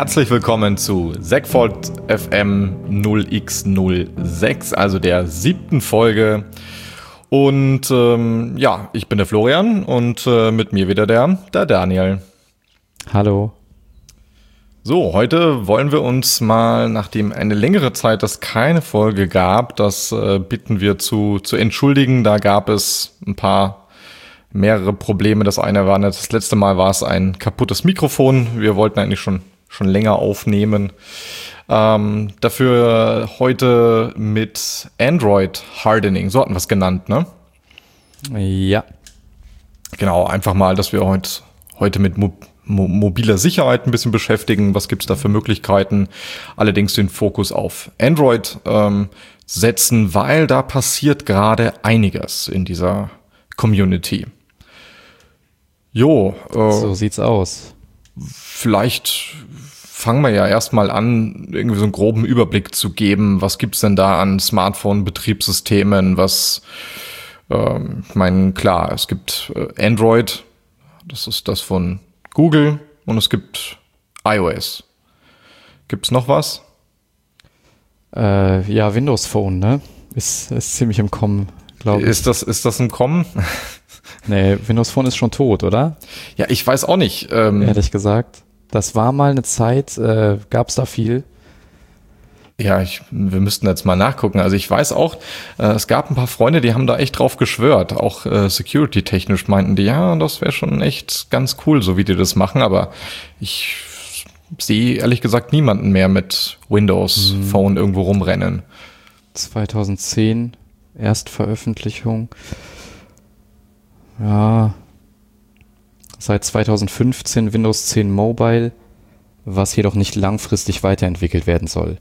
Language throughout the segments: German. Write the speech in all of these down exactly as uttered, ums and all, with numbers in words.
Herzlich willkommen zu Segfault F M null x null sechs, also der siebten Folge. Und ähm, ja, ich bin der Florian und äh, mit mir wieder der, der Daniel. Hallo. So, heute wollen wir uns mal, nachdem eine längere Zeit es keine Folge gab, das äh, bitten wir zu, zu entschuldigen. Da gab es ein paar, mehrere Probleme. Das eine war, das letzte Mal war es ein kaputtes Mikrofon. Wir wollten eigentlich schon, schon länger aufnehmen. Ähm, dafür heute mit Android Hardening, so hatten wir es genannt, ne? Ja. Genau, einfach mal, dass wir heute, heute mit Mo- Mo- mobiler Sicherheit ein bisschen beschäftigen. Was gibt's da für Möglichkeiten? Allerdings den Fokus auf Android ähm, setzen, weil da passiert gerade einiges in dieser Community. Jo. Äh, so sieht's aus. Vielleicht fangen wir ja erstmal an, irgendwie so einen groben Überblick zu geben. Was gibt's denn da an Smartphone-Betriebssystemen? Was, ähm, ich meine, klar, es gibt äh, Android, das ist das von Google, und es gibt iOS. Gibt's noch was? Äh, ja, Windows Phone, ne? Ist, ist ziemlich im Kommen, glaube ich. Ist das, ist das im Kommen? Nee, Windows Phone ist schon tot, oder? Ja, ich weiß auch nicht. Ähm, Ehrlich gesagt. Das war mal eine Zeit, äh, gab's da viel. Ja, ich, wir müssten jetzt mal nachgucken. Also ich weiß auch, äh, es gab ein paar Freunde, die haben da echt drauf geschwört. Auch äh, security-technisch meinten die, ja, das wäre schon echt ganz cool, so wie die das machen. Aber ich sehe ehrlich gesagt niemanden mehr mit Windows hm. Phone irgendwo rumrennen. zweitausendzehn, Erstveröffentlichung. Ja, seit zweitausendfünfzehn Windows zehn Mobile, was jedoch nicht langfristig weiterentwickelt werden soll.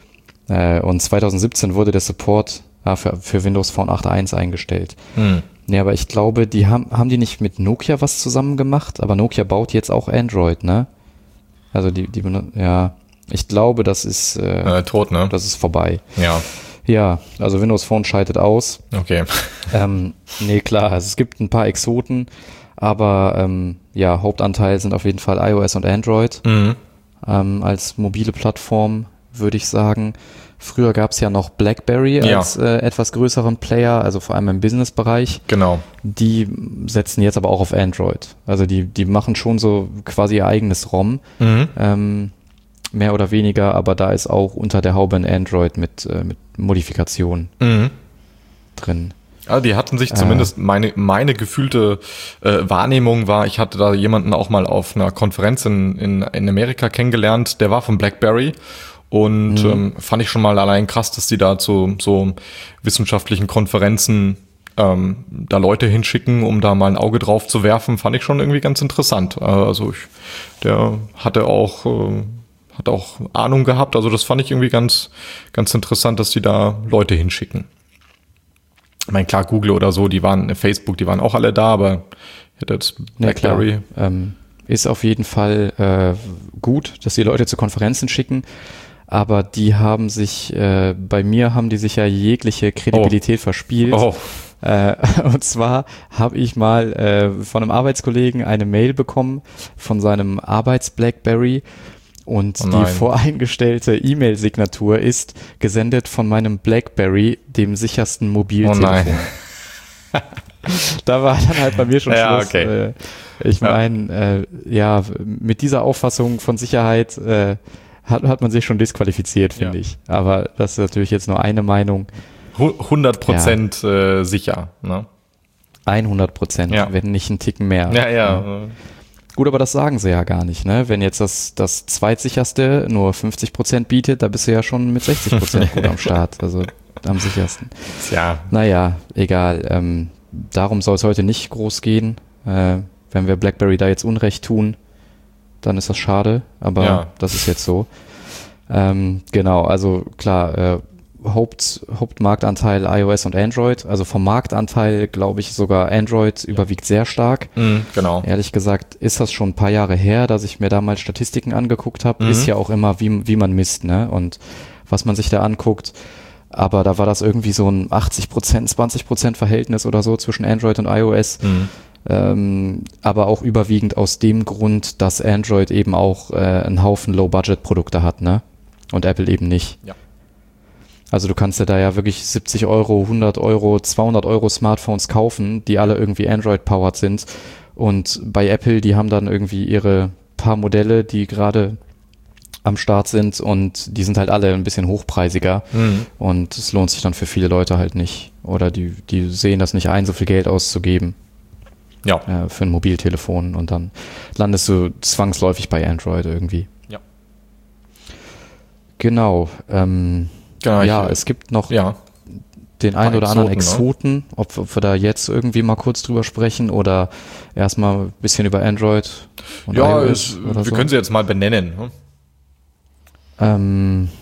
Äh, und zweitausendsiebzehn wurde der Support ah, für, für Windows Phone acht Punkt eins eingestellt. Hm. Nee, aber ich glaube, die haben, haben die nicht mit Nokia was zusammen gemacht? Aber Nokia baut jetzt auch Android, ne? Also die, die ja, ich glaube, das ist äh, äh, tot, ne? Das ist vorbei. Ja. Ja, also Windows Phone scheidet aus. Okay. Ähm, nee, klar, also es gibt ein paar Exoten, aber ähm, ja, Hauptanteil sind auf jeden Fall iOS und Android. Mhm. Ähm, als mobile Plattform würde ich sagen. Früher gab es ja noch BlackBerry ja. als äh, etwas größeren Player, also vor allem im Business-Bereich. Genau. Die setzen jetzt aber auch auf Android. Also die, die machen schon so quasi ihr eigenes ROM. Mhm. Ähm, mehr oder weniger, aber da ist auch unter der Haube ein Android mit, äh, mit Modifikationen mhm. drin. Also die hatten sich zumindest, äh, meine meine gefühlte äh, Wahrnehmung war, ich hatte da jemanden auch mal auf einer Konferenz in, in, in Amerika kennengelernt, der war von BlackBerry und mhm. ähm, fand ich schon mal allein krass, dass die da zu so wissenschaftlichen Konferenzen ähm, da Leute hinschicken, um da mal ein Auge drauf zu werfen, fand ich schon irgendwie ganz interessant. Also ich, der hatte auch... Äh, hat auch Ahnung gehabt, also das fand ich irgendwie ganz, ganz interessant, dass die da Leute hinschicken. Ich meine, klar, Google oder so, die waren, Facebook, die waren auch alle da, aber ich hätte jetzt BlackBerry. Ja, ähm, ist auf jeden Fall äh, gut, dass die Leute zu Konferenzen schicken, aber die haben sich, äh, bei mir haben die sich ja jegliche Kredibilität oh. verspielt. Oh. Äh, und zwar habe ich mal äh, von einem Arbeitskollegen eine Mail bekommen von seinem Arbeits-BlackBerry. Und oh die voreingestellte E-Mail-Signatur ist gesendet von meinem BlackBerry, dem sichersten Mobiltelefon. Oh nein. Da war dann halt bei mir schon ja, Schluss. Okay. Ich meine, äh, ja, mit dieser Auffassung von Sicherheit äh, hat, hat man sich schon disqualifiziert, finde ja. ich. Aber das ist natürlich jetzt nur eine Meinung. hundert Prozent ja. äh, sicher, ne? hundert Prozent, ja. wenn nicht ein Ticken mehr. Ja, ja. ja. Gut, aber das sagen sie ja gar nicht, ne? Wenn jetzt das, das zweitsicherste nur fünfzig Prozent bietet, da bist du ja schon mit sechzig Prozent gut am Start, also am sichersten. Tja. Naja, egal. Ähm, darum soll es heute nicht groß gehen. Äh, wenn wir BlackBerry da jetzt Unrecht tun, dann ist das schade, aber ja. das ist jetzt so. Ähm, genau, also klar, äh, Haupt, Hauptmarktanteil iOS und Android. Also vom Marktanteil glaube ich sogar Android überwiegt sehr stark. Mhm, genau. Ehrlich gesagt ist das schon ein paar Jahre her, dass ich mir da mal Statistiken angeguckt habe. Mhm. Ist ja auch immer, wie, wie man misst, ne? Und was man sich da anguckt. Aber da war das irgendwie so ein achtzig Prozent, zwanzig Prozent Verhältnis oder so zwischen Android und iOS. Mhm. Ähm, aber auch überwiegend aus dem Grund, dass Android eben auch äh, einen Haufen Low-Budget-Produkte hat, ne? Und Apple eben nicht. Ja. Also du kannst ja da ja wirklich siebzig Euro, hundert Euro, zweihundert Euro Smartphones kaufen, die alle irgendwie Android-powered sind. Und bei Apple, die haben dann irgendwie ihre paar Modelle, die gerade am Start sind und die sind halt alle ein bisschen hochpreisiger. Mhm. Und es lohnt sich dann für viele Leute halt nicht. Oder die, die sehen das nicht ein, so viel Geld auszugeben. Ja. Äh, für ein Mobiltelefon und dann landest du zwangsläufig bei Android irgendwie. Ja. Genau. Ähm, genau ja, ich, es gibt noch ja. den einen oder anderen Exoten, ne? ob, ob wir da jetzt irgendwie mal kurz drüber sprechen oder erstmal ein bisschen über Android und ja, iOS es, oder wir so. können sie jetzt mal benennen. Hm? Ähm,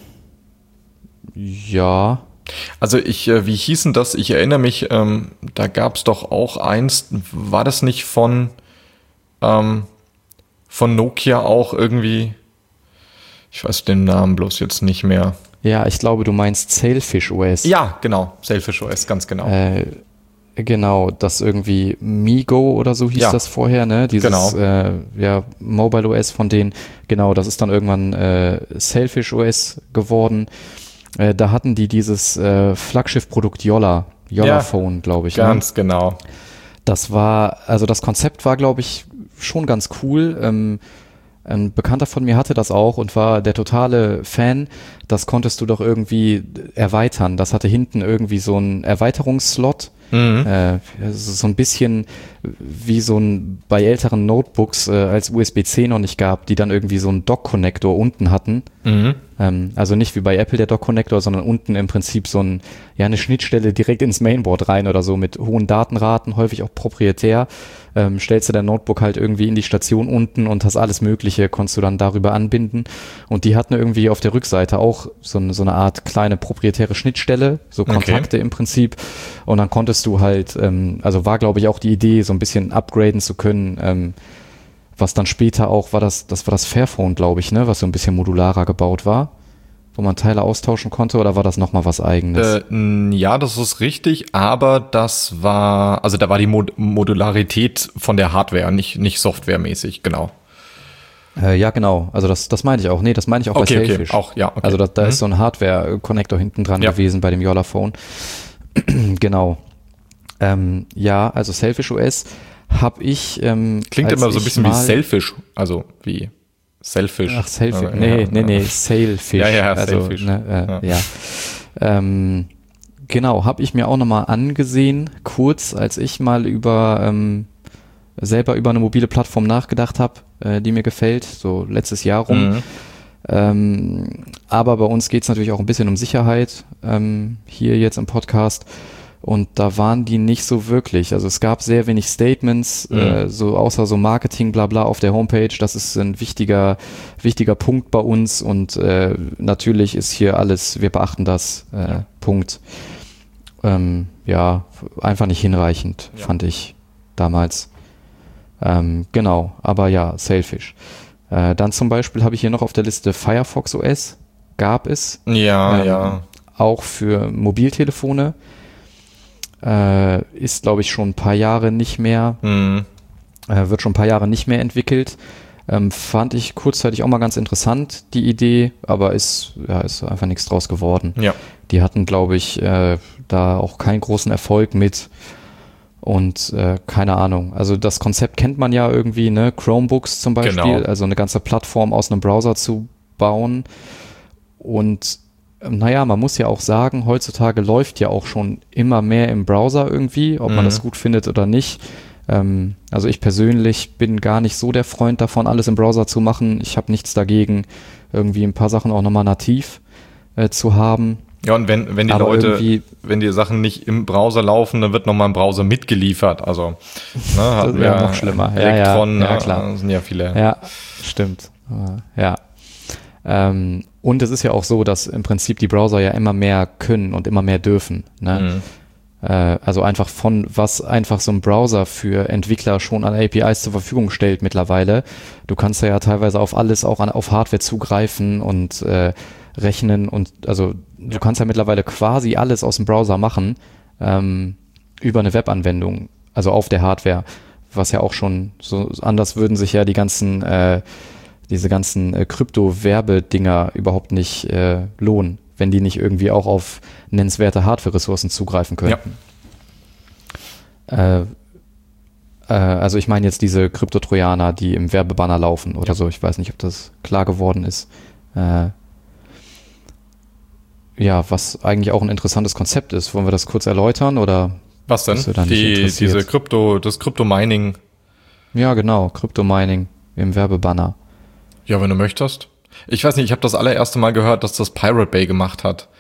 ja. Also ich, wie hießen das? Ich erinnere mich, ähm, da gab es doch auch eins, war das nicht von, ähm, von Nokia auch irgendwie, ich weiß den Namen bloß jetzt nicht mehr. Ja, ich glaube, du meinst Sailfish O S. Ja, genau, Sailfish O S, ganz genau. Äh, genau, das irgendwie MeGo oder so hieß ja. das vorher, ne? Dieses genau. äh, ja, Mobile O S von denen, genau, das ist dann irgendwann äh, Sailfish O S geworden. Äh, da hatten die dieses äh, Flaggschiff-Produkt Yolla, Yolla ja, Phone, glaube ich. Ganz ne? genau. Das war, also das Konzept war, glaube ich, schon ganz cool. Ähm, ein Bekannter von mir hatte das auch und war der totale Fan. Das konntest du doch irgendwie erweitern. Das hatte hinten irgendwie so einen Erweiterungsslot. Mhm. Äh, so ein bisschen wie so ein bei älteren Notebooks, äh, als U S B C noch nicht gab, die dann irgendwie so einen Dock-Connector unten hatten. Mhm. Ähm, also nicht wie bei Apple der Dock-Connector, sondern unten im Prinzip so ein, ja, eine Schnittstelle direkt ins Mainboard rein oder so mit hohen Datenraten, häufig auch proprietär. Ähm, stellst du dein Notebook halt irgendwie in die Station unten und hast alles Mögliche, konntest du dann darüber anbinden. Und die hatten irgendwie auf der Rückseite auch so eine, so eine Art kleine proprietäre Schnittstelle, so Kontakte okay. im Prinzip. Und dann konntest du halt, ähm, also war glaube ich auch die Idee, so ein bisschen upgraden zu können, ähm, was dann später auch, war das, das war das Fairphone, glaube ich, ne, was so ein bisschen modularer gebaut war, wo man Teile austauschen konnte, oder war das nochmal was Eigenes? Äh, ja, das ist richtig, aber das war, also da war die Mod- Modularität von der Hardware, nicht, nicht softwaremäßig, genau. Äh, ja, genau, also das, das meine ich auch, nee, das meine ich auch okay, bei Sailfish. Okay, auch, ja, okay. Also da, da mhm. ist so ein Hardware-Connector hinten dran ja. gewesen bei dem Yolla Phone. Genau. Ähm, ja, also Sailfish O S habe ich ähm, klingt immer so ein bisschen wie Selfish, also wie Selfish. Ach, Selfish, also, nee, ja, nee, nee, Sailfish. Ja, ja, also, Sailfish. Ne, äh, ja. ja. Ähm, genau, habe ich mir auch nochmal angesehen, kurz, als ich mal über ähm, selber über eine mobile Plattform nachgedacht habe, äh, die mir gefällt, so letztes Jahr rum. Mhm. Ähm, aber bei uns geht es natürlich auch ein bisschen um Sicherheit, ähm, hier jetzt im Podcast. Und da waren die nicht so wirklich. Also es gab sehr wenig Statements, mhm. äh, so außer so Marketing, bla bla auf der Homepage. Das ist ein wichtiger, wichtiger Punkt bei uns. Und äh, natürlich ist hier alles, wir beachten das, äh, ja. Punkt. Ähm, ja, einfach nicht hinreichend, ja. fand ich damals. Ähm, genau, aber ja, Sailfish. Äh, dann zum Beispiel habe ich hier noch auf der Liste Firefox O S. Gab es. Ja, ähm, ja. Auch für Mobiltelefone. Äh, ist, glaube ich, schon ein paar Jahre nicht mehr, mhm. äh, wird schon ein paar Jahre nicht mehr entwickelt. Ähm, fand ich kurzzeitig auch mal ganz interessant, die Idee, aber ist, ja, ist einfach nichts draus geworden. Ja. Die hatten, glaube ich, äh, da auch keinen großen Erfolg mit und äh, keine Ahnung. Also das Konzept kennt man ja irgendwie, ne? Chromebooks zum Beispiel, genau. Also eine ganze Plattform aus einem Browser zu bauen und naja, man muss ja auch sagen, heutzutage läuft ja auch schon immer mehr im Browser irgendwie, ob man mhm. das gut findet oder nicht. Ähm, also ich persönlich bin gar nicht so der Freund davon, alles im Browser zu machen. Ich habe nichts dagegen, irgendwie ein paar Sachen auch nochmal nativ äh, zu haben. Ja, und wenn, wenn die Aber Leute, wenn die Sachen nicht im Browser laufen, dann wird nochmal ein Browser mitgeliefert. Also, ne, hatten ja, wir noch schlimmer. Elektron, ja, ja, ja, ne, klar. sind ja viele. Ja, stimmt. Ja. Ähm, und es ist ja auch so, dass im Prinzip die Browser ja immer mehr können und immer mehr dürfen. Ne? Mhm. Äh, also einfach von, was einfach so ein Browser für Entwickler schon an A P Is zur Verfügung stellt mittlerweile. Du kannst ja, ja teilweise auf alles, auch an, auf Hardware zugreifen und äh, rechnen und also du ja. kannst ja mittlerweile quasi alles aus dem Browser machen, ähm, über eine Webanwendung, also auf der Hardware, was ja auch schon so anders würden sich ja die ganzen, äh, diese ganzen äh, Krypto-Werbedinger überhaupt nicht äh, lohnen, wenn die nicht irgendwie auch auf nennenswerte Hardware-Ressourcen zugreifen könnten. Ja. Äh, äh, also ich meine jetzt diese Krypto-Trojaner, die im Werbebanner laufen oder ja. so. Ich weiß nicht, ob das klar geworden ist. Äh, ja, was eigentlich auch ein interessantes Konzept ist. Wollen wir das kurz erläutern oder? Was denn? Die, diese Krypto, das Krypto-Mining. Ja, genau, Krypto-Mining im Werbebanner. Ja, wenn du möchtest. Ich weiß nicht, ich habe das allererste Mal gehört, dass das Pirate Bay gemacht hat.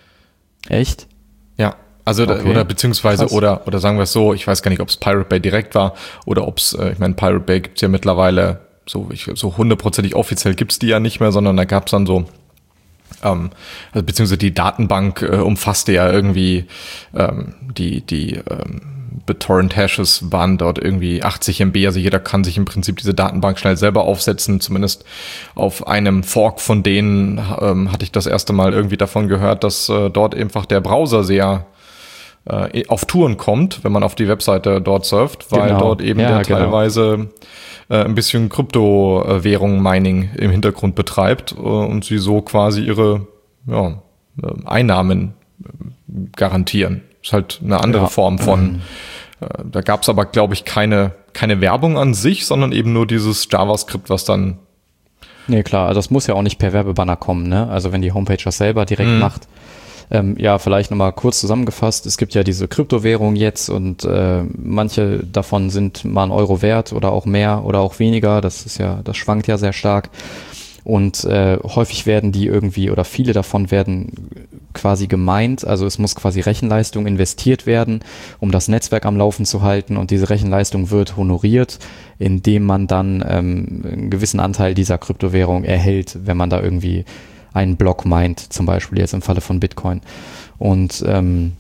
Echt? Ja, also okay. oder beziehungsweise Krass. oder oder sagen wir es so, ich weiß gar nicht, ob es Pirate Bay direkt war oder ob es, äh, ich meine, Pirate Bay gibt's ja mittlerweile so, ich, so hundertprozentig offiziell gibt's die ja nicht mehr, sondern da gab's dann so Ähm, also beziehungsweise die Datenbank äh, umfasste ja irgendwie ähm, die die ähm, BitTorrent-Hashes waren dort irgendwie achtzig Megabyte, also jeder kann sich im Prinzip diese Datenbank schnell selber aufsetzen, zumindest auf einem Fork von denen ähm, hatte ich das erste Mal irgendwie davon gehört, dass äh, dort einfach der Browser sehr äh, auf Touren kommt, wenn man auf die Webseite dort surft, weil genau. dort eben ja, der genau. teilweise ein bisschen Kryptowährung-Mining im Hintergrund betreibt und sie so quasi ihre ja, Einnahmen garantieren. Ist halt eine andere ja. Form von, mhm. da gab es aber, glaube ich, keine, keine Werbung an sich, sondern eben nur dieses JavaScript, was dann... Nee, klar, also das muss ja auch nicht per Werbebanner kommen, ne? Also wenn die Homepage das selber direkt mhm. macht. Ähm, ja, vielleicht nochmal kurz zusammengefasst, es gibt ja diese Kryptowährung jetzt und äh, manche davon sind mal einen Euro wert oder auch mehr oder auch weniger, das ist ja, das schwankt ja sehr stark und äh, häufig werden die irgendwie oder viele davon werden quasi gemeint, also es muss quasi Rechenleistung investiert werden, um das Netzwerk am Laufen zu halten und diese Rechenleistung wird honoriert, indem man dann ähm, einen gewissen Anteil dieser Kryptowährung erhält, wenn man da irgendwie einen Block meint, zum Beispiel jetzt im Falle von Bitcoin. Und ähm,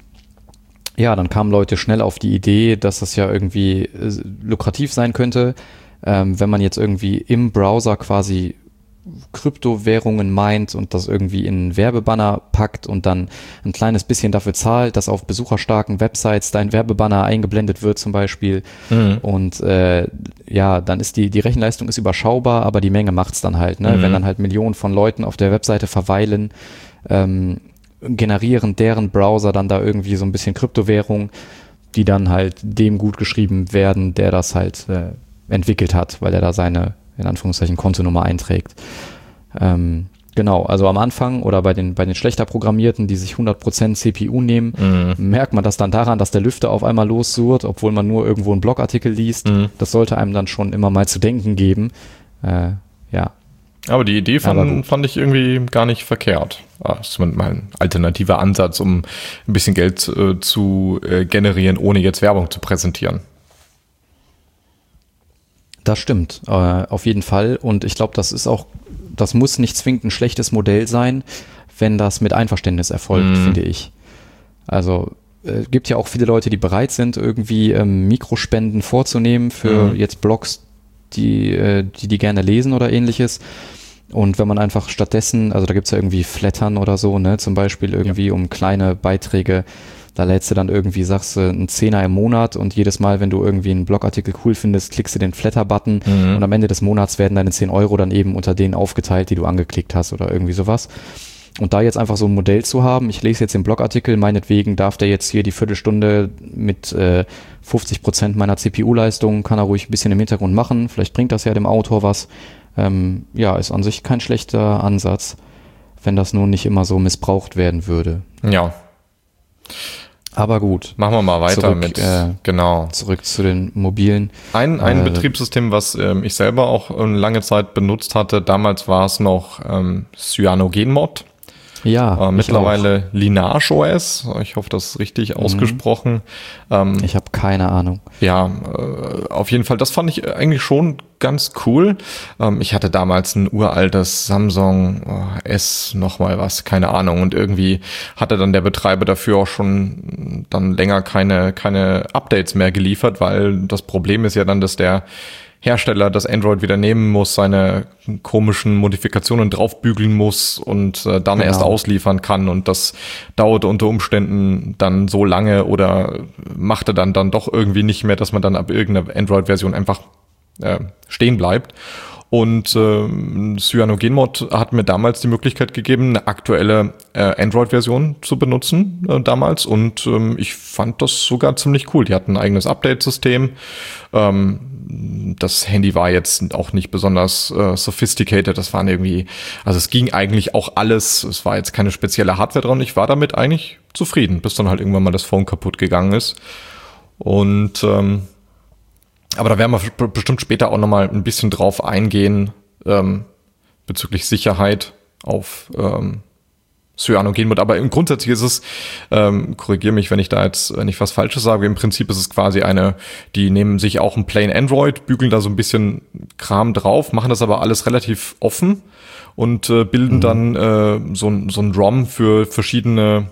ja, dann kamen Leute schnell auf die Idee, dass das ja irgendwie äh, lukrativ sein könnte, ähm, wenn man jetzt irgendwie im Browser quasi Kryptowährungen meint und das irgendwie in einen Werbebanner packt und dann ein kleines bisschen dafür zahlt, dass auf besucherstarken Websites dein Werbebanner eingeblendet wird zum Beispiel. Mhm. Und äh, ja, dann ist die, die Rechenleistung ist überschaubar, aber die Menge macht's dann halt. Ne? Mhm. Wenn dann halt Millionen von Leuten auf der Webseite verweilen, ähm, generieren deren Browser dann da irgendwie so ein bisschen Kryptowährung, die dann halt dem gut geschrieben werden, der das halt äh, entwickelt hat, weil er da seine in Anführungszeichen Kontonummer einträgt. Ähm, genau, also am Anfang oder bei den bei den schlechter Programmierten, die sich hundert Prozent C P U nehmen, mhm. merkt man das dann daran, dass der Lüfter auf einmal lossurrt, obwohl man nur irgendwo einen Blogartikel liest. Mhm. Das sollte einem dann schon immer mal zu denken geben. Äh, ja. Aber die Idee fand, fand ich irgendwie gar nicht verkehrt. Das ist mal ein alternativer Ansatz, um ein bisschen Geld äh, zu äh, generieren, ohne jetzt Werbung zu präsentieren. Das stimmt, äh, auf jeden Fall. Und ich glaube, das ist auch, das muss nicht zwingend ein schlechtes Modell sein, wenn das mit Einverständnis erfolgt, mm. finde ich. Also es äh, gibt ja auch viele Leute, die bereit sind, irgendwie ähm, Mikrospenden vorzunehmen für mm. jetzt Blogs, die, äh, die die gerne lesen oder ähnliches. Und wenn man einfach stattdessen, also da gibt's ja irgendwie Flattern oder so, ne, zum Beispiel irgendwie ja. um kleine Beiträge. Da lädst du dann irgendwie, sagst du, einen Zehner im Monat und jedes Mal, wenn du irgendwie einen Blogartikel cool findest, klickst du den Flatter-Button mhm. und am Ende des Monats werden deine zehn Euro dann eben unter denen aufgeteilt, die du angeklickt hast oder irgendwie sowas. Und da jetzt einfach so ein Modell zu haben, ich lese jetzt den Blogartikel, meinetwegen darf der jetzt hier die Viertelstunde mit äh, fünfzig Prozent meiner C P U-Leistung, kann er ruhig ein bisschen im Hintergrund machen, vielleicht bringt das ja dem Autor was. Ähm, ja, ist an sich kein schlechter Ansatz, wenn das nun nicht immer so missbraucht werden würde. Ja. Aber gut. Machen wir mal weiter zurück, mit, äh, genau. Zurück zu den mobilen. Ein, ein äh, Betriebssystem, was ähm, ich selber auch äh, lange Zeit benutzt hatte, damals war es noch ähm, CyanogenMod. Ja. Äh, mittlerweile LinageOS. Ich hoffe, das ist richtig mhm. ausgesprochen. Ähm, ich habe keine Ahnung. Ja, äh, auf jeden Fall. Das fand ich eigentlich schon ganz cool. Ähm, ich hatte damals ein uraltes Samsung oh, S, nochmal was, keine Ahnung. Und irgendwie hatte dann der Betreiber dafür auch schon dann länger keine, keine Updates mehr geliefert, weil das Problem ist ja dann, dass der Hersteller das Android wieder nehmen muss, seine komischen Modifikationen draufbügeln muss und äh, dann genau. erst ausliefern kann. Und das dauert unter Umständen dann so lange oder machte dann dann doch irgendwie nicht mehr, dass man dann ab irgendeiner Android-Version einfach äh, stehen bleibt. Und äh, CyanogenMod hat mir damals die Möglichkeit gegeben, eine aktuelle äh, Android-Version zu benutzen äh, damals. Und ähm, ich fand das sogar ziemlich cool. Die hatten ein eigenes Update-System. Ähm, das Handy war jetzt auch nicht besonders äh, sophisticated. Das waren irgendwie, also es ging eigentlich auch alles. Es war jetzt keine spezielle Hardware dran. Ich war damit eigentlich zufrieden, bis dann halt irgendwann mal das Phone kaputt gegangen ist. Und ähm, aber da werden wir bestimmt später auch nochmal ein bisschen drauf eingehen, ähm, bezüglich Sicherheit auf ähm, CyanogenMod. Aber im grundsätzlich ist es, ähm, korrigiere mich, wenn ich da jetzt nicht was Falsches sage, im Prinzip ist es quasi eine, die nehmen sich auch ein Plain Android, bügeln da so ein bisschen Kram drauf, machen das aber alles relativ offen und äh, bilden mhm. dann äh, so, so ein ROM für verschiedene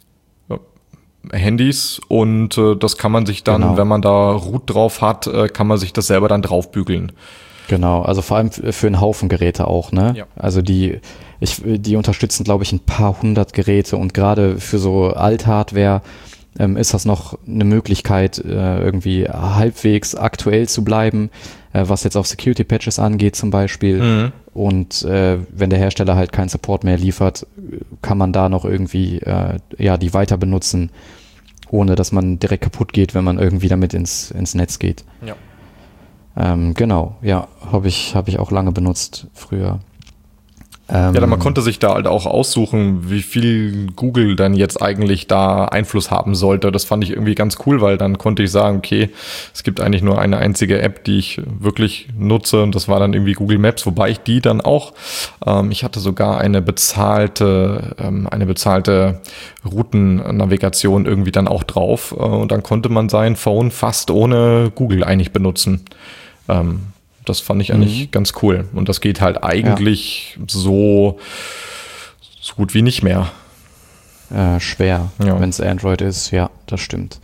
Handys und äh, das kann man sich dann, genau. wenn man da Root drauf hat, äh, kann man sich das selber dann draufbügeln. Genau, also vor allem für einen Haufen Geräte auch, ne? Ja. Also die, ich, die unterstützen, glaube ich, ein paar hundert Geräte und gerade für so Alt-Hardware ähm, ist das noch eine Möglichkeit, äh, irgendwie halbwegs aktuell zu bleiben, äh, was jetzt auf Security-Patches angeht zum Beispiel. Mhm. Und äh, wenn der Hersteller halt keinen Support mehr liefert, kann man da noch irgendwie äh, ja die weiter benutzen, ohne dass man direkt kaputt geht, wenn man irgendwie damit ins ins Netz geht. Ja. Ähm, genau, ja, habe ich habe ich auch lange benutzt früher. Ähm, ja, man konnte sich da halt auch aussuchen, wie viel Google dann jetzt eigentlich da Einfluss haben sollte. Das fand ich irgendwie ganz cool, weil dann konnte ich sagen, okay, es gibt eigentlich nur eine einzige App, die ich wirklich nutze und das war dann irgendwie Google Maps, wobei ich die dann auch, ähm, ich hatte sogar eine bezahlte, ähm, eine bezahlte Routennavigation irgendwie dann auch drauf äh, und dann konnte man sein Phone fast ohne Google eigentlich benutzen. Ähm, Das fand ich eigentlich mhm. ganz cool. Und das geht halt eigentlich ja. so, so gut wie nicht mehr. Äh, schwer, ja. wenn es Android ist. Ja, das stimmt.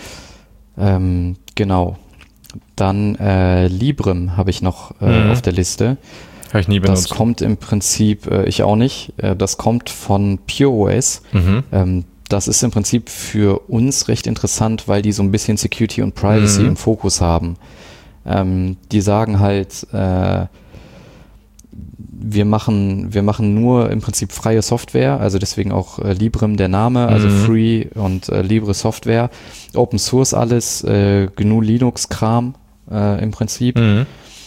Ähm, genau. Dann äh, Librem habe ich noch äh, mhm. auf der Liste. Habe ich nie benutzt. Das kommt im Prinzip, äh, ich auch nicht, äh, das kommt von PureOS. Mhm. Ähm, das ist im Prinzip für uns recht interessant, weil die so ein bisschen Security und Privacy mhm. im Fokus haben. Ähm, die sagen halt, äh, wir machen, wir machen nur im Prinzip freie Software, also deswegen auch äh, Librem der Name, also mhm. Free und äh, Libre Software, Open Source alles, äh, G N U Linux Kram äh, im Prinzip, mhm.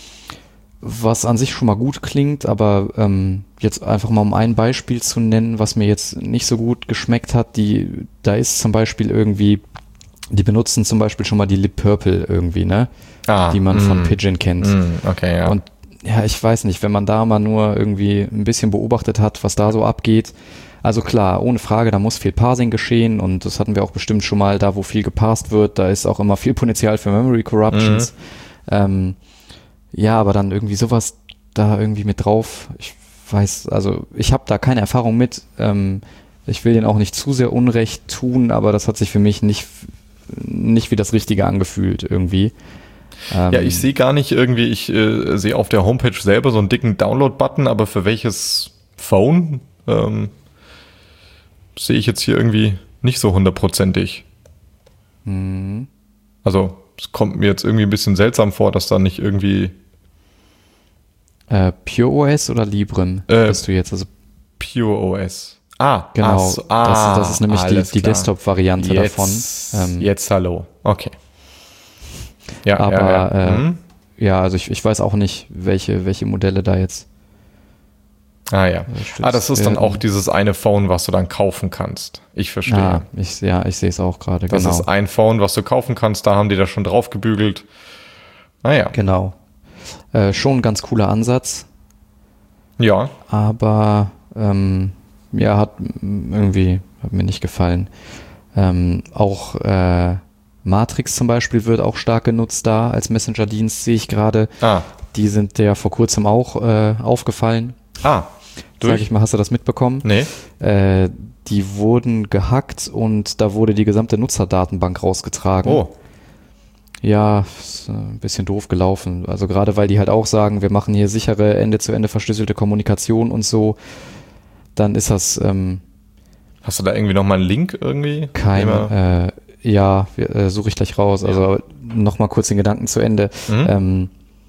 was an sich schon mal gut klingt, aber ähm, jetzt einfach mal um ein Beispiel zu nennen, was mir jetzt nicht so gut geschmeckt hat, die, da ist zum Beispiel irgendwie, die benutzen zum Beispiel schon mal die libpurple irgendwie, ne? Ah, die man mm, von Pidgin kennt. Mm, okay, ja. Und ja, ich weiß nicht, wenn man da mal nur irgendwie ein bisschen beobachtet hat, was da so abgeht. Also klar, ohne Frage, da muss viel Parsing geschehen und das hatten wir auch bestimmt schon mal, da wo viel geparst wird, da ist auch immer viel Potenzial für Memory Corruptions. Mm. Ähm, ja, aber dann irgendwie sowas da irgendwie mit drauf. Ich weiß, also ich habe da keine Erfahrung mit. Ähm, ich will denen auch nicht zu sehr Unrecht tun, aber das hat sich für mich nicht nicht wie das Richtige angefühlt irgendwie. Ähm, ja, ich sehe gar nicht irgendwie, ich äh, sehe auf der Homepage selber so einen dicken Download-Button, aber für welches Phone ähm, sehe ich jetzt hier irgendwie nicht so hundertprozentig. Mhm. Also es kommt mir jetzt irgendwie ein bisschen seltsam vor, dass da nicht irgendwie äh, PureOS oder Librem äh, bist du jetzt? Also PureOS. Ah, genau. So, ah, das, das ist nämlich die, die Desktop-Variante davon. Ähm, jetzt hallo. Okay. Ja, aber ja, ja. Äh, mhm. ja also ich, ich weiß auch nicht, welche, welche Modelle da jetzt. Ah ja. Ah, das ist dann auch dieses eine Phone, was du dann kaufen kannst. Ich verstehe. Ah, ich, ja, ich sehe es auch gerade. Das genau. ist ein Phone, was du kaufen kannst. Da haben die das schon drauf gebügelt. Naja. Genau. Äh, schon ein ganz cooler Ansatz. Ja. Aber ähm, ja, hat irgendwie hat mir nicht gefallen. Ähm, auch äh, Matrix zum Beispiel wird auch stark genutzt da als Messenger-Dienst, sehe ich gerade. Ah. Die sind ja vor kurzem auch äh, aufgefallen. Ah. Durch? Sag ich mal, hast du das mitbekommen? Nee. Äh, die wurden gehackt und da wurde die gesamte Nutzerdatenbank rausgetragen. Oh. Ja, ist ein bisschen doof gelaufen. Also gerade weil die halt auch sagen, wir machen hier sichere Ende-zu-Ende verschlüsselte Kommunikation und so, dann ist das ähm, Hast du da irgendwie nochmal einen Link irgendwie? Keine, äh, ja, äh, suche ich gleich raus. Ja. Also nochmal kurz den Gedanken zu Ende. Mhm. Ähm,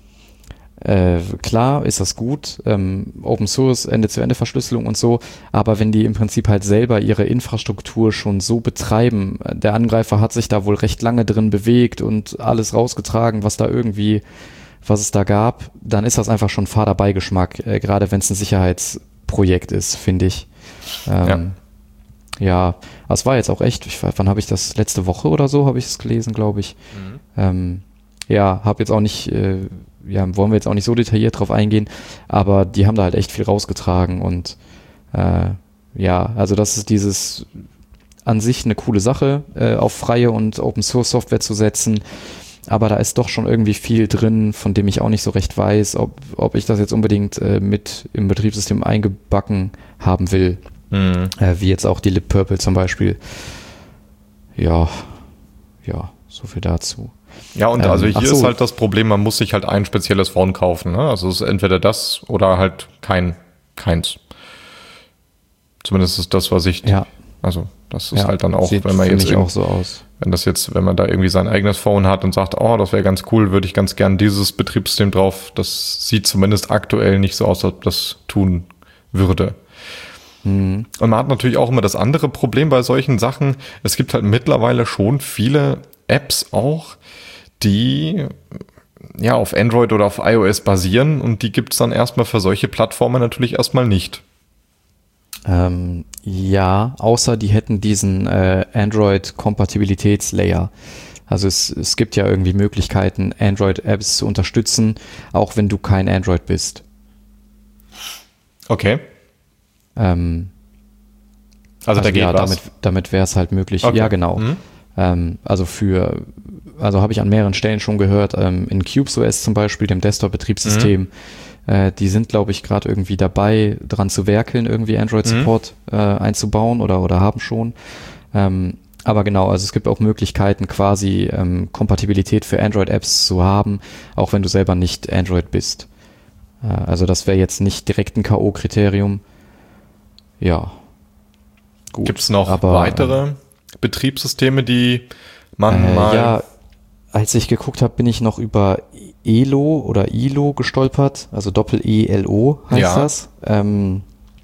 äh, klar ist das gut, ähm, Open Source, Ende-zu-Ende-Verschlüsselung und so, aber wenn die im Prinzip halt selber ihre Infrastruktur schon so betreiben, der Angreifer hat sich da wohl recht lange drin bewegt und alles rausgetragen, was da irgendwie, was es da gab, dann ist das einfach schon fader Beigeschmack, äh, gerade wenn es ein Sicherheitsprojekt ist, finde ich. Ähm, ja. Ja, es war jetzt auch echt, ich, wann habe ich das, letzte Woche oder so habe ich es gelesen, glaube ich. Mhm. Ähm, ja, habe jetzt auch nicht, äh, ja, wollen wir jetzt auch nicht so detailliert drauf eingehen, aber die haben da halt echt viel rausgetragen und äh, ja, also das ist dieses an sich eine coole Sache, äh, auf freie und Open Source Software zu setzen, aber da ist doch schon irgendwie viel drin, von dem ich auch nicht so recht weiß, ob, ob ich das jetzt unbedingt äh, mit im Betriebssystem eingebacken haben will. Mhm. Äh, wie jetzt auch die LibPurple zum Beispiel. Ja, ja, so viel dazu. Ja, und ähm, also hier so. ist halt das Problem, man muss sich halt ein spezielles Phone kaufen. Ne? Also es ist entweder das oder halt kein, keins. Zumindest ist das, was ich... Ja. Also das ist ja, halt dann auch, sieht wenn man jetzt... auch so aus. Wenn das jetzt, wenn man da irgendwie sein eigenes Phone hat und sagt, oh, das wäre ganz cool, würde ich ganz gern dieses Betriebssystem drauf. Das sieht zumindest aktuell nicht so aus, als ob das tun würde. Und man hat natürlich auch immer das andere Problem bei solchen Sachen. Es gibt halt mittlerweile schon viele Apps auch, die ja auf Android oder auf iOS basieren und die gibt es dann erstmal für solche Plattformen natürlich erstmal nicht. Ähm, ja, außer die hätten diesen äh, Android-Kompatibilitätslayer. Also es, es gibt ja irgendwie Möglichkeiten, Android-Apps zu unterstützen, auch wenn du kein Android bist. Okay. Ähm, also, also da geht ja, was. damit, damit wäre es halt möglich. Okay. Ja, genau. Mhm. Ähm, also für, also habe ich an mehreren Stellen schon gehört, ähm, in CubesOS zum Beispiel, dem Desktop-Betriebssystem, mhm. äh, die sind, glaube ich, gerade irgendwie dabei, dran zu werkeln, irgendwie Android-Support mhm. äh, einzubauen oder, oder haben schon. Ähm, aber genau, also es gibt auch Möglichkeiten, quasi ähm, Kompatibilität für Android-Apps zu haben, auch wenn du selber nicht Android bist. Äh, also das wäre jetzt nicht direkt ein K O-Kriterium. Ja, gut. Gibt es noch aber, weitere ähm, Betriebssysteme, die man äh, mal... Ja, als ich geguckt habe, bin ich noch über Elo oder Ilo gestolpert, also Doppel-E L O heißt ja. das. Ähm,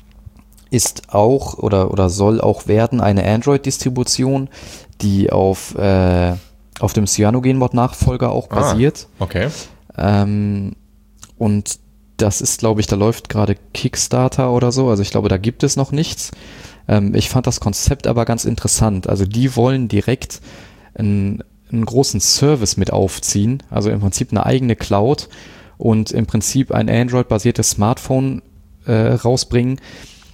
ist auch oder, oder soll auch werden eine Android-Distribution, die auf, äh, auf dem Cyanogen-Mod-Nachfolger auch basiert. Ah, okay. Ähm, und das ist, glaube ich, da läuft gerade Kickstarter oder so. Also ich glaube, da gibt es noch nichts. Ähm, ich fand das Konzept aber ganz interessant. Also die wollen direkt einen, einen großen Service mit aufziehen. Also im Prinzip eine eigene Cloud und im Prinzip ein Android-basiertes Smartphone äh, rausbringen,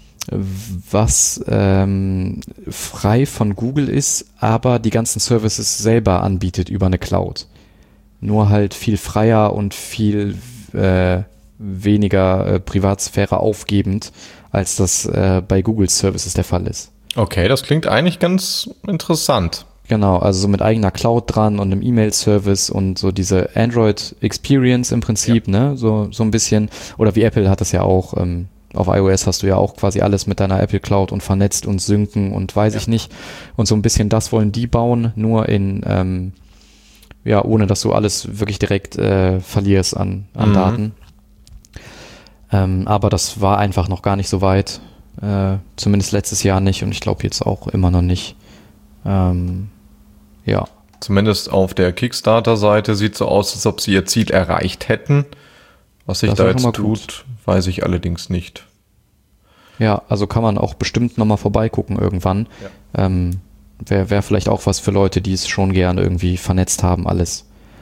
was ähm, frei von Google ist, aber die ganzen Services selber anbietet über eine Cloud. Nur halt viel freier und viel äh, weniger äh, Privatsphäre aufgebend, als das äh, bei Google Services der Fall ist. Okay, das klingt eigentlich ganz interessant. Genau, also so mit eigener Cloud dran und einem E-Mail-Service und so diese Android-Experience im Prinzip, ja. ne, so, so ein bisschen, oder wie Apple hat das ja auch, ähm, auf iOS hast du ja auch quasi alles mit deiner Apple Cloud und vernetzt und synken und weiß ja. ich nicht. Und so ein bisschen das wollen die bauen, nur in, ähm, ja, ohne dass du alles wirklich direkt äh, verlierst an, an mhm. Daten. Ähm, aber das war einfach noch gar nicht so weit. Äh, zumindest letztes Jahr nicht und ich glaube jetzt auch immer noch nicht. Ähm, ja. Zumindest auf der Kickstarter-Seite sieht es so aus, als ob sie ihr Ziel erreicht hätten. Was sich da jetzt tut, gut. weiß ich allerdings nicht. Ja, also kann man auch bestimmt nochmal vorbeigucken irgendwann. Ja. Ähm, Wäre wär vielleicht auch was für Leute, die es schon gerne irgendwie vernetzt haben, alles.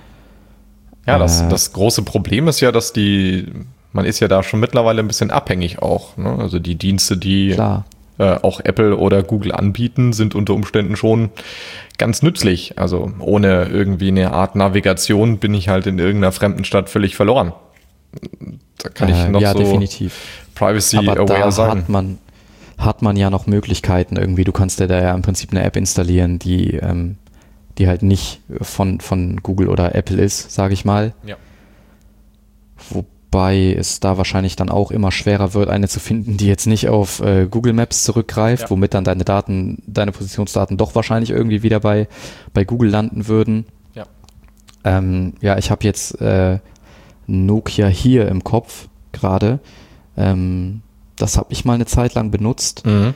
Ja, das, äh, das große Problem ist ja, dass die, man ist ja da schon mittlerweile ein bisschen abhängig auch. Ne? Also die Dienste, die äh, auch Apple oder Google anbieten, sind unter Umständen schon ganz nützlich. Also ohne irgendwie eine Art Navigation bin ich halt in irgendeiner fremden Stadt völlig verloren. Da kann ich noch äh, ja, so definitiv. privacy-aware sein. Hat man, hat man ja noch Möglichkeiten irgendwie. Du kannst dir da ja im Prinzip eine App installieren, die ähm, die halt nicht von, von Google oder Apple ist, sage ich mal. Ja. Wobei es da wahrscheinlich dann auch immer schwerer wird, eine zu finden, die jetzt nicht auf äh, Google Maps zurückgreift, ja. womit dann deine Daten, deine Positionsdaten doch wahrscheinlich irgendwie wieder bei, bei Google landen würden. Ja, ähm, ja ich habe jetzt äh, Nokia hier im Kopf gerade. Ähm, das habe ich mal eine Zeit lang benutzt. Mhm.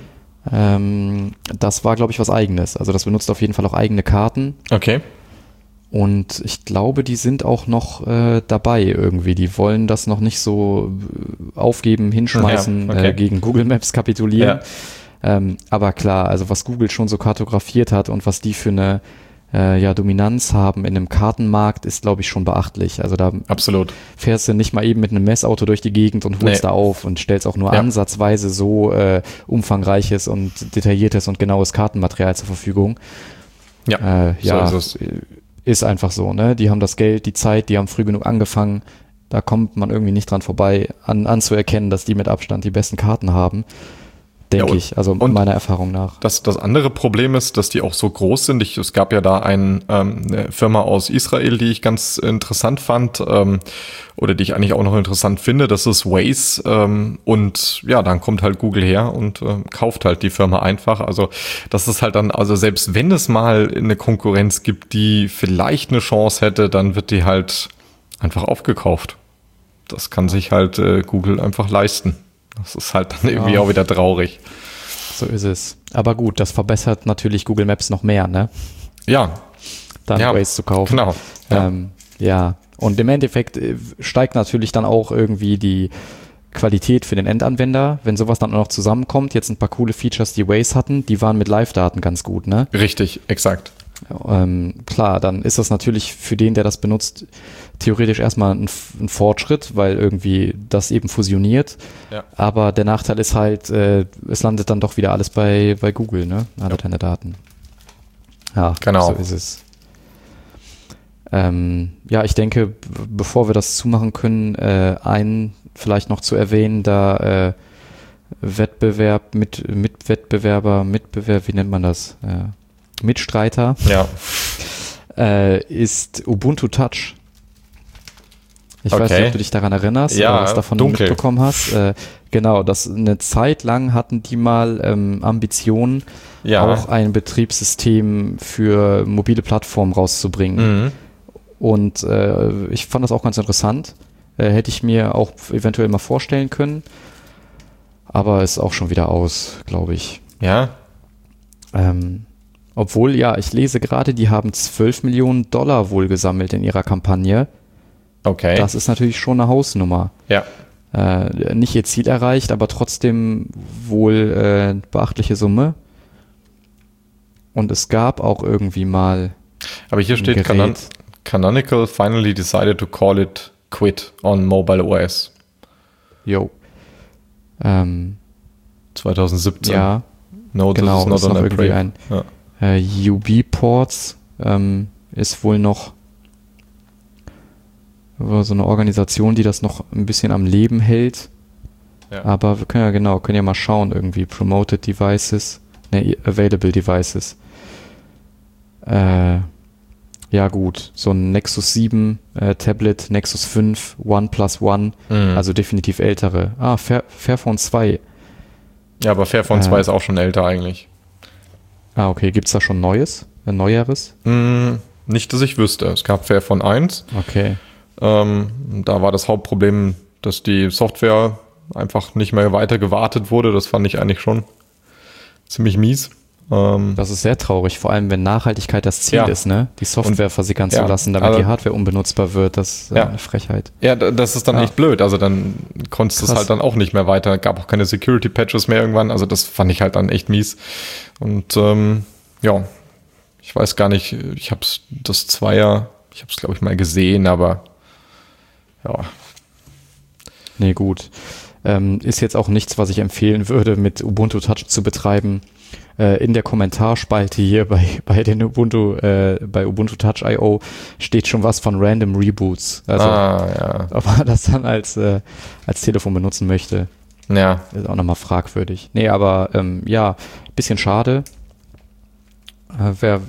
Ähm, das war, glaube ich, was Eigenes. Also das benutzt auf jeden Fall auch eigene Karten. Okay. Und ich glaube, die sind auch noch äh, dabei irgendwie. Die wollen das noch nicht so aufgeben, hinschmeißen, ja, okay. äh, gegen Google Maps kapitulieren. Ja. Ähm, aber klar, also was Google schon so kartografiert hat und was die für eine äh, ja, Dominanz haben in einem Kartenmarkt, ist, glaube ich, schon beachtlich. Also da Absolut. fährst du nicht mal eben mit einem Messauto durch die Gegend und holst nee. da auf und stellst auch nur ja. ansatzweise so äh, umfangreiches und detailliertes und genaues Kartenmaterial zur Verfügung. Ja, äh, ja so ist es. Ist einfach so, ne? Die haben das Geld, die Zeit, die haben früh genug angefangen. Da kommt man irgendwie nicht dran vorbei, an, anzuerkennen, dass die mit Abstand die besten Karten haben. Denke ja, ich, also meiner Erfahrung nach. Das, das andere Problem ist, dass die auch so groß sind. Ich, es gab ja da ein, ähm, eine Firma aus Israel, die ich ganz interessant fand ähm, oder die ich eigentlich auch noch interessant finde. Das ist Waze ähm, und ja, dann kommt halt Google her und äh, kauft halt die Firma einfach. Also das ist halt dann, also selbst wenn es mal eine Konkurrenz gibt, die vielleicht eine Chance hätte, dann wird die halt einfach aufgekauft. Das kann sich halt äh, Google einfach leisten. Das ist halt dann irgendwie ja. auch wieder traurig. So ist es. Aber gut, das verbessert natürlich Google Maps noch mehr, ne? Ja. Dann ja, Waze zu kaufen. Genau. Ja. Ähm, ja. Und im Endeffekt steigt natürlich dann auch irgendwie die Qualität für den Endanwender, wenn sowas dann auch noch zusammenkommt. Jetzt ein paar coole Features, die Waze hatten, die waren mit Live-Daten ganz gut, ne? Richtig, exakt. Ähm, klar, dann ist das natürlich für den, der das benutzt, theoretisch erstmal ein, ein Fortschritt, weil irgendwie das eben fusioniert. Ja. Aber der Nachteil ist halt, äh, es landet dann doch wieder alles bei, bei Google, ne? Alle ja. deine Daten. Ja, genau. So ist es. Ähm, ja, ich denke, b- bevor wir das zumachen können, äh, einen vielleicht noch zu erwähnen, da äh, Wettbewerb, mit, Mitwettbewerber, Mitbewerb, wie nennt man das? Ja. Mitstreiter ja. äh, ist Ubuntu Touch. Ich okay. weiß nicht, ob du dich daran erinnerst ja, oder was davon dunkel. mitbekommen hast. Äh, genau, das eine Zeit lang hatten die mal ähm, Ambitionen, ja. auch ein Betriebssystem für mobile Plattformen rauszubringen. Mhm. Und äh, ich fand das auch ganz interessant. Äh, hätte ich mir auch eventuell mal vorstellen können. Aber ist auch schon wieder aus, glaube ich. Ja. Ähm, Obwohl, ja, ich lese gerade, die haben zwölf Millionen Dollar wohl gesammelt in ihrer Kampagne. Okay. Das ist natürlich schon eine Hausnummer. Ja. Äh, nicht ihr Ziel erreicht, aber trotzdem wohl äh, beachtliche Summe. Und es gab auch irgendwie mal Aber hier steht, Canon- Canonical finally decided to call it quit on mobile O S. Jo. Ähm, zwanzig siebzehn. Ja. No, this genau, is not ist noch on irgendwie Brave. ein Ja. äh, U B-Ports ähm, ist wohl noch so eine Organisation, die das noch ein bisschen am Leben hält. Ja. Aber wir können ja genau, können ja mal schauen irgendwie. Promoted Devices, ne, Available Devices. Äh, ja gut, so ein Nexus sieben äh, Tablet, Nexus fünf, OnePlus One, Mhm. also definitiv ältere. Ah, Fair, Fairphone zwei. Ja, aber Fairphone Äh. zwei ist auch schon älter eigentlich. Ah, okay, gibt's da schon Neues? Ein neueres? Hm, nicht, dass ich wüsste. Es gab Fairphone eins. Okay. Ähm, da war das Hauptproblem, dass die Software einfach nicht mehr weiter gewartet wurde. Das fand ich eigentlich schon ziemlich mies. Ähm, Das ist sehr traurig, vor allem wenn Nachhaltigkeit das Ziel Ja. ist, ne? Die Software Und- versickern ja, zu lassen, damit also- die Hardware unbenutzbar wird. Das ist äh, Ja. eine Frechheit. ja, d- das ist dann Ja. echt blöd. Also dann konntest du es Krass. halt dann auch nicht mehr weiter. Gab auch keine Security-Patches mehr irgendwann. Also das fand ich halt dann echt mies. Und ähm, ja, ich weiß gar nicht, ich habe das Zweier, ich habe es glaube ich mal gesehen, aber ja, Nee, gut. Ähm, ist jetzt auch nichts, was ich empfehlen würde, mit Ubuntu Touch zu betreiben. Äh, in der Kommentarspalte hier bei, bei den Ubuntu, äh, bei Ubuntu Touch Punkt i o steht schon was von Random Reboots. Also, ah, ja. ob man das dann als, äh, als Telefon benutzen möchte, Ja, ist auch nochmal fragwürdig. Nee, aber ähm, ja, bisschen schade. Äh, wer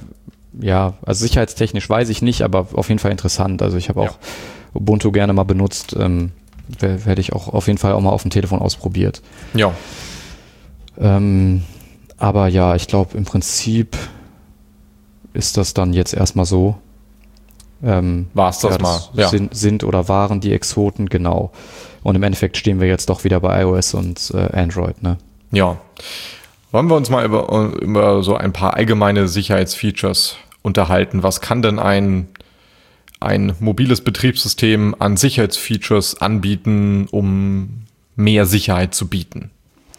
ja, also sicherheitstechnisch weiß ich nicht, aber auf jeden Fall interessant. Also ich habe auch ja. Ubuntu gerne mal benutzt, ähm, werde ich auch auf jeden Fall auch mal auf dem Telefon ausprobiert. Ja. Ähm, aber ja, ich glaube im Prinzip ist das dann jetzt erstmal so. Ähm, War es das, ja, mal? Das ja. Sind, sind oder waren die Exoten, genau. Und im Endeffekt stehen wir jetzt doch wieder bei iOS und äh, Android, ne? Ja. Wollen wir uns mal über, über so ein paar allgemeine Sicherheitsfeatures unterhalten? Was kann denn ein, ein mobiles Betriebssystem an Sicherheitsfeatures anbieten, um mehr Sicherheit zu bieten?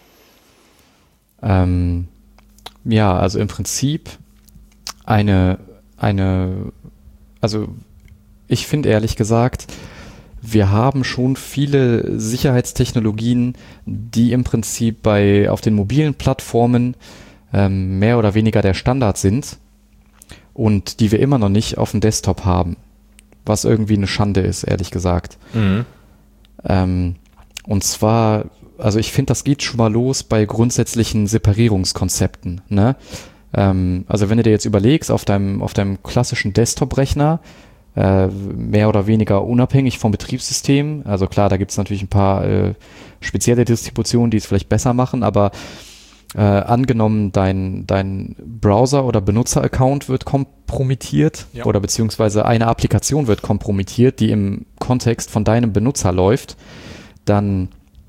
Ähm, ja, also im Prinzip eine, eine, also ich finde ehrlich gesagt, wir haben schon viele Sicherheitstechnologien, die im Prinzip bei auf den mobilen Plattformen ähm, mehr oder weniger der Standard sind und die wir immer noch nicht auf dem Desktop haben, was irgendwie eine Schande ist, ehrlich gesagt. Mhm. Ähm, und zwar, also ich finde, das geht schon mal los bei grundsätzlichen Separierungskonzepten, ne? Ähm, also wenn du dir jetzt überlegst, auf deinem, auf deinem klassischen Desktop-Rechner, äh, mehr oder weniger unabhängig vom Betriebssystem, also klar, da gibt es natürlich ein paar äh, spezielle Distributionen, die es vielleicht besser machen, aber äh, angenommen, dein, dein Browser- oder Benutzer-Account wird kompromittiert ja. oder beziehungsweise eine Applikation wird kompromittiert, die im Kontext von deinem Benutzer läuft, dann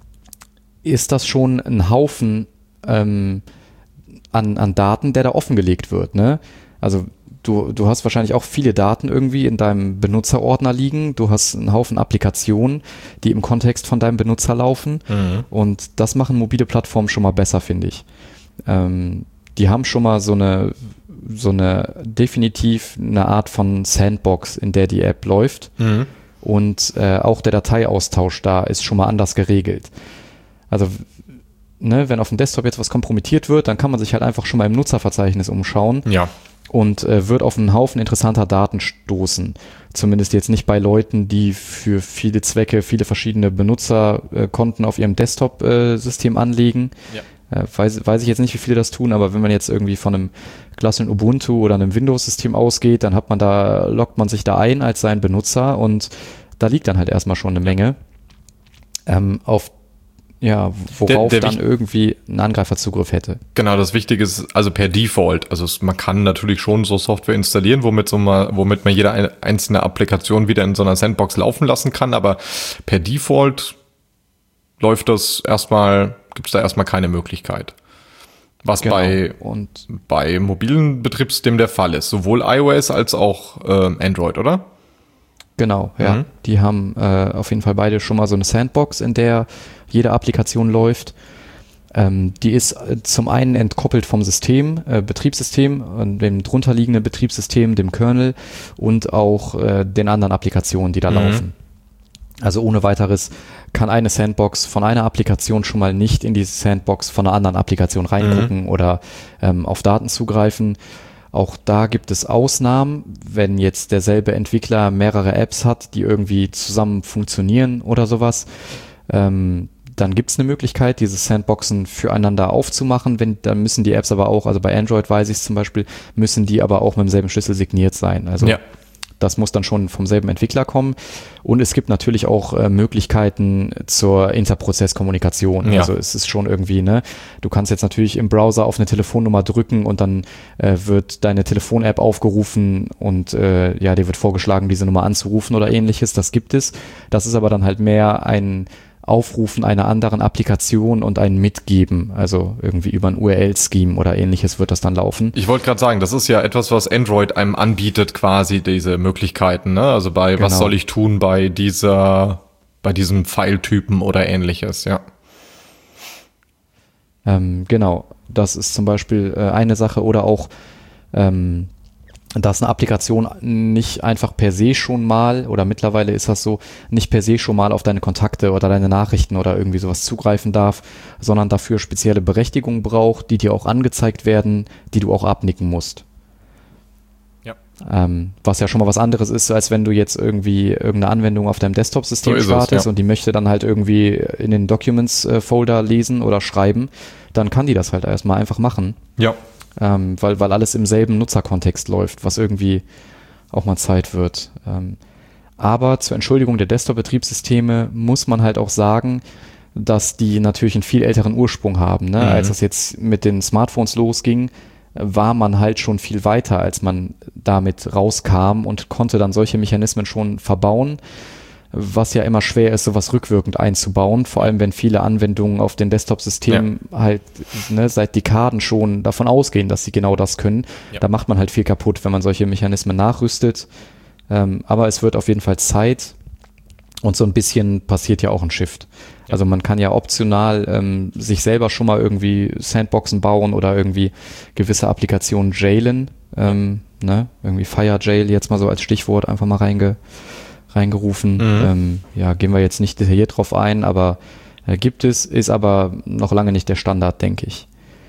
ist das schon ein Haufen ähm, an, an Daten, der da offengelegt wird, ne? Also du, du hast wahrscheinlich auch viele Daten irgendwie in deinem Benutzerordner liegen, du hast einen Haufen Applikationen, die im Kontext von deinem Benutzer laufen mhm. und das machen mobile Plattformen schon mal besser, finde ich. Ähm, die haben schon mal so eine, so eine definitiv eine Art von Sandbox, in der die App läuft mhm. und äh, auch der Dateiaustausch da ist schon mal anders geregelt. Also ne, wenn auf dem Desktop jetzt was kompromittiert wird, dann kann man sich halt einfach schon mal im Nutzerverzeichnis umschauen. Ja. Und äh, wird auf einen Haufen interessanter Daten stoßen. Zumindest jetzt nicht bei Leuten, die für viele Zwecke viele verschiedene Benutzerkonten äh, auf ihrem Desktop-System äh, anlegen. Ja. Äh, weiß, weiß ich jetzt nicht, wie viele das tun, aber wenn man jetzt irgendwie von einem klassischen Ubuntu oder einem Windows-System ausgeht, dann hat man da, loggt man sich da ein als sein Benutzer und da liegt dann halt erstmal schon eine Menge. Ähm, auf Ja, worauf der, der dann irgendwie ein Angreifer Zugriff hätte. Genau, das Wichtige ist also per Default. Also es, man kann natürlich schon so Software installieren, womit, so mal, womit man jede einzelne Applikation wieder in so einer Sandbox laufen lassen kann, aber per Default läuft das erstmal, gibt es da erstmal keine Möglichkeit. Was genau. bei, und bei mobilen Betriebssystemen der Fall ist. Sowohl iOS als auch äh, Android, oder? Genau, ja. Mhm. Die haben äh, auf jeden Fall beide schon mal so eine Sandbox, in der jede Applikation läuft. Ähm, die ist äh, zum einen entkoppelt vom System, äh, Betriebssystem, äh, dem drunterliegenden Betriebssystem, dem Kernel und auch äh, den anderen Applikationen, die da mhm. laufen. Also ohne weiteres kann eine Sandbox von einer Applikation schon mal nicht in diese Sandbox von einer anderen Applikation reingucken mhm. oder ähm, auf Daten zugreifen. Auch da gibt es Ausnahmen, wenn jetzt derselbe Entwickler mehrere Apps hat, die irgendwie zusammen funktionieren oder sowas. Ähm, dann gibt es eine Möglichkeit, diese Sandboxen füreinander aufzumachen. Wenn, dann müssen die Apps aber auch, also bei Android weiß ich es zum Beispiel, müssen die aber auch mit demselben Schlüssel signiert sein. Also ja. Das muss dann schon vom selben Entwickler kommen. Und es gibt natürlich auch äh, Möglichkeiten zur Interprozesskommunikation. Ja. Also es ist schon irgendwie, ne, du kannst jetzt natürlich im Browser auf eine Telefonnummer drücken und dann äh, wird deine Telefon-App aufgerufen und äh, ja, dir wird vorgeschlagen, diese Nummer anzurufen oder ähnliches. Das gibt es. Das ist aber dann halt mehr ein Aufrufen einer anderen Applikation und ein Mitgeben, also irgendwie über ein U R L-Scheme oder ähnliches wird das dann laufen. Ich wollte gerade sagen, das ist ja etwas, was Android einem anbietet, quasi diese Möglichkeiten, ne? Also bei genau. Was soll ich tun bei dieser, bei diesem File-Typen oder ähnliches, ja. Ähm, genau, das ist zum Beispiel äh, eine Sache oder auch ähm, dass eine Applikation nicht einfach per se schon mal, oder mittlerweile ist das so, nicht per se schon mal auf deine Kontakte oder deine Nachrichten oder irgendwie sowas zugreifen darf, sondern dafür spezielle Berechtigungen braucht, die dir auch angezeigt werden, die du auch abnicken musst. Ja. Ähm, was ja schon mal was anderes ist, als wenn du jetzt irgendwie irgendeine Anwendung auf deinem Desktop-System so startest es, ja. und die möchte dann halt irgendwie in den Documents-Folder lesen oder schreiben, dann kann die das halt erstmal einfach machen. Ja. ähm, weil, weil alles im selben Nutzerkontext läuft, was irgendwie auch mal Zeit wird. Ähm, aber zur Entschuldigung der Desktop-Betriebssysteme muss man halt auch sagen, dass die natürlich einen viel älteren Ursprung haben. Ne? Mhm. Als das jetzt mit den Smartphones losging, war man halt schon viel weiter, als man damit rauskam und konnte dann solche Mechanismen schon verbauen, was ja immer schwer ist, sowas rückwirkend einzubauen, vor allem wenn viele Anwendungen auf den Desktop-Systemen ja. halt ne, seit Dekaden schon davon ausgehen, dass sie genau das können. Ja. Da macht man halt viel kaputt, wenn man solche Mechanismen nachrüstet. Ähm, aber es wird auf jeden Fall Zeit und so ein bisschen passiert ja auch ein Shift. Ja. Also man kann ja optional ähm, sich selber schon mal irgendwie Sandboxen bauen oder irgendwie gewisse Applikationen jailen. Ähm, ne? Irgendwie Fire-Jail jetzt mal so als Stichwort einfach mal reinge reingerufen. Mhm. Ähm, ja, gehen wir jetzt nicht detailliert drauf ein, aber äh, gibt es, ist aber noch lange nicht der Standard, denke ich.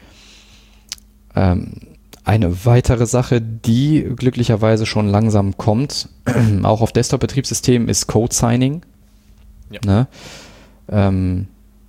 Ähm, eine weitere Sache, die glücklicherweise schon langsam kommt, auch auf Desktop-Betriebssystemen, ist Code-Signing. Ja. Ne? Ähm,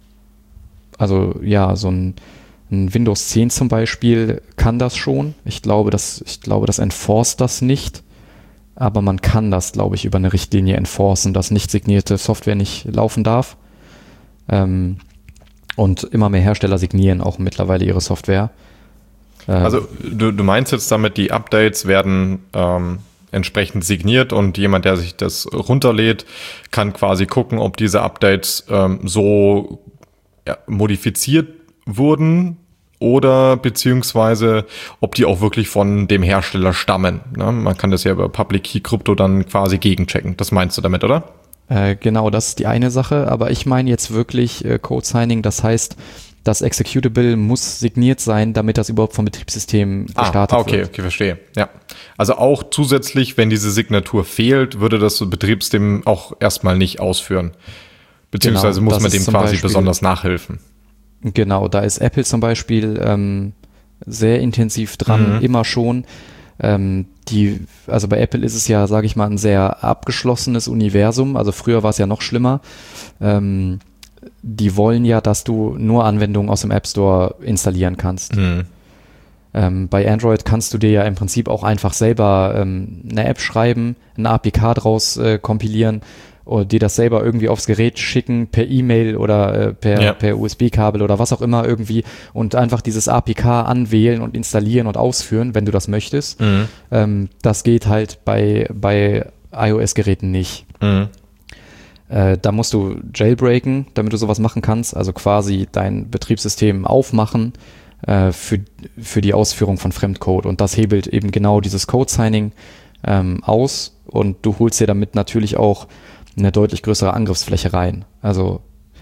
also ja, so ein, ein Windows zehn zum Beispiel kann das schon. Ich glaube, das, ich glaube, das enforced das nicht. Aber man kann das, glaube ich, über eine Richtlinie enforcen, dass nicht signierte Software nicht laufen darf. Ähm, und immer mehr Hersteller signieren auch mittlerweile ihre Software. Äh, also du, du meinst jetzt damit, die Updates werden ähm, entsprechend signiert und jemand, der sich das runterlädt, kann quasi gucken, ob diese Updates ähm, so ja, modifiziert wurden, oder beziehungsweise ob die auch wirklich von dem Hersteller stammen. Ne? Man kann das ja über Public Key Crypto dann quasi gegenchecken. Das meinst du damit, oder? Äh, genau, das ist die eine Sache. Aber ich meine jetzt wirklich äh, Code Signing. Das heißt, das Executable muss signiert sein, damit das überhaupt vom Betriebssystem gestartet ah, okay, wird. Okay, verstehe. Ja. Also auch zusätzlich, wenn diese Signatur fehlt, würde das Betriebssystem auch erstmal nicht ausführen. Beziehungsweise genau, muss man dem quasi Beispiel besonders nachhelfen. Genau, da ist Apple zum Beispiel ähm, sehr intensiv dran, mhm. immer schon. Ähm, die, also bei Apple ist es ja, sage ich mal, ein sehr abgeschlossenes Universum. Also früher war es ja noch schlimmer. Ähm, die wollen ja, dass du nur Anwendungen aus dem App Store installieren kannst. Mhm. Ähm, bei Android kannst du dir ja im Prinzip auch einfach selber ähm, eine App schreiben, eine A P K draus äh, kompilieren oder dir das selber irgendwie aufs Gerät schicken, per E-Mail oder äh, per, ja. per U S B-Kabel oder was auch immer irgendwie und einfach dieses A P K anwählen und installieren und ausführen, wenn du das möchtest. Mhm. Ähm, das geht halt bei, bei iOS-Geräten nicht. Mhm. Äh, da musst du jailbreaken, damit du sowas machen kannst, also quasi dein Betriebssystem aufmachen äh, für, für die Ausführung von Fremdcode und das hebelt eben genau dieses Code-Signing ähm, aus und du holst dir damit natürlich auch eine deutlich größere Angriffsfläche rein. Also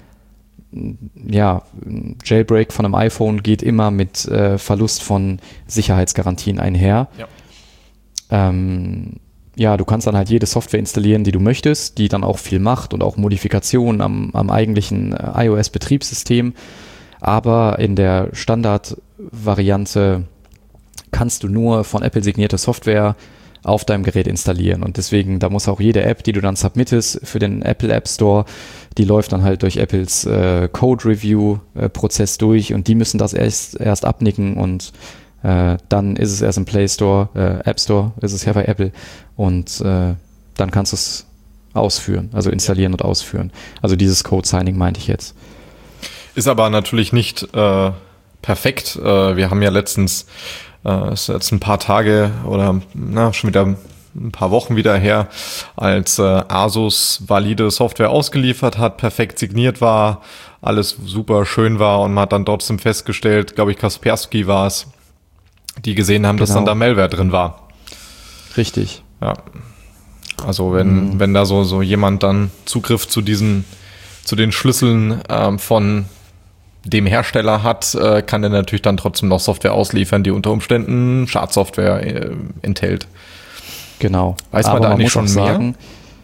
ja, Jailbreak von einem iPhone geht immer mit äh, Verlust von Sicherheitsgarantien einher. Ja. Ähm, ja, du kannst dann halt jede Software installieren, die du möchtest, die dann auch viel macht und auch Modifikationen am, am eigentlichen äh, iOS-Betriebssystem. Aber in der Standardvariante kannst du nur von Apple signierte Software auf deinem Gerät installieren und deswegen, da muss auch jede App, die du dann submittest für den Apple App Store, die läuft dann halt durch Apples äh, Code-Review-Prozess durch und die müssen das erst, erst abnicken und äh, dann ist es erst im Play Store, äh, App Store, ist es ja bei Apple und äh, dann kannst du es ausführen, also installieren ja. und ausführen. Also dieses Code-Signing meinte ich jetzt. Ist aber natürlich nicht äh, perfekt. Äh, wir haben ja letztens Uh, ist jetzt ein paar Tage oder na, schon wieder ein paar Wochen wieder her, als äh, Asus valide Software ausgeliefert hat, perfekt signiert war, alles super schön war und man hat dann trotzdem festgestellt, glaube ich, Kaspersky war es, die gesehen haben, genau. dass dann da Malware drin war. Richtig. Ja. Also wenn mhm. wenn da so so jemand dann Zugriff zu diesen zu den Schlüsseln ähm, von dem Hersteller hat, äh, kann er natürlich dann trotzdem noch Software ausliefern, die unter Umständen Schadsoftware äh, enthält. Genau. Weiß man Aber da man eigentlich schon mehr? Sagen,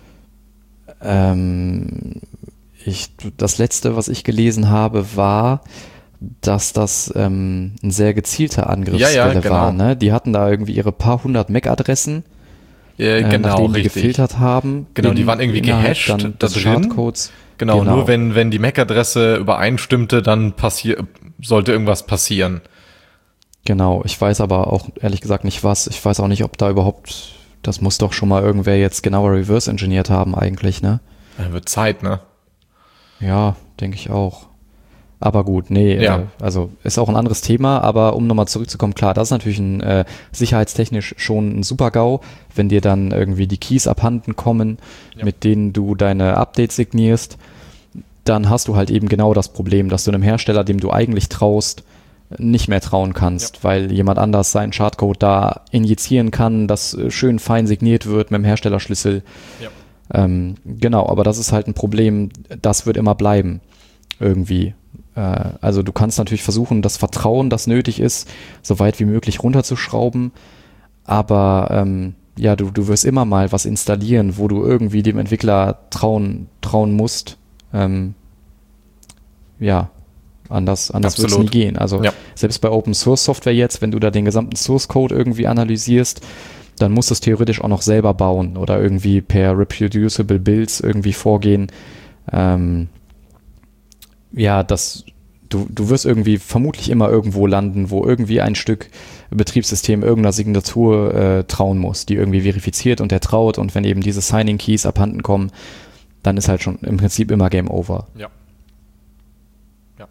ähm, ich, das letzte, was ich gelesen habe, war, dass das ähm, ein sehr gezielter Angriffswelle ja, ja, genau. war. Ne? Die hatten da irgendwie ihre paar hundert M A C-Adressen, äh, genau, nachdem die richtig. gefiltert haben. Genau, die waren irgendwie gehasht da drin. Schadcodes. Genau, genau, nur wenn wenn die M A C-Adresse übereinstimmte, dann passier- sollte irgendwas passieren. Genau, ich weiß aber auch ehrlich gesagt nicht was. Ich weiß auch nicht, ob da überhaupt, das muss doch schon mal irgendwer jetzt genauer reverse engineert haben eigentlich, ne? Ja, wird Zeit, ne? Ja, denke ich auch. Aber gut, nee, ja. äh, also ist auch ein anderes Thema, aber um nochmal zurückzukommen, klar, das ist natürlich ein äh, sicherheitstechnisch schon ein Super-GAU, wenn dir dann irgendwie die Keys abhanden kommen, ja. mit denen du deine Updates signierst, dann hast du halt eben genau das Problem, dass du einem Hersteller, dem du eigentlich traust, nicht mehr trauen kannst, ja. weil jemand anders seinen Schadcode da injizieren kann, das schön fein signiert wird mit dem Herstellerschlüssel. Ja. Ähm, genau, aber das ist halt ein Problem, das wird immer bleiben, irgendwie. Also du kannst natürlich versuchen, das Vertrauen, das nötig ist, so weit wie möglich runterzuschrauben, aber ähm, ja, du, du wirst immer mal was installieren, wo du irgendwie dem Entwickler trauen, trauen musst. Ähm, ja, anders, anders wird es nie gehen. Also ja. selbst bei Open Source Software jetzt, wenn du da den gesamten Source Code irgendwie analysierst, dann musst du es theoretisch auch noch selber bauen oder irgendwie per reproducible Builds irgendwie vorgehen. Ähm, ja, das, du, du wirst irgendwie vermutlich immer irgendwo landen, wo irgendwie ein Stück Betriebssystem irgendeiner Signatur äh, trauen muss, die irgendwie verifiziert und der traut, und wenn eben diese Signing Keys abhanden kommen, dann ist halt schon im Prinzip immer Game Over. Ja. Ja.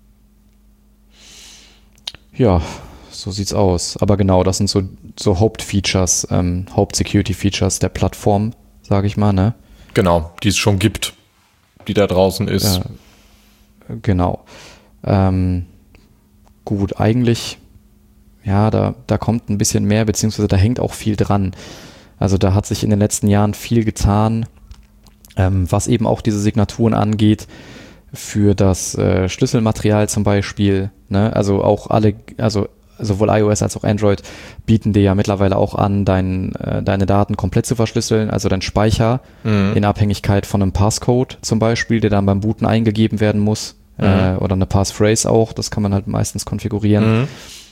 Ja, so sieht's aus. Aber genau, das sind so, so Hauptfeatures, ähm, Haupt-Security-Features der Plattform, sage ich mal, ne? Genau, die es schon gibt, die da draußen ist. Ja. Genau. Ähm, gut, eigentlich, ja, da, da kommt ein bisschen mehr, beziehungsweise da hängt auch viel dran. Also da hat sich in den letzten Jahren viel getan, ähm, was eben auch diese Signaturen angeht, für das äh, Schlüsselmaterial zum Beispiel. Ne? Also auch alle, also sowohl iOS als auch Android bieten dir ja mittlerweile auch an, dein, äh, deine Daten komplett zu verschlüsseln, also dein Speicher mhm. in Abhängigkeit von einem Passcode zum Beispiel, der dann beim Booten eingegeben werden muss. Mhm. Oder eine Passphrase auch, das kann man halt meistens konfigurieren. Mhm.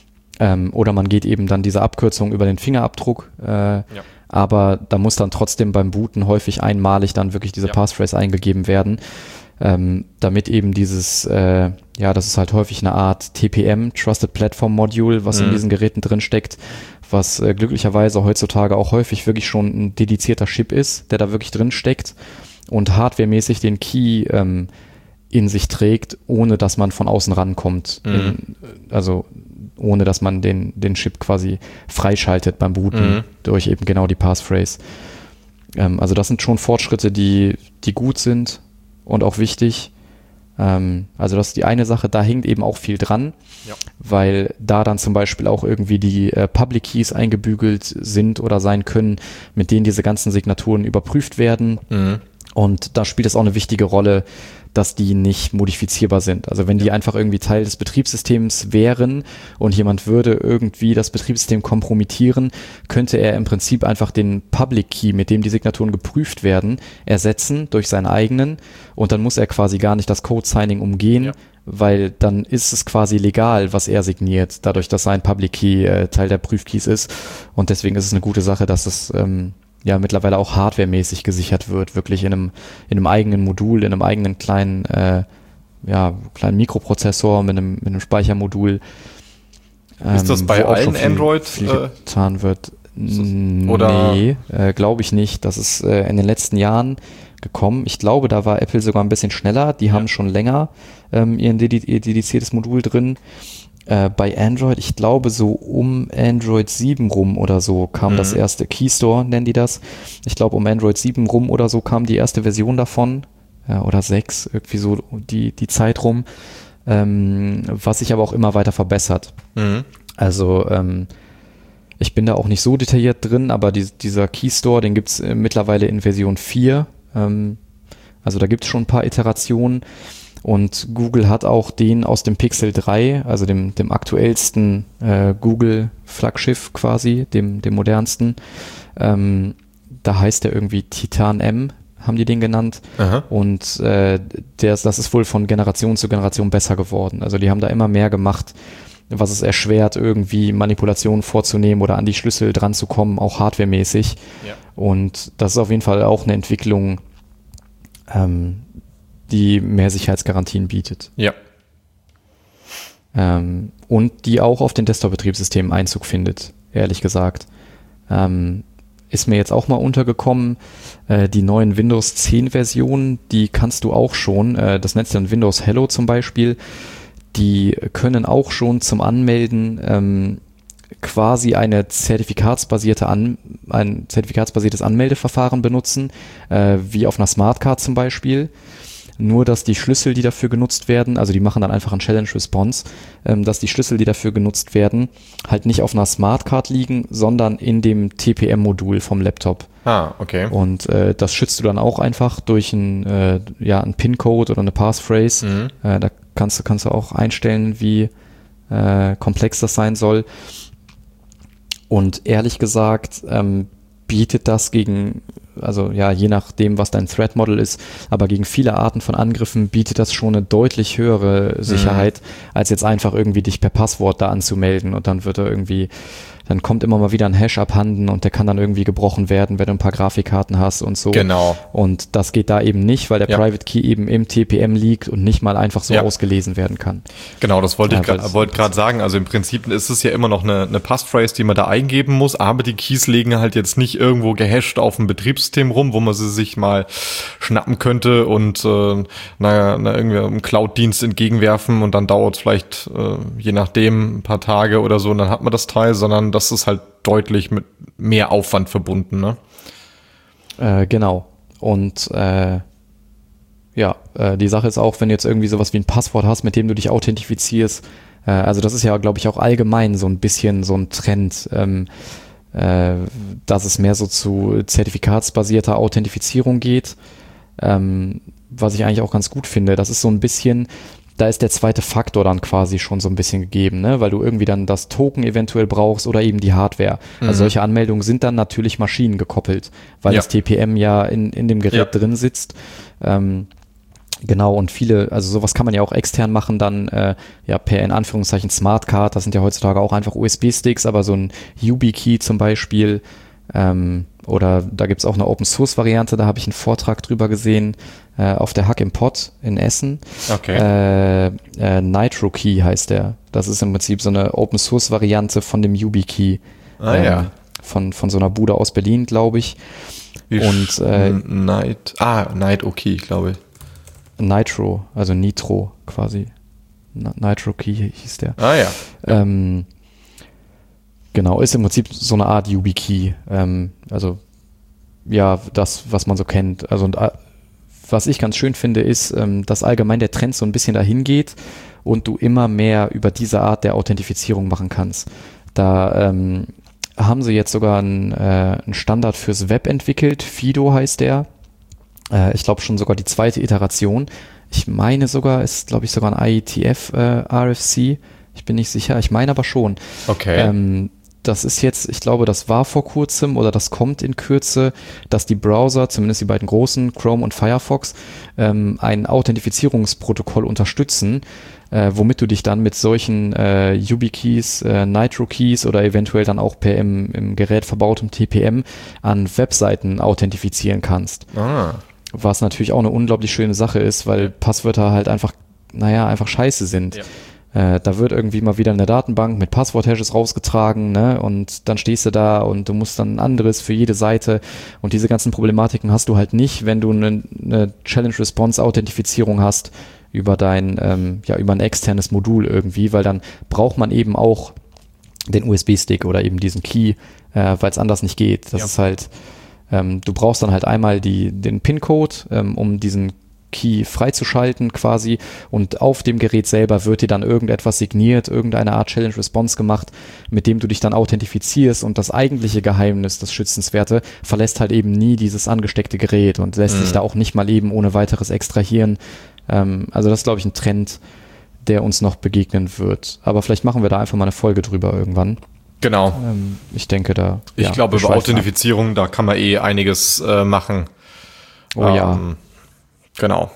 Ähm, oder man geht eben dann diese Abkürzung über den Fingerabdruck, äh, ja. aber da muss dann trotzdem beim Booten häufig einmalig dann wirklich diese ja. Passphrase eingegeben werden, ähm, damit eben dieses, äh, ja, das ist halt häufig eine Art T P M, Trusted Platform Module, was mhm. in diesen Geräten drin steckt, was äh, glücklicherweise heutzutage auch häufig wirklich schon ein dedizierter Chip ist, der da wirklich drin steckt und hardwaremäßig den Key ähm, in sich trägt, ohne dass man von außen rankommt. Mhm. In, also ohne dass man den, den Chip quasi freischaltet beim Booten mhm. durch eben genau die Passphrase. Ähm, also das sind schon Fortschritte, die, die gut sind und auch wichtig. Ähm, also das ist die eine Sache, da hängt eben auch viel dran, ja. weil da dann zum Beispiel auch irgendwie die äh, Public Keys eingebügelt sind oder sein können, mit denen diese ganzen Signaturen überprüft werden. Mhm. Und da spielt es auch eine wichtige Rolle, dass die nicht modifizierbar sind. Also wenn die ja. einfach irgendwie Teil des Betriebssystems wären und jemand würde irgendwie das Betriebssystem kompromittieren, könnte er im Prinzip einfach den Public Key, mit dem die Signaturen geprüft werden, ersetzen durch seinen eigenen, und dann muss er quasi gar nicht das Code-Signing umgehen, ja. weil dann ist es quasi legal, was er signiert, dadurch, dass sein Public Key äh, Teil der Prüfkeys ist, und deswegen ist es eine gute Sache, dass es ähm, ja mittlerweile auch hardwaremäßig gesichert wird, wirklich in einem in einem eigenen Modul, in einem eigenen kleinen äh, ja kleinen Mikroprozessor mit einem mit einem Speichermodul. Ähm, ist das bei allen viel, Android viel getan wird? Oder? Nee, äh, glaube ich nicht. Das ist äh, in den letzten Jahren gekommen. Ich glaube, da war Apple sogar ein bisschen schneller. Die ja. haben schon länger ähm, ihren dedi- ihr dediziertes Modul drin. Äh, bei Android, ich glaube so um Android sieben rum oder so kam mhm. das erste Keystore, nennen die das. Ich glaube um Android sieben rum oder so kam die erste Version davon, ja, oder sechs, irgendwie so die, die Zeit rum, ähm, was sich aber auch immer weiter verbessert. Mhm. Also ähm, ich bin da auch nicht so detailliert drin, aber die, dieser Keystore, den gibt's äh, mittlerweile in Version vier. Ähm, also da gibt's schon ein paar Iterationen. Und Google hat auch den aus dem Pixel drei, also dem, dem aktuellsten äh, Google-Flaggschiff quasi, dem, dem modernsten. Ähm, da heißt der irgendwie Titan M, haben die den genannt. Aha. Und äh, der, das ist wohl von Generation zu Generation besser geworden. Also die haben da immer mehr gemacht, was es erschwert, irgendwie Manipulationen vorzunehmen oder an die Schlüssel dran zu kommen, auch hardwaremäßig. Ja. Und das ist auf jeden Fall auch eine Entwicklung, ähm, die mehr Sicherheitsgarantien bietet. Ja. Ähm, und die auch auf den Desktop-Betriebssystemen Einzug findet, ehrlich gesagt. Ähm, ist mir jetzt auch mal untergekommen, äh, die neuen Windows zehn Versionen, die kannst du auch schon, äh, das nennt sich dann Windows Hello zum Beispiel, die können auch schon zum Anmelden ähm, quasi eine zertifikatsbasierte An, ein zertifikatsbasiertes Anmeldeverfahren benutzen, äh, wie auf einer Smartcard zum Beispiel. Nur, dass die Schlüssel, die dafür genutzt werden, also die machen dann einfach einen Challenge Response, ähm, dass die Schlüssel, die dafür genutzt werden, halt nicht auf einer Smartcard liegen, sondern in dem T P M-Modul vom Laptop. Ah, okay. Und äh, das schützt du dann auch einfach durch ein, äh, ja, einen PIN-Code oder eine Passphrase. Mhm. Äh, da kannst du, kannst du auch einstellen, wie äh, komplex das sein soll. Und ehrlich gesagt, ähm, bietet das gegen, also ja, je nachdem, was dein Threat Model ist, aber gegen viele Arten von Angriffen bietet das schon eine deutlich höhere Sicherheit, mhm. als jetzt einfach irgendwie dich per Passwort da anzumelden und dann wird er irgendwie, dann kommt immer mal wieder ein Hash abhanden und der kann dann irgendwie gebrochen werden, wenn du ein paar Grafikkarten hast und so. Genau. Und das geht da eben nicht, weil der ja. Private Key eben im T P M liegt und nicht mal einfach so ja. ausgelesen werden kann. Genau, das wollte ja, ich gerade wollte gerade sagen. Also im Prinzip ist es ja immer noch eine, eine Passphrase, die man da eingeben muss, aber die Keys liegen halt jetzt nicht irgendwo gehasht auf dem Betriebssystem rum, wo man sie sich mal schnappen könnte und äh, naja, na, irgendwie einem Cloud-Dienst entgegenwerfen und dann dauert es vielleicht, äh, je nachdem, ein paar Tage oder so und dann hat man das Teil, sondern das ist halt deutlich mit mehr Aufwand verbunden, ne? Äh, genau. Und äh, ja, äh, die Sache ist auch, wenn du jetzt irgendwie sowas wie ein Passwort hast, mit dem du dich authentifizierst, äh, also das ist ja, glaube ich, auch allgemein so ein bisschen so ein Trend, ähm, äh, dass es mehr so zu zertifikatsbasierter Authentifizierung geht, ähm, was ich eigentlich auch ganz gut finde. Das ist so ein bisschen, da ist der zweite Faktor dann quasi schon so ein bisschen gegeben, ne? Weil du irgendwie dann das Token eventuell brauchst oder eben die Hardware. Mhm. Also solche Anmeldungen sind dann natürlich maschinengekoppelt, weil ja. das T P M ja in, in dem Gerät ja. drin sitzt. Ähm, genau, und viele, also sowas kann man ja auch extern machen, dann äh, ja per in Anführungszeichen Smartcard, das sind ja heutzutage auch einfach U S B-Sticks, aber so ein YubiKey zum Beispiel, ähm, oder da gibt's auch eine Open-Source-Variante, da habe ich einen Vortrag drüber gesehen, äh, auf der Hack im Pod in Essen. Okay. Äh, äh, Nitro Key heißt der. Das ist im Prinzip so eine Open-Source-Variante von dem YubiKey. Ah, ähm, ja. Von, von so einer Bude aus Berlin, glaube ich. Wie Und äh, Night, ah, Night Okay, glaube ich. Nitro, also Nitro quasi. Nitro Key hieß der. Ah ja. Ähm, Genau, ist im Prinzip so eine Art YubiKey, ähm, also ja, das, was man so kennt. Also und, äh, was ich ganz schön finde, ist, ähm, dass allgemein der Trend so ein bisschen dahin geht und du immer mehr über diese Art der Authentifizierung machen kannst. Da ähm, haben sie jetzt sogar einen, äh, einen Standard fürs Web entwickelt, Fido heißt der. Äh, ich glaube schon sogar die zweite Iteration. Ich meine sogar, ist glaube ich sogar ein I E T F äh, R F C. Ich bin nicht sicher, ich meine aber schon. Okay. Ähm, Das ist jetzt, ich glaube, das war vor kurzem oder das kommt in Kürze, dass die Browser, zumindest die beiden großen, Chrome und Firefox, ähm, ein Authentifizierungsprotokoll unterstützen, äh, womit du dich dann mit solchen äh, YubiKeys, äh, Nitro-Keys oder eventuell dann auch per im, im Gerät verbautem T P M an Webseiten authentifizieren kannst. Ah. Was natürlich auch eine unglaublich schöne Sache ist, weil Passwörter halt einfach, naja, einfach scheiße sind. Ja. Äh, da wird irgendwie mal wieder eine Datenbank mit Passwort-Hashes rausgetragen, ne? Und dann stehst du da und du musst dann ein anderes für jede Seite und diese ganzen Problematiken hast du halt nicht, wenn du eine, eine Challenge-Response-Authentifizierung hast über dein, ähm, ja, über ein externes Modul irgendwie, weil dann braucht man eben auch den U S B-Stick oder eben diesen Key, äh, weil es anders nicht geht. Das ja. ist halt, ähm, du brauchst dann halt einmal die, den PIN-Code, ähm, um diesen Key freizuschalten quasi und auf dem Gerät selber wird dir dann irgendetwas signiert, irgendeine Art Challenge Response gemacht, mit dem du dich dann authentifizierst und das eigentliche Geheimnis, das Schützenswerte, verlässt halt eben nie dieses angesteckte Gerät und lässt mhm. sich da auch nicht mal eben ohne weiteres extrahieren. Ähm, also das ist, glaube ich, ein Trend, der uns noch begegnen wird. Aber vielleicht machen wir da einfach mal eine Folge drüber irgendwann. Genau. Ähm, ich denke da. Ich ja, glaube, über Authentifizierung, ab. da kann man eh einiges äh, machen. Oh ähm, ja. Genau.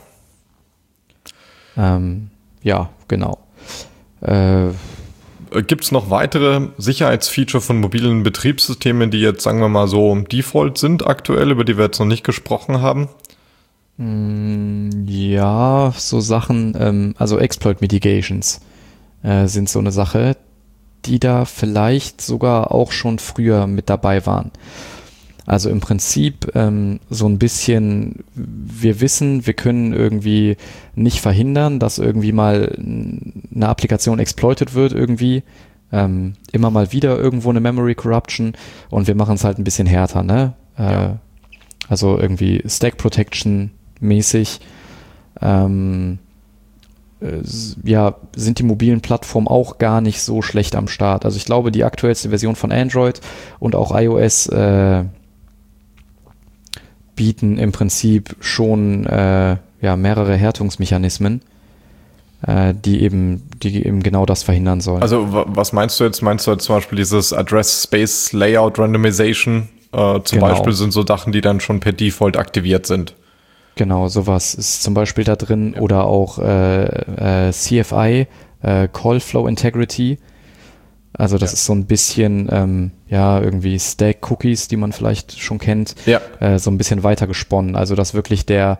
Ähm, ja, genau. Äh, Gibt es noch weitere Sicherheitsfeature von mobilen Betriebssystemen, die jetzt, sagen wir mal so, Default sind aktuell, über die wir jetzt noch nicht gesprochen haben? Ja, so Sachen, ähm, also Exploit Mitigations. äh, sind so eine Sache, die da vielleicht sogar auch schon früher mit dabei waren. Also im Prinzip ähm, so ein bisschen, wir wissen, wir können irgendwie nicht verhindern, dass irgendwie mal eine Applikation exploited wird irgendwie. Ähm, immer mal wieder irgendwo eine Memory Corruption und wir machen es halt ein bisschen härter, ne? Äh, ja. Also irgendwie Stack Protection mäßig. Ähm, äh, ja, sind die mobilen Plattformen auch gar nicht so schlecht am Start. Also ich glaube, die aktuellste Version von Android und auch iOS äh, bieten im Prinzip schon äh, ja, mehrere Härtungsmechanismen, äh, die eben, die eben genau das verhindern sollen. Also was meinst du jetzt? Meinst du jetzt zum Beispiel dieses Address Space Layout Randomization? Äh, zum genau. Beispiel sind so Sachen, die dann schon per Default aktiviert sind. Genau, sowas ist zum Beispiel da drin. Ja. Oder auch äh, äh, C F I, äh, Call Flow Integrity. Also das ja. ist so ein bisschen, ähm, ja, irgendwie Stack-Cookies, die man vielleicht schon kennt, ja. äh, so ein bisschen weiter gesponnen. Also dass wirklich der,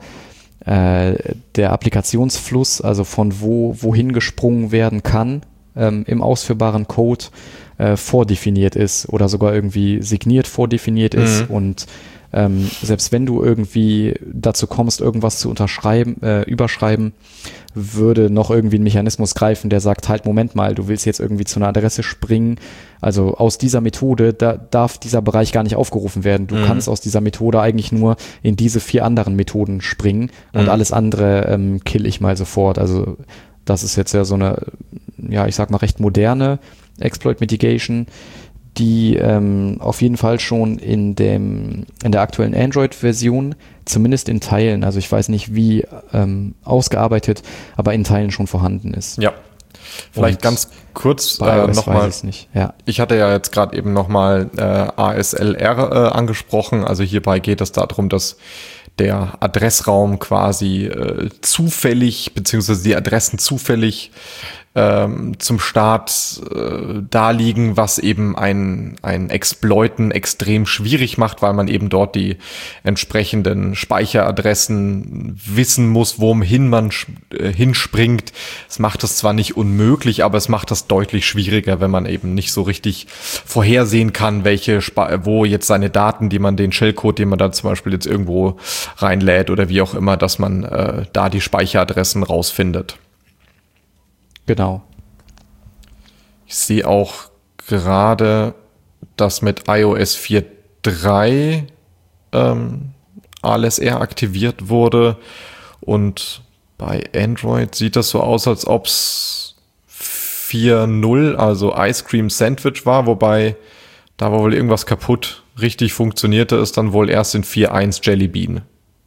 äh, der Applikationsfluss, also von wo wohin gesprungen werden kann, ähm, im ausführbaren Code äh, vordefiniert ist oder sogar irgendwie signiert vordefiniert mhm. ist. Und ähm, selbst wenn du irgendwie dazu kommst, irgendwas zu unterschreiben, äh, überschreiben, würde noch irgendwie ein Mechanismus greifen, der sagt, halt, Moment mal, du willst jetzt irgendwie zu einer Adresse springen. Also aus dieser Methode, da darf dieser Bereich gar nicht aufgerufen werden. Du mhm. kannst aus dieser Methode eigentlich nur in diese vier anderen Methoden springen und mhm. alles andere ähm, kill ich mal sofort. Also das ist jetzt ja so eine, ja, ich sag mal recht moderne Exploit Mitigation, die ähm, auf jeden Fall schon in dem in der aktuellen Android-Version, zumindest in Teilen, also ich weiß nicht wie ähm, ausgearbeitet, aber in Teilen schon vorhanden ist. Ja, vielleicht Und ganz kurz äh, nochmal. Ich, ja. ich hatte ja jetzt gerade eben nochmal äh, A S L R äh, angesprochen, also hierbei geht es darum, dass der Adressraum quasi äh, zufällig, beziehungsweise die Adressen zufällig ähm, zum Start äh, da liegen, was eben ein, ein Exploiten extrem schwierig macht, weil man eben dort die entsprechenden Speicheradressen wissen muss, wohin man äh, hinspringt. Es macht es zwar nicht unmöglich, aber es macht das deutlich schwieriger, wenn man eben nicht so richtig vorhersehen kann, welche Sp- wo jetzt seine Daten, die man den Shellcode, den man da zum Beispiel jetzt irgendwo reinlädt oder wie auch immer, dass man äh, da die Speicheradressen rausfindet. Genau. Ich sehe auch gerade, dass mit iOS vier Punkt drei ähm, A L S R aktiviert wurde und bei Android sieht das so aus, als ob es vier Punkt null, also Ice Cream Sandwich war, wobei da war wohl irgendwas kaputt. Richtig funktionierte es dann wohl erst in vier Punkt eins Jelly Bean.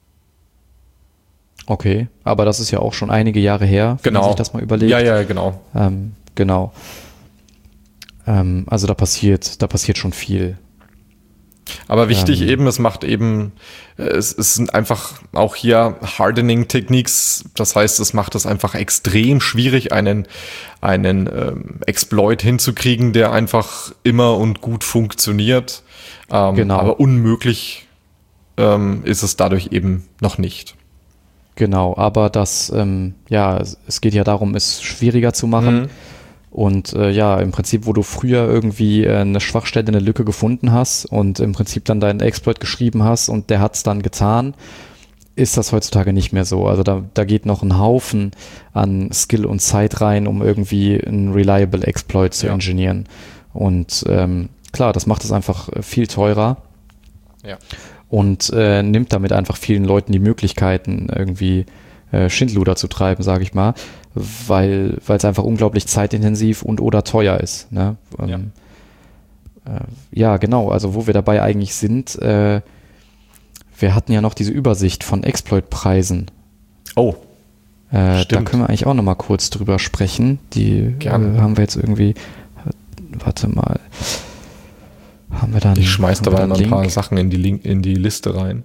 Okay, aber das ist ja auch schon einige Jahre her, wenn genau. man sich das mal überlegt. Ja, ja, genau. Ähm, genau. Ähm, also da passiert, da passiert schon viel. Aber wichtig ähm, eben, es macht eben, es, es sind einfach auch hier Hardening-Techniques, das heißt, es macht es einfach extrem schwierig, einen, einen ähm, Exploit hinzukriegen, der einfach immer und gut funktioniert. Ähm, genau. Aber unmöglich ähm, ist es dadurch eben noch nicht. Genau, aber das, ähm, ja, es geht ja darum, es schwieriger zu machen. Mhm. Und äh, ja, im Prinzip, wo du früher irgendwie äh, eine Schwachstelle, eine Lücke gefunden hast und im Prinzip dann deinen Exploit geschrieben hast und der hat es dann getan, ist das heutzutage nicht mehr so. Also da, da geht noch ein Haufen an Skill und Zeit rein, um irgendwie einen reliable Exploit zu ja. engineeren. Und ähm, klar, das macht es einfach viel teurer. Ja. Und äh, nimmt damit einfach vielen Leuten die Möglichkeiten, irgendwie äh, Schindluder zu treiben, sage ich mal, weil weil es einfach unglaublich zeitintensiv und oder teuer ist. Ne? Ähm, ja. Äh, ja, genau, also wo wir dabei eigentlich sind, äh, wir hatten ja noch diese Übersicht von Exploit-Preisen. Oh, äh, da können wir eigentlich auch nochmal kurz drüber sprechen. Die äh, haben wir jetzt irgendwie, warte mal, haben wir dann. Ich schmeiß dabei noch ein Link? paar Sachen in die, Link, in die Liste rein.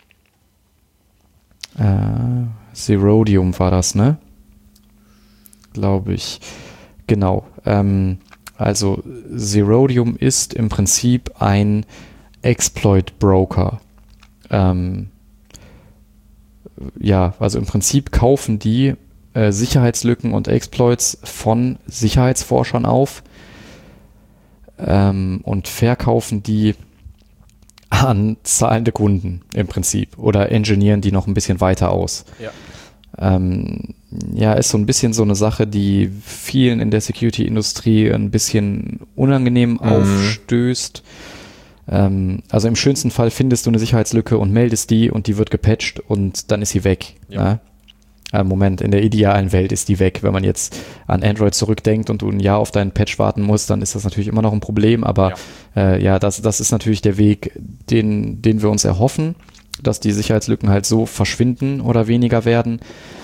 Äh, Zerodium war das, ne? Glaube ich. Genau. Ähm, also Zerodium ist im Prinzip ein Exploit-Broker. Ähm, ja, also im Prinzip kaufen die äh, Sicherheitslücken und Exploits von Sicherheitsforschern auf ähm, und verkaufen die an zahlende Kunden im Prinzip oder engineeren die noch ein bisschen weiter aus. Ja. Ähm, ja, ist so ein bisschen so eine Sache, die vielen in der Security-Industrie ein bisschen unangenehm mhm. aufstößt. Ähm, also im schönsten Fall findest du eine Sicherheitslücke und meldest die und die wird gepatcht und dann ist sie weg. Ja. Ne? Äh, Moment, in der idealen Welt ist die weg. Wenn man jetzt an Android zurückdenkt und du ein Jahr auf deinen Patch warten musst, dann ist das natürlich immer noch ein Problem, aber ja, äh, ja das, das ist natürlich der Weg, den, den wir uns erhoffen, dass die Sicherheitslücken halt so verschwinden oder weniger werden.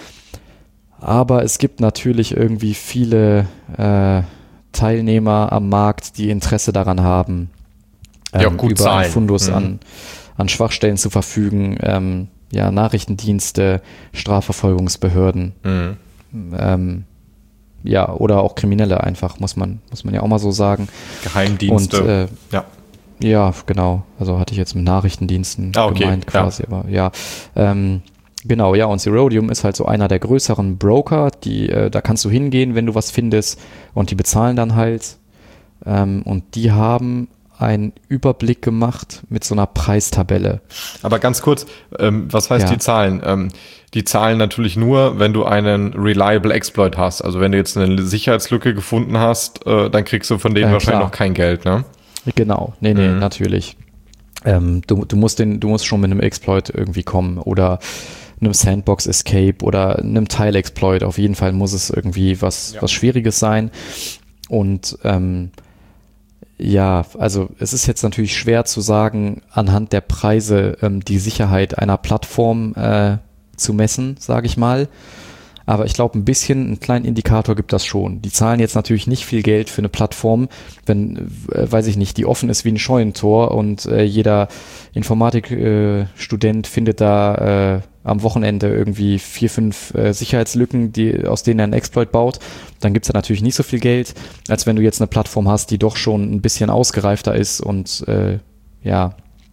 Aber es gibt natürlich irgendwie viele äh, Teilnehmer am Markt, die Interesse daran haben, ähm, ja, gut über einen Fundus mhm. an, an Schwachstellen zu verfügen. Ähm, ja, Nachrichtendienste, Strafverfolgungsbehörden, mhm. ähm, ja, oder auch Kriminelle einfach, muss man, muss man ja auch mal so sagen. Geheimdienste, Und, äh, ja. Ja, genau. Also hatte ich jetzt mit Nachrichtendiensten ah, okay. gemeint quasi, ja. aber ja. Ähm, genau, ja, und Zerodium ist halt so einer der größeren Broker, die, äh, da kannst du hingehen, wenn du was findest, und die bezahlen dann halt. Ähm, und die haben einen Überblick gemacht mit so einer Preistabelle. Aber ganz kurz, ähm, was heißt ja. die Zahlen? Ähm, die zahlen natürlich nur, wenn du einen Reliable Exploit hast. Also wenn du jetzt eine Sicherheitslücke gefunden hast, äh, dann kriegst du von denen äh, wahrscheinlich klar. noch kein Geld, ne? Genau, nee, nee, mhm. natürlich. Ähm, du, du musst den, du musst schon mit einem Exploit irgendwie kommen oder einem Sandbox Escape oder einem Teilexploit. Auf jeden Fall muss es irgendwie was, ja. was Schwieriges sein. Und ähm, ja, also es ist jetzt natürlich schwer zu sagen, anhand der Preise ähm, die Sicherheit einer Plattform äh, zu messen, sage ich mal. Aber ich glaube, ein bisschen, einen kleinen Indikator gibt das schon. Die zahlen jetzt natürlich nicht viel Geld für eine Plattform, wenn, äh, weiß ich nicht, die offen ist wie ein Scheunentor und äh, jeder Informatikstudent äh, findet da äh, am Wochenende irgendwie vier, fünf äh, Sicherheitslücken, die, aus denen er einen Exploit baut. Dann gibt's da natürlich nicht so viel Geld, als wenn du jetzt eine Plattform hast, die doch schon ein bisschen ausgereifter ist und äh, ja,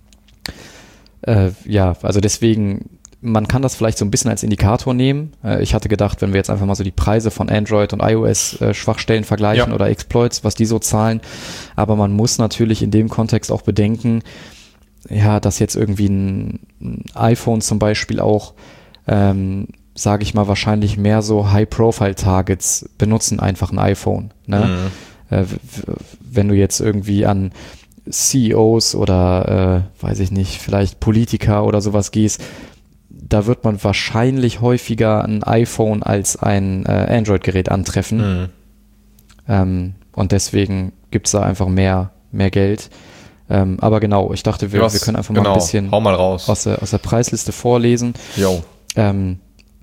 äh, ja, also deswegen, man kann das vielleicht so ein bisschen als Indikator nehmen. Äh, ich hatte gedacht, wenn wir jetzt einfach mal so die Preise von Android und iOS äh, Schwachstellen vergleichen ja. oder Exploits, was die so zahlen, aber man muss natürlich in dem Kontext auch bedenken, ja, dass jetzt irgendwie ein, ein iPhone zum Beispiel auch, ähm, sage ich mal, wahrscheinlich mehr so High-Profile-Targets benutzen einfach ein iPhone. Ne? Mhm. Äh, w- wenn du jetzt irgendwie an C E Os oder, äh, weiß ich nicht, vielleicht Politiker oder sowas gehst, da wird man wahrscheinlich häufiger ein iPhone als ein äh, Android-Gerät antreffen. Mhm. Ähm, und deswegen gibt es da einfach mehr, mehr Geld. Ähm, aber genau, ich dachte, wir, was, wir können einfach genau, mal ein bisschen hau mal raus. Aus, der, aus der Preisliste vorlesen. Jo. Ähm,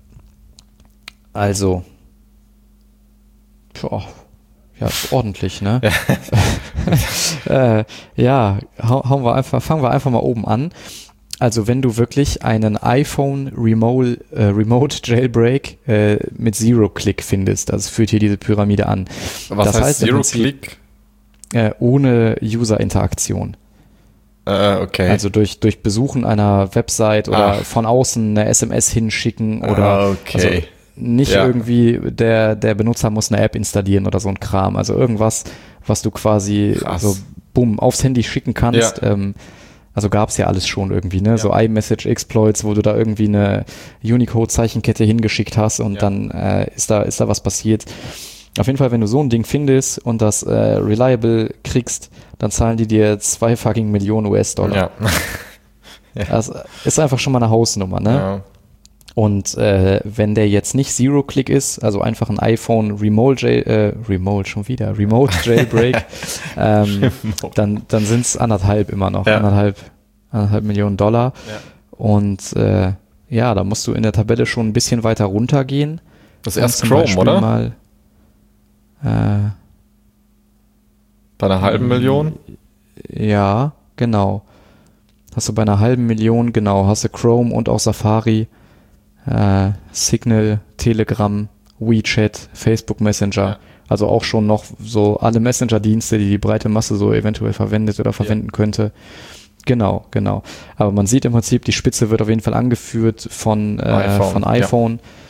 also, boah, ja, ist ordentlich, ne? äh, ja, hauen wir einfach, fangen wir einfach mal oben an. Also wenn du wirklich einen iPhone Remote, äh, Remote Jailbreak äh, mit Zero-Click findest, also führt hier diese Pyramide an. Was das heißt Zero-Click? Äh, ohne User-Interaktion. Äh, okay. Also durch, durch Besuchen einer Website oder Ach. von außen eine S M S hinschicken oder okay. also nicht ja. irgendwie der, der Benutzer muss eine App installieren oder so ein Kram. Also irgendwas, was du quasi Krass. so bumm aufs Handy schicken kannst. Ja. Ähm, Also gab's ja alles schon irgendwie, ne? Ja. So iMessage-Exploits, wo du da irgendwie eine Unicode-Zeichenkette hingeschickt hast und ja. dann äh, ist da ist da was passiert. Auf jeden Fall, wenn du so ein Ding findest und das äh, reliable kriegst, dann zahlen die dir zwei fucking Millionen U S-Dollar. Ja. ja. Das ist einfach schon mal eine Hausnummer, ne? Ja. Und äh, wenn der jetzt nicht Zero-Click ist, also einfach ein iPhone Remote, Jail, äh, Remote schon wieder, Remote Jailbreak, ähm, dann, dann sind es anderthalb immer noch, ja. anderthalb, anderthalb Millionen Dollar. Ja. Und äh, ja, da musst du in der Tabelle schon ein bisschen weiter runtergehen. Das ist erst Chrome, Beispiel oder? Mal, äh, bei einer halben Million? Ja, genau. Hast du bei einer halben Million, genau, hast du Chrome und auch Safari, äh, Signal, Telegram, WeChat, Facebook Messenger, ja. Also auch schon noch so alle Messenger-Dienste, die die breite Masse so eventuell verwendet oder verwenden ja. könnte. Genau, genau. Aber man sieht im Prinzip, die Spitze wird auf jeden Fall angeführt von, äh, iPhone, von iPhone.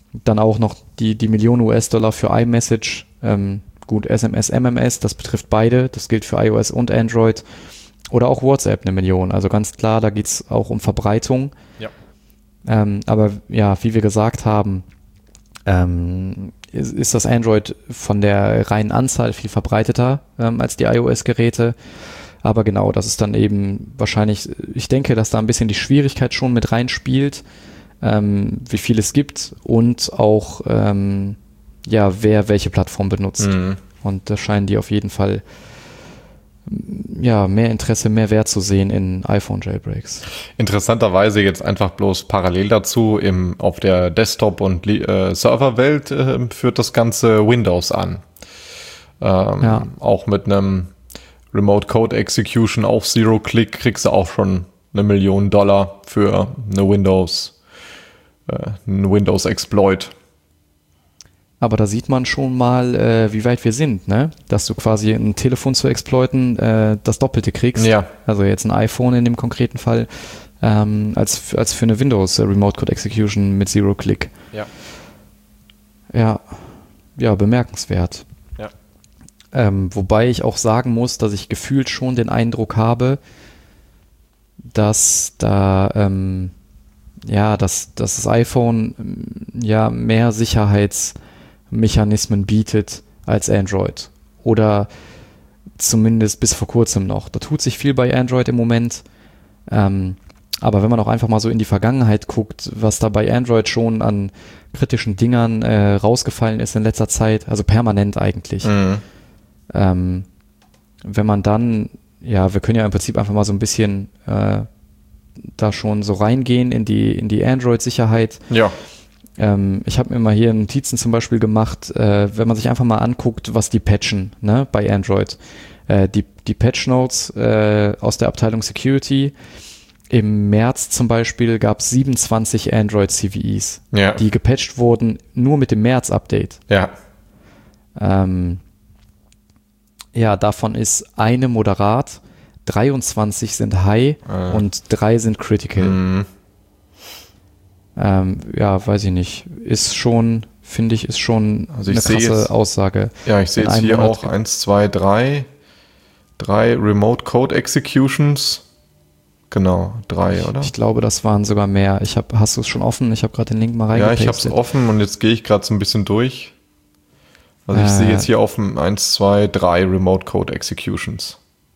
Dann auch noch die, die Millionen U S-Dollar für iMessage. Ähm, gut, S M S, M M S, das betrifft beide. Das gilt für iOS und Android. Oder auch WhatsApp eine Million. Also ganz klar, da geht es auch um Verbreitung. Ja. Ähm, aber ja, wie wir gesagt haben, ähm, ist, ist das Android von der reinen Anzahl viel verbreiteter ähm, als die iOS-Geräte. Aber genau, das ist dann eben wahrscheinlich, ich denke, dass da ein bisschen die Schwierigkeit schon mit reinspielt, ähm, wie viel es gibt und auch, ähm, ja, wer welche Plattform benutzt. Mhm. Und da scheinen die auf jeden Fall ja, mehr Interesse, mehr Wert zu sehen in iPhone-Jailbreaks. Interessanterweise jetzt einfach bloß parallel dazu im, auf der Desktop- und äh, Serverwelt äh, führt das Ganze Windows an. Ähm, ja. Auch mit einem Remote Code Execution auf Zero-Click kriegst du auch schon eine Million Dollar für eine Windows, äh, einen Windows-Exploit. Aber da sieht man schon mal, äh, wie weit wir sind, ne? Dass du quasi ein Telefon zu exploiten, äh, das Doppelte kriegst. Ja. Also jetzt ein iPhone in dem konkreten Fall, ähm, als, als für eine Windows äh, Remote Code Execution mit Zero Click. Ja. Ja, ja, bemerkenswert. Ja. Ähm, wobei ich auch sagen muss, dass ich gefühlt schon den Eindruck habe, dass da, ähm, ja, dass, dass das iPhone ja mehr Sicherheits Mechanismen bietet als Android oder zumindest bis vor kurzem noch. Da tut sich viel bei Android im Moment, ähm, aber wenn man auch einfach mal so in die Vergangenheit guckt, was da bei Android schon an kritischen Dingern äh, rausgefallen ist in letzter Zeit, also permanent eigentlich, mhm. ähm, wenn man dann, ja, wir können ja im Prinzip einfach mal so ein bisschen äh, da schon so reingehen in die, in die Android-Sicherheit. Ja. Ähm, ich habe mir mal hier Notizen zum Beispiel gemacht, äh, wenn man sich einfach mal anguckt, was die patchen, ne, bei Android. Äh, die, die Patch-Notes äh, aus der Abteilung Security. Im März zum Beispiel gab es siebenundzwanzig Android-C V Es, ja. die gepatcht wurden nur mit dem März-Update. Ja. Ähm, ja, davon ist eine moderat, dreiundzwanzig sind high äh. und drei sind critical. Mhm. Ähm, ja, weiß ich nicht. Ist schon, finde ich, ist schon also ich eine krasse jetzt, Aussage. Ja, ich sehe jetzt hier Monat auch eins, zwei, drei, drei Remote Code Executions. Genau, drei, oder? Ich glaube, das waren sogar mehr. Ich hab, hast du es schon offen? Ich habe gerade den Link mal reingepastet. Ja, ich habe es offen und jetzt gehe ich gerade so ein bisschen durch. Also ich äh, sehe jetzt hier offen eins, zwei, drei Remote Code Executions.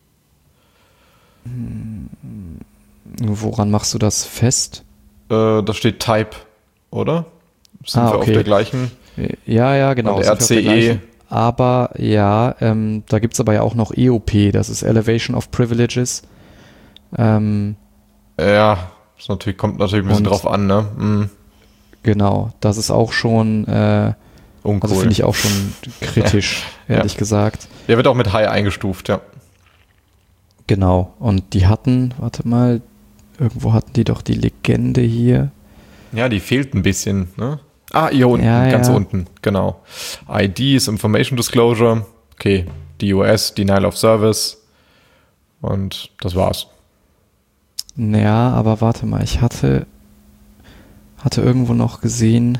Woran machst du das fest? Äh, da steht Type, oder? Sind ah, wir okay. auf der gleichen? Ja, ja, genau. Und R C E. Aber ja, ähm, da gibt es aber ja auch noch E O P, das ist Elevation of Privileges. Ähm, ja, das natürlich, kommt natürlich ein bisschen drauf an, ne? Mhm. Genau, das ist auch schon, äh, Uncool. Also finde ich auch schon kritisch, ehrlich ja. gesagt. Der wird auch mit High eingestuft, ja. Genau, und die hatten, warte mal, irgendwo hatten die doch die Legende hier. Ja, die fehlt ein bisschen, ne? Ah, hier unten, ja, ganz ja. unten, genau. I D ist Information Disclosure, okay, D O S, Denial of Service und das war's. Ja, aber warte mal, ich hatte, hatte irgendwo noch gesehen.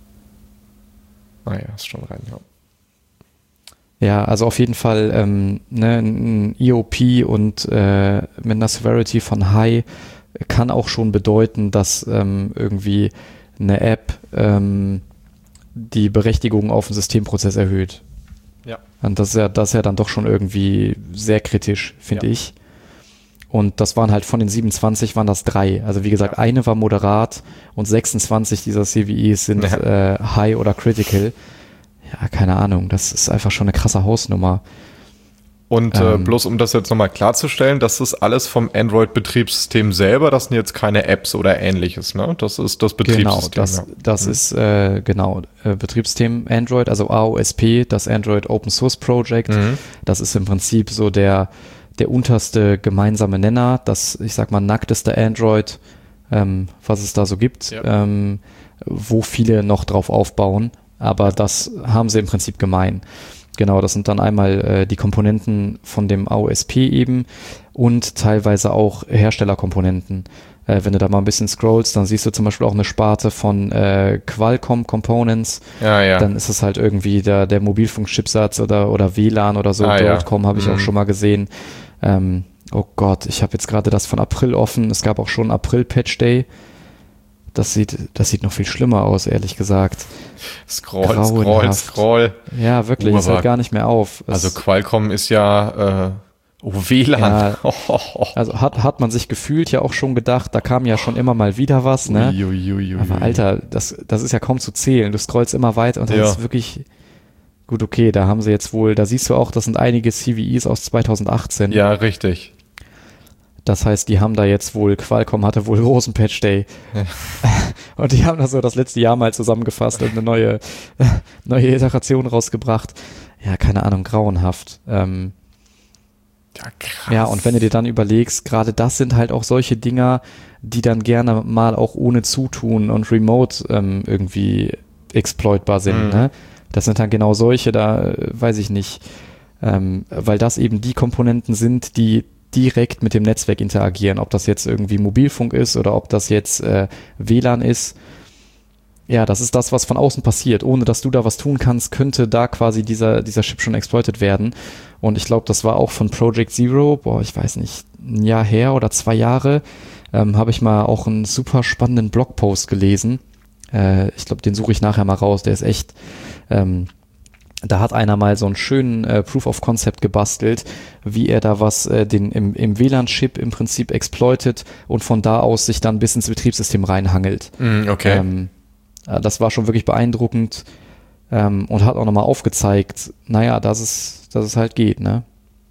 Ah ja, ist schon rein, ja. Ja, also auf jeden Fall ähm, ne, ein E O P und äh, mit einer Severity von High kann auch schon bedeuten, dass ähm, irgendwie eine App ähm, die Berechtigung auf den Systemprozess erhöht. Ja. Und das ist ja, das ist ja dann doch schon irgendwie sehr kritisch, finde ja. ich. Und das waren halt von den siebenundzwanzig waren das drei. Also wie gesagt, ja. eine war moderat und sechsundzwanzig dieser C V Es sind ja. äh, High oder Critical. Ja, keine Ahnung, das ist einfach schon eine krasse Hausnummer. Und ähm, äh, bloß um das jetzt nochmal klarzustellen, das ist alles vom Android-Betriebssystem selber, das sind jetzt keine Apps oder ähnliches, ne? Das ist das Betriebssystem. Genau, das, ja. das mhm. ist äh, genau äh, Betriebssystem Android, also A O S P, das Android Open Source Project. Mhm. Das ist im Prinzip so der, der unterste gemeinsame Nenner, das, ich sag mal, nackteste Android, ähm, was es da so gibt, ja. ähm, wo viele noch drauf aufbauen, aber das haben sie im Prinzip gemein. Genau, das sind dann einmal äh, die Komponenten von dem A O S P eben und teilweise auch Herstellerkomponenten. Äh, wenn du da mal ein bisschen scrollst, dann siehst du zum Beispiel auch eine Sparte von äh, Qualcomm Components. Ja, ja. Dann ist es halt irgendwie der, der Mobilfunk-Chipsatz oder, oder W L A N oder so. Ah, Broadcom ja. habe ich mhm. auch schon mal gesehen. Ähm, oh Gott, ich habe jetzt gerade das von April offen. Es gab auch schon April-Patch-Day. Das sieht, das sieht noch viel schlimmer aus, ehrlich gesagt. Scroll, Grauenhaft. scroll, scroll. Ja, wirklich, es hört gar nicht mehr auf. Es also Qualcomm ist ja äh, oh, W L A N. Ja, also hat, hat man sich gefühlt ja auch schon gedacht, da kam ja schon immer mal wieder was, ne? Ui, ui, ui, ui. Aber Alter, das, das ist ja kaum zu zählen. Du scrollst immer weiter und das ja. ist wirklich gut, okay, da haben sie jetzt wohl, da siehst du auch, das sind einige C V Es aus zweitausendachtzehn. Ja, richtig. Das heißt, die haben da jetzt wohl, Qualcomm hatte wohl großen Patch Day. Ja. Und die haben das so das letzte Jahr mal zusammengefasst und eine neue, neue Iteration rausgebracht. Ja, keine Ahnung, grauenhaft. Ähm, ja, krass. Ja, und wenn du dir dann überlegst, gerade das sind halt auch solche Dinger, die dann gerne mal auch ohne Zutun und Remote ähm, irgendwie exploitbar sind. Mhm. Ne? Das sind dann genau solche, da weiß ich nicht, ähm, weil das eben die Komponenten sind, die direkt mit dem Netzwerk interagieren, ob das jetzt irgendwie Mobilfunk ist oder ob das jetzt äh, W L A N ist. Ja, das ist das, was von außen passiert. Ohne dass du da was tun kannst, könnte da quasi dieser, dieser Chip schon exploitet werden. Und ich glaube, das war auch von Project Zero, boah, ich weiß nicht, ein Jahr her oder zwei Jahre, ähm, habe ich mal auch einen super spannenden Blogpost gelesen. Äh, ich glaube, den suche ich nachher mal raus, der ist echt... Ähm, Da hat einer mal so einen schönen äh, Proof of Concept gebastelt, wie er da was äh, den im, im W L A N-Chip im Prinzip exploitet und von da aus sich dann bis ins Betriebssystem reinhangelt. Mm, okay. Ähm, äh, das war schon wirklich beeindruckend ähm, und hat auch nochmal aufgezeigt, naja, dass es, dass es halt geht, ne?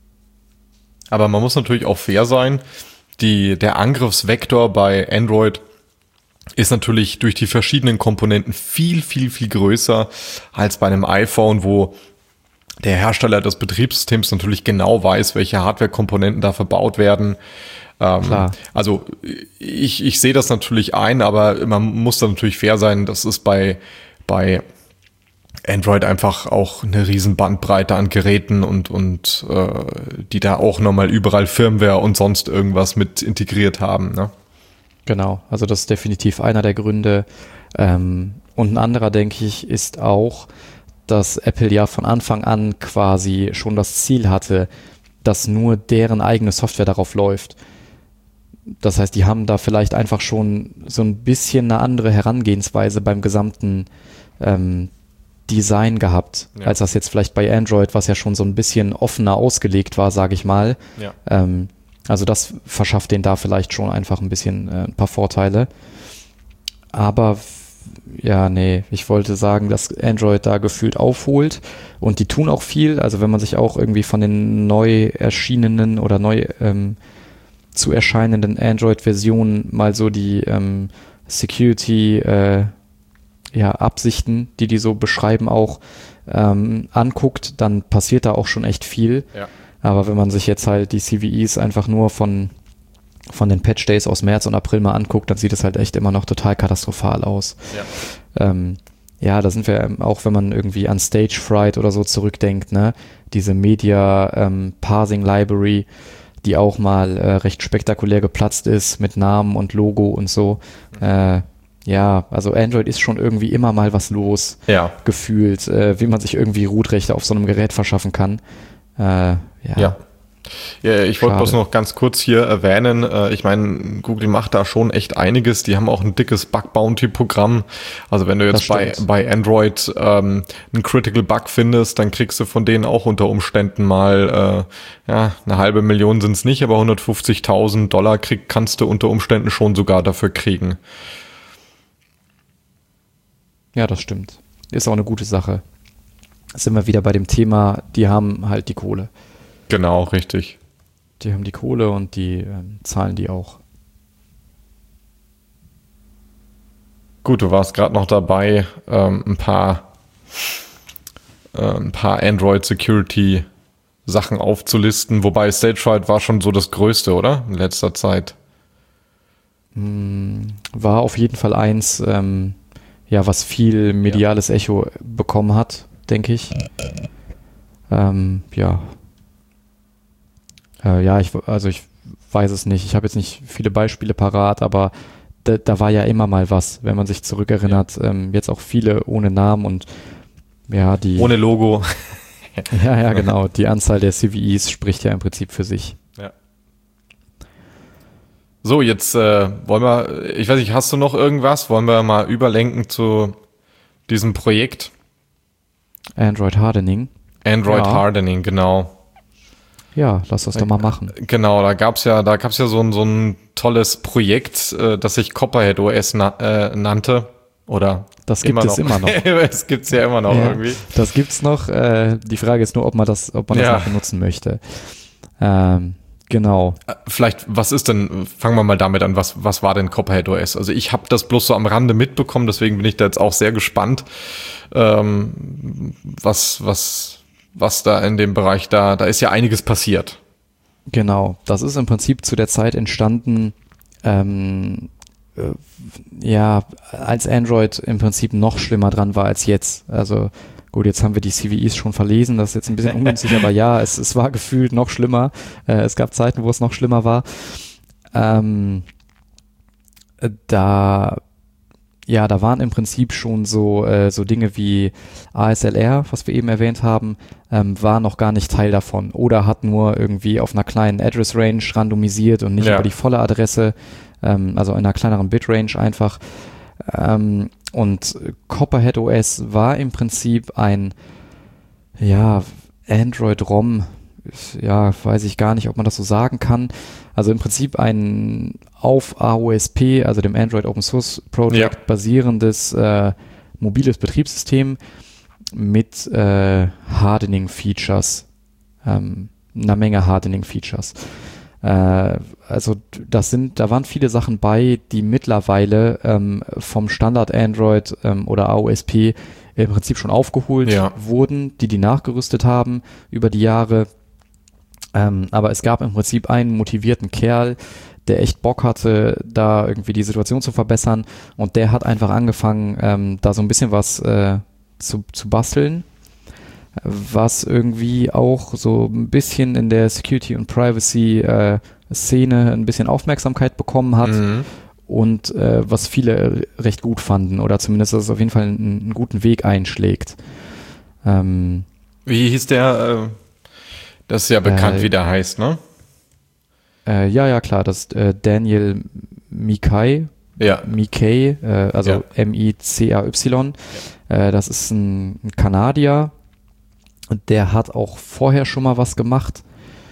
Aber man muss natürlich auch fair sein. Die, der Angriffsvektor bei Android ist natürlich durch die verschiedenen Komponenten viel, viel, viel größer als bei einem iPhone, wo der Hersteller des Betriebssystems natürlich genau weiß, welche Hardware-Komponenten da verbaut werden. Ähm, Klar. Also ich, ich sehe das natürlich ein, aber man muss da natürlich fair sein. Das ist bei, bei Android einfach auch eine riesen Bandbreite an Geräten und, und äh, die da auch nochmal überall Firmware und sonst irgendwas mit integriert haben, ne? Genau, also das ist definitiv einer der Gründe. Ähm, und ein anderer, denke ich, ist auch, dass Apple ja von Anfang an quasi schon das Ziel hatte, dass nur deren eigene Software darauf läuft. Das heißt, die haben da vielleicht einfach schon so ein bisschen eine andere Herangehensweise beim gesamten ähm, Design gehabt, ja. als das jetzt vielleicht bei Android, was ja schon so ein bisschen offener ausgelegt war, sage ich mal. Ja. Ähm, Also das verschafft denen da vielleicht schon einfach ein bisschen äh, ein paar Vorteile. Aber ja, nee, ich wollte sagen, dass Android da gefühlt aufholt und die tun auch viel. Also wenn man sich auch irgendwie von den neu erschienenen oder neu ähm, zu erscheinenden Android-Versionen mal so die ähm, Security äh, ja, Absichten, die die so beschreiben, auch ähm, anguckt, dann passiert da auch schon echt viel. Ja. Aber wenn man sich jetzt halt die C V Es einfach nur von, von den Patch Days aus März und April mal anguckt, dann sieht es halt echt immer noch total katastrophal aus. Ja, ähm, ja da sind wir auch, wenn man irgendwie an Stage Fright oder so zurückdenkt, ne, diese Media ähm, Parsing Library, die auch mal äh, recht spektakulär geplatzt ist mit Namen und Logo und so. Mhm. Äh, ja, also Android ist schon irgendwie immer mal was los, ja. gefühlt, äh, wie man sich irgendwie Root-Rechte auf so einem Gerät verschaffen kann. Äh, ja. ja. Ja, ich wollte bloß noch ganz kurz hier erwähnen, äh, ich meine, Google macht da schon echt einiges, die haben auch ein dickes Bug-Bounty-Programm, also wenn du jetzt bei, bei Android ähm, einen Critical Bug findest, dann kriegst du von denen auch unter Umständen mal, äh, ja, eine halbe Million sind's nicht, aber hundertfünfzigtausend Dollar krieg, kannst du unter Umständen schon sogar dafür kriegen. Ja, das stimmt. Ist auch eine gute Sache. Sind wir wieder bei dem Thema, die haben halt die Kohle. Genau, richtig. Die haben die Kohle und die ähm, zahlen die auch. Gut, du warst gerade noch dabei, ähm, ein paar äh, ein paar Android Security Sachen aufzulisten, wobei StageFright war schon so das Größte, oder? In letzter Zeit. War auf jeden Fall eins, ähm, ja, was viel mediales ja. Echo bekommen hat, denke ich. Ähm, ja. Äh, ja, ich, also ich weiß es nicht. Ich habe jetzt nicht viele Beispiele parat, aber da, da war ja immer mal was, wenn man sich zurückerinnert. Ja. Ähm, jetzt auch viele ohne Namen und ja, die... Ohne Logo. ja, ja, genau. Die Anzahl der C V Es spricht ja im Prinzip für sich. Ja. So, jetzt äh, wollen wir, ich weiß nicht, hast du noch irgendwas? Wollen wir mal überlenken zu diesem Projekt? Android Hardening. Android ja. Hardening, genau. Ja, lass das doch mal machen. Genau, da gab's ja, da gab's ja so ein so ein tolles Projekt, äh, das sich Copperhead O S na, äh, nannte, oder? Das gibt immer es noch. immer noch. Es gibt's ja immer noch ja, irgendwie. Das gibt's noch. Äh, die Frage ist nur, ob man das, ob man das ja. noch benutzen möchte. Ähm, genau. Vielleicht, was ist denn? Fangen wir mal damit an. Was was war denn Copperhead O S? Also ich habe das bloß so am Rande mitbekommen, deswegen bin ich da jetzt auch sehr gespannt, ähm, was was was da in dem Bereich da, da ist ja einiges passiert. Genau, das ist im Prinzip zu der Zeit entstanden, ähm, äh, ja, als Android im Prinzip noch schlimmer dran war als jetzt. Also gut, jetzt haben wir die C V Es schon verlesen, das ist jetzt ein bisschen ungünstig, aber ja, es, es war gefühlt noch schlimmer. Äh, es gab Zeiten, wo es noch schlimmer war. Ähm, da Ja, da waren im Prinzip schon so äh, so Dinge wie A S L R, was wir eben erwähnt haben, ähm, war noch gar nicht Teil davon oder hat nur irgendwie auf einer kleinen Address Range randomisiert und nicht ja. über die volle Adresse, ähm, also in einer kleineren Bit-Range einfach. Ähm, und Copperhead O S war im Prinzip ein ja Android-ROM, ja, weiß ich gar nicht, ob man das so sagen kann. Also im Prinzip ein auf A O S P, also dem Android Open Source Project, ja. basierendes äh, mobiles Betriebssystem mit äh, Hardening-Features, ähm, einer Menge Hardening-Features. Äh, also das sind, da waren viele Sachen bei, die mittlerweile ähm, vom Standard Android ähm, oder A O S P im Prinzip schon aufgeholt ja. wurden, die die nachgerüstet haben über die Jahre. Ähm, aber es gab im Prinzip einen motivierten Kerl, der echt Bock hatte, da irgendwie die Situation zu verbessern, und der hat einfach angefangen, ähm, da so ein bisschen was äh, zu, zu basteln, was irgendwie auch so ein bisschen in der Security- und Privacy-Szene äh, ein bisschen Aufmerksamkeit bekommen hat. Mhm. Und äh, was viele recht gut fanden, oder zumindest, dass es auf jeden Fall einen, einen guten Weg einschlägt. Ähm, Wie hieß der? Äh, das ist ja bekannt, äh, wie der heißt, ne? Äh, ja, ja, klar, das ist äh, Daniel Mikai. Ja. Mikai, äh, also ja. M I C A Y. Ja. Äh, das ist ein, ein Kanadier, und der hat auch vorher schon mal was gemacht.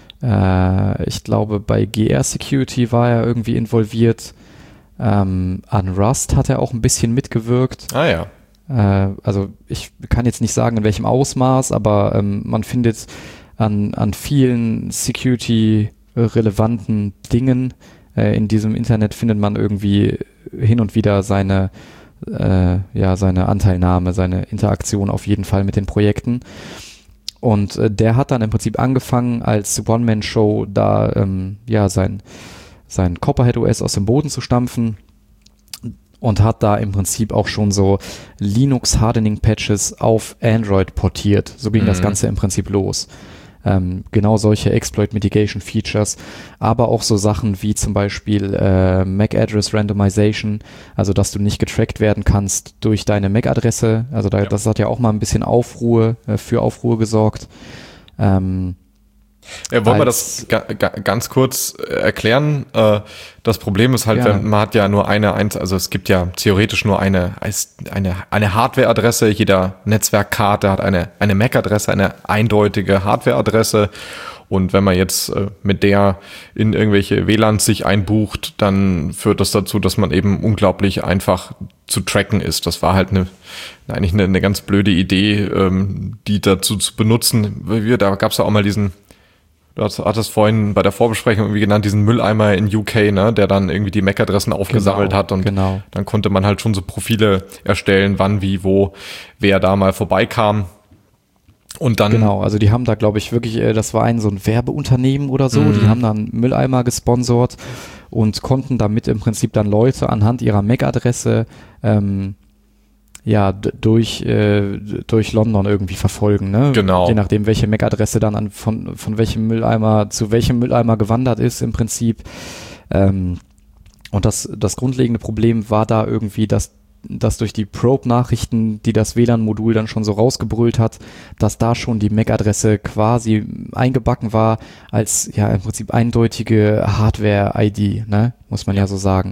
Äh, ich glaube, bei G R Security war er irgendwie involviert. Ähm, an Rust hat er auch ein bisschen mitgewirkt. Ah ja. Äh, also ich kann jetzt nicht sagen, in welchem Ausmaß, aber ähm, man findet an, an vielen Security-relevanten Dingen äh, in diesem Internet findet man irgendwie hin und wieder seine, äh, ja, seine Anteilnahme, seine Interaktion auf jeden Fall mit den Projekten. Und äh, der hat dann im Prinzip angefangen, als One-Man-Show da ähm, ja sein sein Copperhead O S aus dem Boden zu stampfen, und hat da im Prinzip auch schon so Linux-Hardening-Patches auf Android portiert. So ging mhm. das Ganze im Prinzip los. Ähm, genau solche Exploit-Mitigation-Features, aber auch so Sachen wie zum Beispiel äh, M A C-Address-Randomization, also dass du nicht getrackt werden kannst durch deine M A C-Adresse. Also da, ja. das hat ja auch mal ein bisschen Aufruhr, äh, für Aufruhr gesorgt. Ähm, Ja, wollen wir das ga, ga, ganz kurz erklären? Äh, das Problem ist halt, ja. wenn, man hat ja nur eine, also es gibt ja theoretisch nur eine, eine, eine Hardware-Adresse. Jeder Netzwerkkarte hat eine, eine M A C-Adresse, eine eindeutige Hardware-Adresse. Und wenn man jetzt äh, mit der in irgendwelche W L A Ns sich einbucht, dann führt das dazu, dass man eben unglaublich einfach zu tracken ist. Das war halt eine, eigentlich eine, eine ganz blöde Idee, ähm, die dazu zu benutzen. Wir, da gab es ja auch mal diesen, du hattest vorhin bei der Vorbesprechung irgendwie genannt, diesen Mülleimer in U K, ne, der dann irgendwie die M A C-Adressen aufgesammelt genau, hat, und genau. dann konnte man halt schon so Profile erstellen, wann, wie, wo, wer da mal vorbeikam. Und dann genau, also die haben da, glaube ich, wirklich, das war ein so ein Werbeunternehmen oder so, mhm. die haben dann Mülleimer gesponsort und konnten damit im Prinzip dann Leute anhand ihrer M A C-Adresse ähm, ja, d- durch, äh, durch London irgendwie verfolgen, ne? Genau. Je nachdem, welche M A C-Adresse dann an, von, von welchem Mülleimer zu welchem Mülleimer gewandert ist im Prinzip. Ähm, und das, das grundlegende Problem war da irgendwie, dass, dass durch die Probe-Nachrichten, die das W L A N-Modul dann schon so rausgebrüllt hat, dass da schon die M A C-Adresse quasi eingebacken war als ja im Prinzip eindeutige Hardware-I D, ne? Muss man ja so sagen.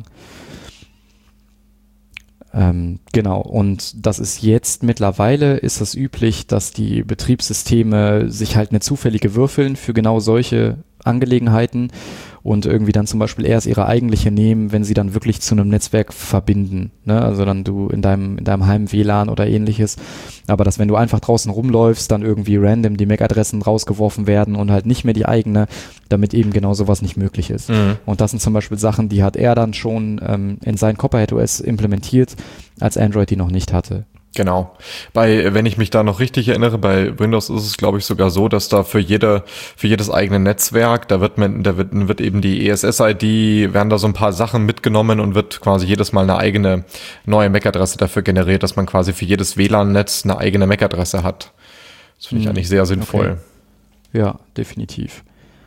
Ähm, genau, und das ist jetzt mittlerweile, ist es üblich, dass die Betriebssysteme sich halt eine zufällige würfeln für genau solche Angelegenheiten und irgendwie dann zum Beispiel erst ihre eigentliche nehmen, wenn sie dann wirklich zu einem Netzwerk verbinden, ne? Also dann du in deinem, in deinem Heim-W L A N oder ähnliches, aber dass wenn du einfach draußen rumläufst, dann irgendwie random die M A C-Adressen rausgeworfen werden und halt nicht mehr die eigene, damit eben genau sowas nicht möglich ist. Mhm. Und das sind zum Beispiel Sachen, die hat er dann schon ähm, in sein Copperhead O S implementiert, als Android die noch nicht hatte. Genau. Bei, wenn ich mich da noch richtig erinnere, bei Windows ist es, glaube ich, sogar so, dass da für jede, für jedes eigene Netzwerk, da wird man, da wird, wird eben die E S S I D, werden da so ein paar Sachen mitgenommen und wird quasi jedes Mal eine eigene neue M A C-Adresse dafür generiert, dass man quasi für jedes W L A N-Netz eine eigene M A C-Adresse hat. Das finde ich hm, eigentlich sehr sinnvoll. Okay. Ja, definitiv.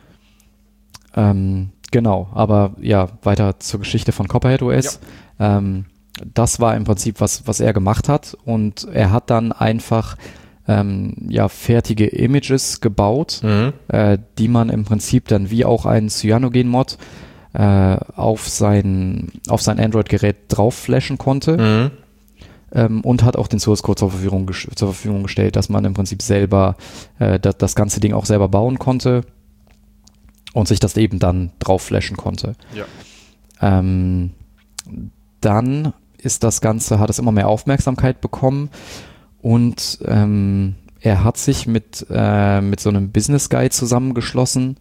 Ähm, genau, aber ja, weiter zur Geschichte von Copperhead O S. Ja. Ähm, Das war im Prinzip, was, was er gemacht hat, und er hat dann einfach ähm, ja, fertige Images gebaut, mhm. äh, die man im Prinzip dann wie auch einen Cyanogen-Mod äh, auf sein, auf sein Android-Gerät drauf flashen konnte, mhm. ähm, und hat auch den Source-Code zur Verfügung, ges- zur Verfügung gestellt, dass man im Prinzip selber äh, das, das ganze Ding auch selber bauen konnte und sich das eben dann drauf flashen konnte. Ja. Ähm, dann ist das Ganze, hat es immer mehr Aufmerksamkeit bekommen, und ähm, er hat sich mit, äh, mit so einem Business Guy zusammengeschlossen,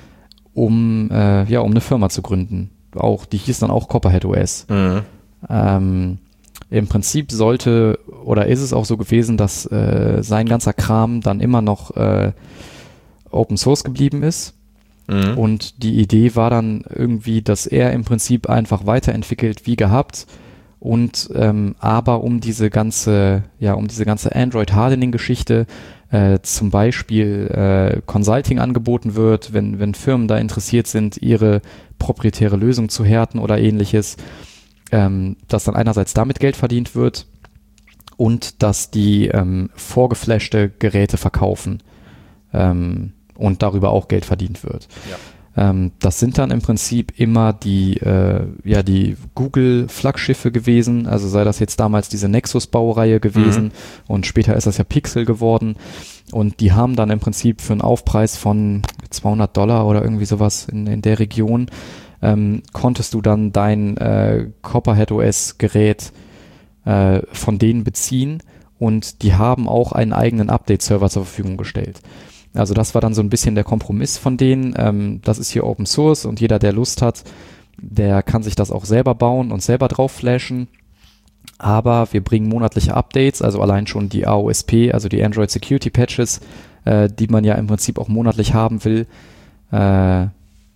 um, äh, ja, um eine Firma zu gründen. Auch, die hieß dann auch Copperhead O S. Mhm. Ähm, im Prinzip sollte, oder ist es auch so gewesen, dass äh, sein ganzer Kram dann immer noch äh, Open Source geblieben ist. Mhm. Und die Idee war dann irgendwie, dass er im Prinzip einfach weiterentwickelt wie gehabt, und ähm, aber um diese ganze, ja, um diese ganze Android-Hardening-Geschichte äh, zum Beispiel äh, Consulting angeboten wird, wenn, wenn Firmen da interessiert sind, ihre proprietäre Lösung zu härten oder ähnliches, ähm, dass dann einerseits damit Geld verdient wird und dass die ähm, vorgeflashte Geräte verkaufen ähm, und darüber auch Geld verdient wird. Ja. Ähm, das sind dann im Prinzip immer die, äh, ja, die Google-Flaggschiffe gewesen, also sei das jetzt damals diese Nexus-Baureihe gewesen, mhm. und später ist das ja Pixel geworden, und die haben dann im Prinzip für einen Aufpreis von zweihundert Dollar oder irgendwie sowas in, in der Region, ähm, konntest du dann dein äh, Copperhead O S-Gerät äh, von denen beziehen, und die haben auch einen eigenen Update-Server zur Verfügung gestellt. Also das war dann so ein bisschen der Kompromiss von denen. Ähm, das ist hier Open Source, und jeder, der Lust hat, der kann sich das auch selber bauen und selber drauf flashen. Aber wir bringen monatliche Updates, also allein schon die A O S P, also die Android Security Patches, äh, die man ja im Prinzip auch monatlich haben will. Äh, ja,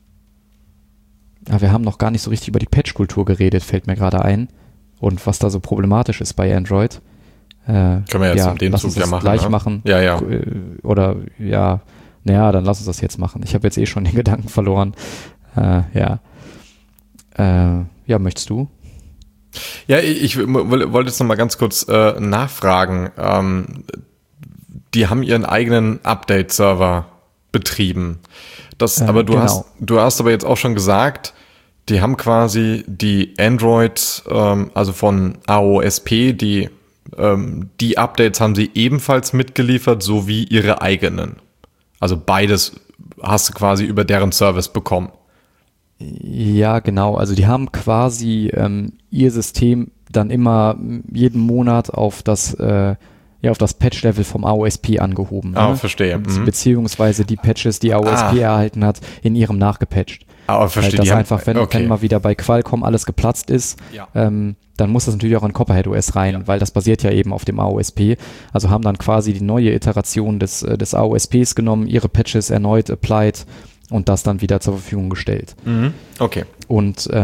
wir haben noch gar nicht so richtig über die Patch-Kultur geredet, fällt mir gerade ein. Und was da so problematisch ist bei Android. Äh, Können wir jetzt ja, in dem Zug ja machen. Gleich ne? machen. Ja, ja. Oder ja, naja, dann lass uns das jetzt machen. Ich habe jetzt eh schon den Gedanken verloren. Äh, ja. Äh, ja, möchtest du? Ja, ich, ich wollte jetzt noch mal ganz kurz äh, nachfragen. Ähm, die haben ihren eigenen Update-Server betrieben. Das, äh, aber du genau. hast, du hast aber jetzt auch schon gesagt, die haben quasi die Android, ähm, also von A O S P, die Ähm, die Updates haben sie ebenfalls mitgeliefert, sowie ihre eigenen. Also beides hast du quasi über deren Service bekommen. Ja, genau. Also die haben quasi ähm, ihr System dann immer jeden Monat auf das, äh, ja, auf das Patch-Level vom A O S P angehoben. Ah, ne? verstehe. Mhm. Beziehungsweise die Patches, die A O S P ah. erhalten hat, in ihrem nachgepatcht. Aber verstehe. Halt, dass einfach, wenn, okay. wenn mal wieder bei Qualcomm alles geplatzt ist, ja. ähm, dann muss das natürlich auch in Copperhead O S rein, ja. weil das basiert ja eben auf dem A O S P. Also haben dann quasi die neue Iteration des, des A O S Ps genommen, ihre Patches erneut applied und das dann wieder zur Verfügung gestellt. Mhm. Okay. Und ähm,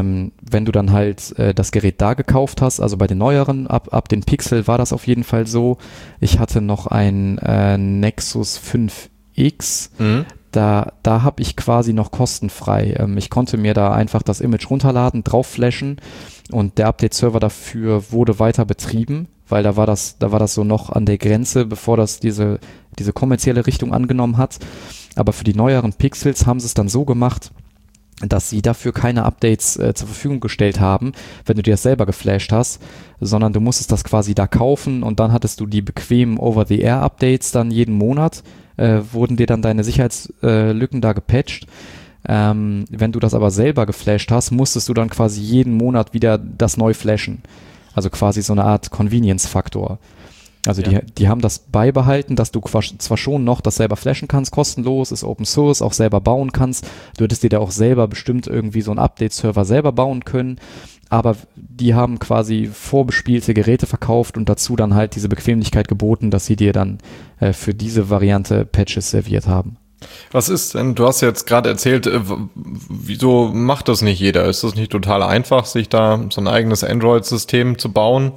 wenn du dann halt äh, das Gerät da gekauft hast, also bei den neueren, ab, ab den Pixel war das auf jeden Fall so. Ich hatte noch ein äh, Nexus fünf X, mhm. da, da habe ich quasi noch kostenfrei. Ähm, ich konnte mir da einfach das Image runterladen, drauf flashen und der Update-Server dafür wurde weiter betrieben, weil da war das, da war das so noch an der Grenze, bevor das diese, diese kommerzielle Richtung angenommen hat. Aber für die neueren Pixels haben sie es dann so gemacht, dass sie dafür keine Updates äh, zur Verfügung gestellt haben, wenn du dir das selber geflasht hast, sondern du musstest das quasi da kaufen und dann hattest du die bequemen Over-the-Air-Updates dann jeden Monat, äh, wurden dir dann deine Sicherheitslücken äh, da gepatcht. Ähm, wenn du das aber selber geflasht hast, musstest du dann quasi jeden Monat wieder das neu flashen. Also quasi so eine Art Convenience-Faktor. Also ja. die, die haben das beibehalten, dass du zwar schon noch das selber flashen kannst, kostenlos, ist Open Source, auch selber bauen kannst. Du hättest dir da auch selber bestimmt irgendwie so einen Update-Server selber bauen können, aber die haben quasi vorbespielte Geräte verkauft und dazu dann halt diese Bequemlichkeit geboten, dass sie dir dann äh, für diese Variante Patches serviert haben. Was ist denn, du hast jetzt gerade erzählt, äh, wieso macht das nicht jeder? Ist das nicht total einfach, sich da so ein eigenes Android-System zu bauen?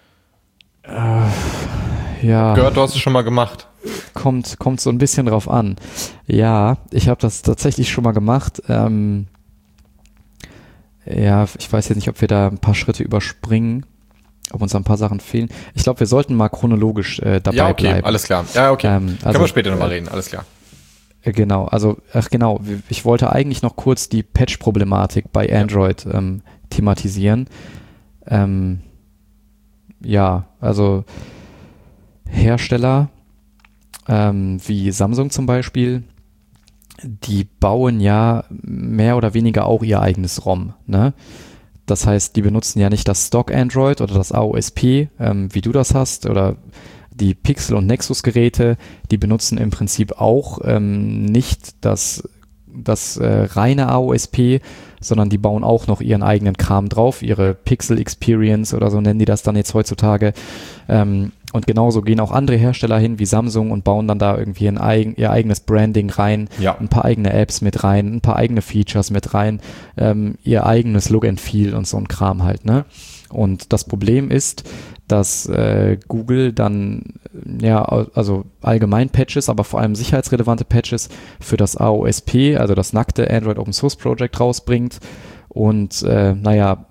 Äh, ja. Gehört, du hast es schon mal gemacht. Kommt, kommt so ein bisschen drauf an. Ja, ich habe das tatsächlich schon mal gemacht. Ähm, ja, ich weiß jetzt nicht, ob wir da ein paar Schritte überspringen, ob uns ein paar Sachen fehlen. Ich glaube, wir sollten mal chronologisch äh, dabei ja, okay, bleiben. Alles klar. Ja, okay. Ähm, also, Können wir später nochmal reden, alles klar. Äh, genau, also, ach genau, ich wollte eigentlich noch kurz die Patch-Problematik bei Android ja. ähm, thematisieren. Ähm, Ja, also Hersteller ähm, wie Samsung zum Beispiel, die bauen ja mehr oder weniger auch ihr eigenes ROM, ne? Das heißt, die benutzen ja nicht das Stock Android oder das A O S P, ähm, wie du das hast, oder die Pixel- und Nexus-Geräte, die benutzen im Prinzip auch ähm, nicht das, das äh, reine A O S P, sondern die bauen auch noch ihren eigenen Kram drauf, ihre Pixel Experience oder so nennen die das dann jetzt heutzutage. Ähm, und genauso gehen auch andere Hersteller hin wie Samsung und bauen dann da irgendwie ein eigen, ihr eigenes Branding rein, ja. ein paar eigene Apps mit rein, ein paar eigene Features mit rein, ähm, ihr eigenes Look and Feel und so ein Kram halt, ne? Und das Problem ist, dass äh, Google dann, ja, also allgemein Patches, aber vor allem sicherheitsrelevante Patches für das A O S P, also das nackte Android Open Source Project rausbringt und äh, naja,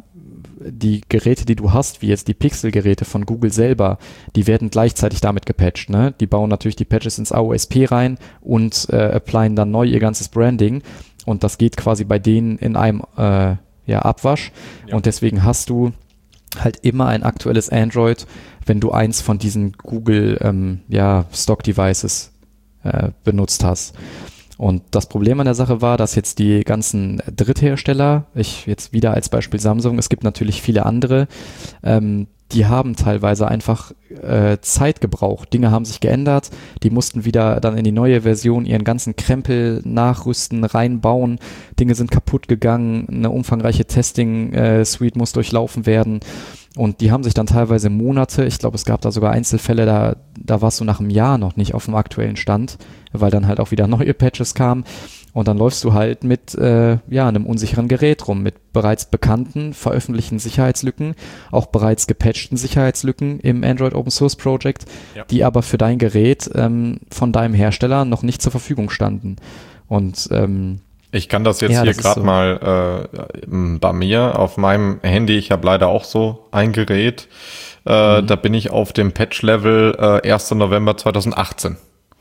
die Geräte, die du hast, wie jetzt die Pixel-Geräte von Google selber, die werden gleichzeitig damit gepatcht, ne? Die bauen natürlich die Patches ins A O S P rein und äh, applyen dann neu ihr ganzes Branding und das geht quasi bei denen in einem äh, ja, Abwasch ja. Und deswegen hast du halt immer ein aktuelles Android, wenn du eins von diesen Google ähm, ja, Stock-Devices äh, benutzt hast. Und das Problem an der Sache war, dass jetzt die ganzen Dritthersteller, ich jetzt wieder als Beispiel Samsung, es gibt natürlich viele andere, ähm, die haben teilweise einfach äh, Zeit gebraucht. Dinge haben sich geändert, die mussten wieder dann in die neue Version ihren ganzen Krempel nachrüsten, reinbauen. Dinge sind kaputt gegangen, eine umfangreiche Testing-Suite muss durchlaufen werden. Und die haben sich dann teilweise Monate, ich glaube, es gab da sogar Einzelfälle, da, da warst du nach einem Jahr noch nicht auf dem aktuellen Stand, weil dann halt auch wieder neue Patches kamen. Und dann läufst du halt mit äh, ja, einem unsicheren Gerät rum, mit bereits bekannten, veröffentlichten Sicherheitslücken, auch bereits gepatchten Sicherheitslücken im Android Open Source Project, ja. Die aber für dein Gerät ähm, von deinem Hersteller noch nicht zur Verfügung standen. Und ähm, ich kann das jetzt ja, hier so. gerade mal äh, bei mir auf meinem Handy, ich habe leider auch so ein Gerät, äh, mhm. da bin ich auf dem Patch-Level äh, erster November zweitausendachtzehn.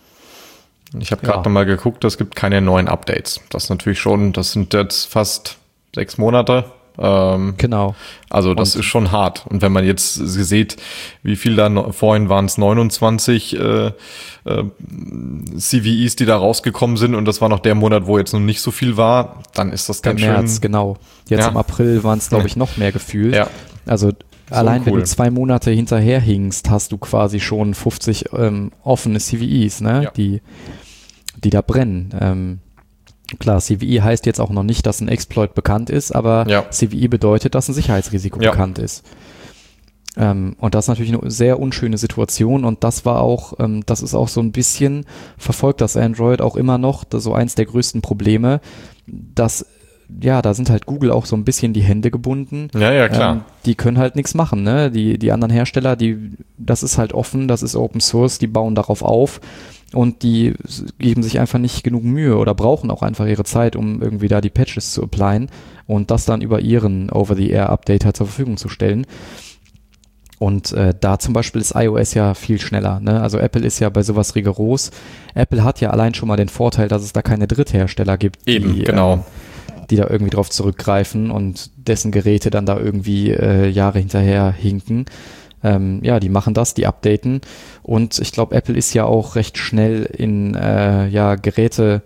Ich habe gerade ja. nochmal geguckt, es gibt keine neuen Updates. Das ist natürlich schon, das sind jetzt fast sechs Monate. Ähm, genau. Also das und ist schon hart. Und wenn man jetzt sieht, wie viel da, no, vorhin waren es neunundzwanzig äh, äh, C V Es, die da rausgekommen sind und das war noch der Monat, wo jetzt noch nicht so viel war, dann ist das ganz schön. Im März, genau. Jetzt ja. im April waren es, glaube ich, noch mehr gefühlt. Ja. Also so allein cool. Wenn du zwei Monate hinterherhingst, hast du quasi schon fünfzig ähm, offene C V Es, ne? Ja. die, die da brennen. Ähm, klar, C V E heißt jetzt auch noch nicht, dass ein Exploit bekannt ist, aber ja. C V E bedeutet, dass ein Sicherheitsrisiko ja. bekannt ist. Ähm, und das ist natürlich eine sehr unschöne Situation und das war auch, ähm, das ist auch so ein bisschen, verfolgt das Android auch immer noch, das ist so eins der größten Probleme, dass ja, da sind halt Google auch so ein bisschen die Hände gebunden. Ja, ja, klar. Ähm, die können halt nichts machen, ne? Die, die anderen Hersteller, die, das ist halt offen, das ist Open Source, die bauen darauf auf und die geben sich einfach nicht genug Mühe oder brauchen auch einfach ihre Zeit, um irgendwie da die Patches zu applyen und das dann über ihren Over-the-Air-Update halt zur Verfügung zu stellen. Und äh, da zum Beispiel ist iOS ja viel schneller, ne? Also Apple ist ja bei sowas rigoros. Apple hat ja allein schon mal den Vorteil, dass es da keine Dritthersteller gibt, Eben, die, genau. ähm, die da irgendwie drauf zurückgreifen und dessen Geräte dann da irgendwie äh, Jahre hinterher hinken. Ähm, ja, die machen das, die updaten. Und ich glaube, Apple ist ja auch recht schnell in äh, ja, Geräte.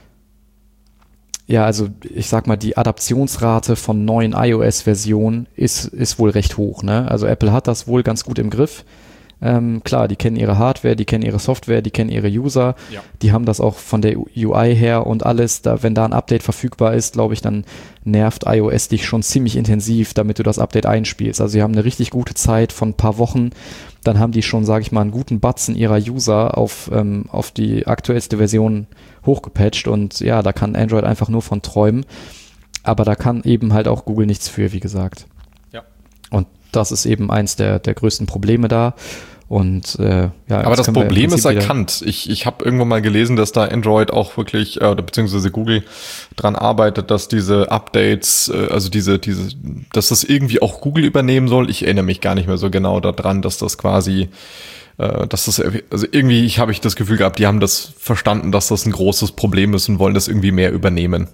Ja, also ich sag mal, die Adaptionsrate von neuen iOS-Versionen ist, ist wohl recht hoch, ne? Also Apple hat das wohl ganz gut im Griff. Ähm, klar, die kennen ihre Hardware, die kennen ihre Software, die kennen ihre User. Ja. Die haben das auch von der U I her und alles. Da, wenn da ein Update verfügbar ist, glaube ich, dann nervt iOS dich schon ziemlich intensiv, damit du das Update einspielst. Also sie haben eine richtig gute Zeit von ein paar Wochen. Dann haben die schon, sage ich mal, einen guten Batzen ihrer User auf, ähm, auf die aktuellste Version hochgepatcht und ja, da kann Android einfach nur von träumen, aber da kann eben halt auch Google nichts für, wie gesagt. Ja. Und das ist eben eins der, der größten Probleme da und äh, ja. Aber das Problem ist erkannt. Ich, ich habe irgendwo mal gelesen, dass da Android auch wirklich, äh, beziehungsweise Google dran arbeitet, dass diese Updates, äh, also diese, diese, dass das irgendwie auch Google übernehmen soll. Ich erinnere mich gar nicht mehr so genau daran, dass das quasi dass das, also irgendwie ich habe ich das Gefühl gehabt, die haben das verstanden, dass das ein großes Problem ist und wollen das irgendwie mehr übernehmen.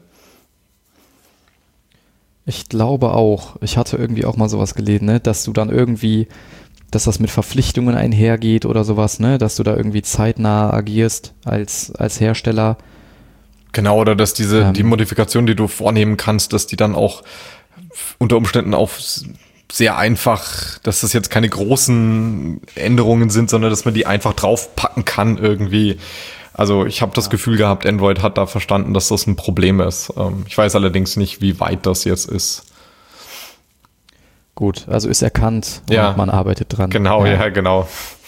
Ich glaube auch. Ich hatte irgendwie auch mal sowas gelesen, ne, dass du dann irgendwie, dass das mit Verpflichtungen einhergeht oder sowas, ne, dass du da irgendwie zeitnah agierst als als Hersteller. Genau, oder dass diese ähm, die Modifikation, die du vornehmen kannst, dass die dann auch unter Umständen auf sehr einfach, dass das jetzt keine großen Änderungen sind, sondern dass man die einfach draufpacken kann irgendwie. Also ich habe das Gefühl gehabt, Android hat da verstanden, dass das ein Problem ist. Ich weiß allerdings nicht, wie weit das jetzt ist. Gut, also ist erkannt und ja, man arbeitet dran. Genau, ja, ja genau.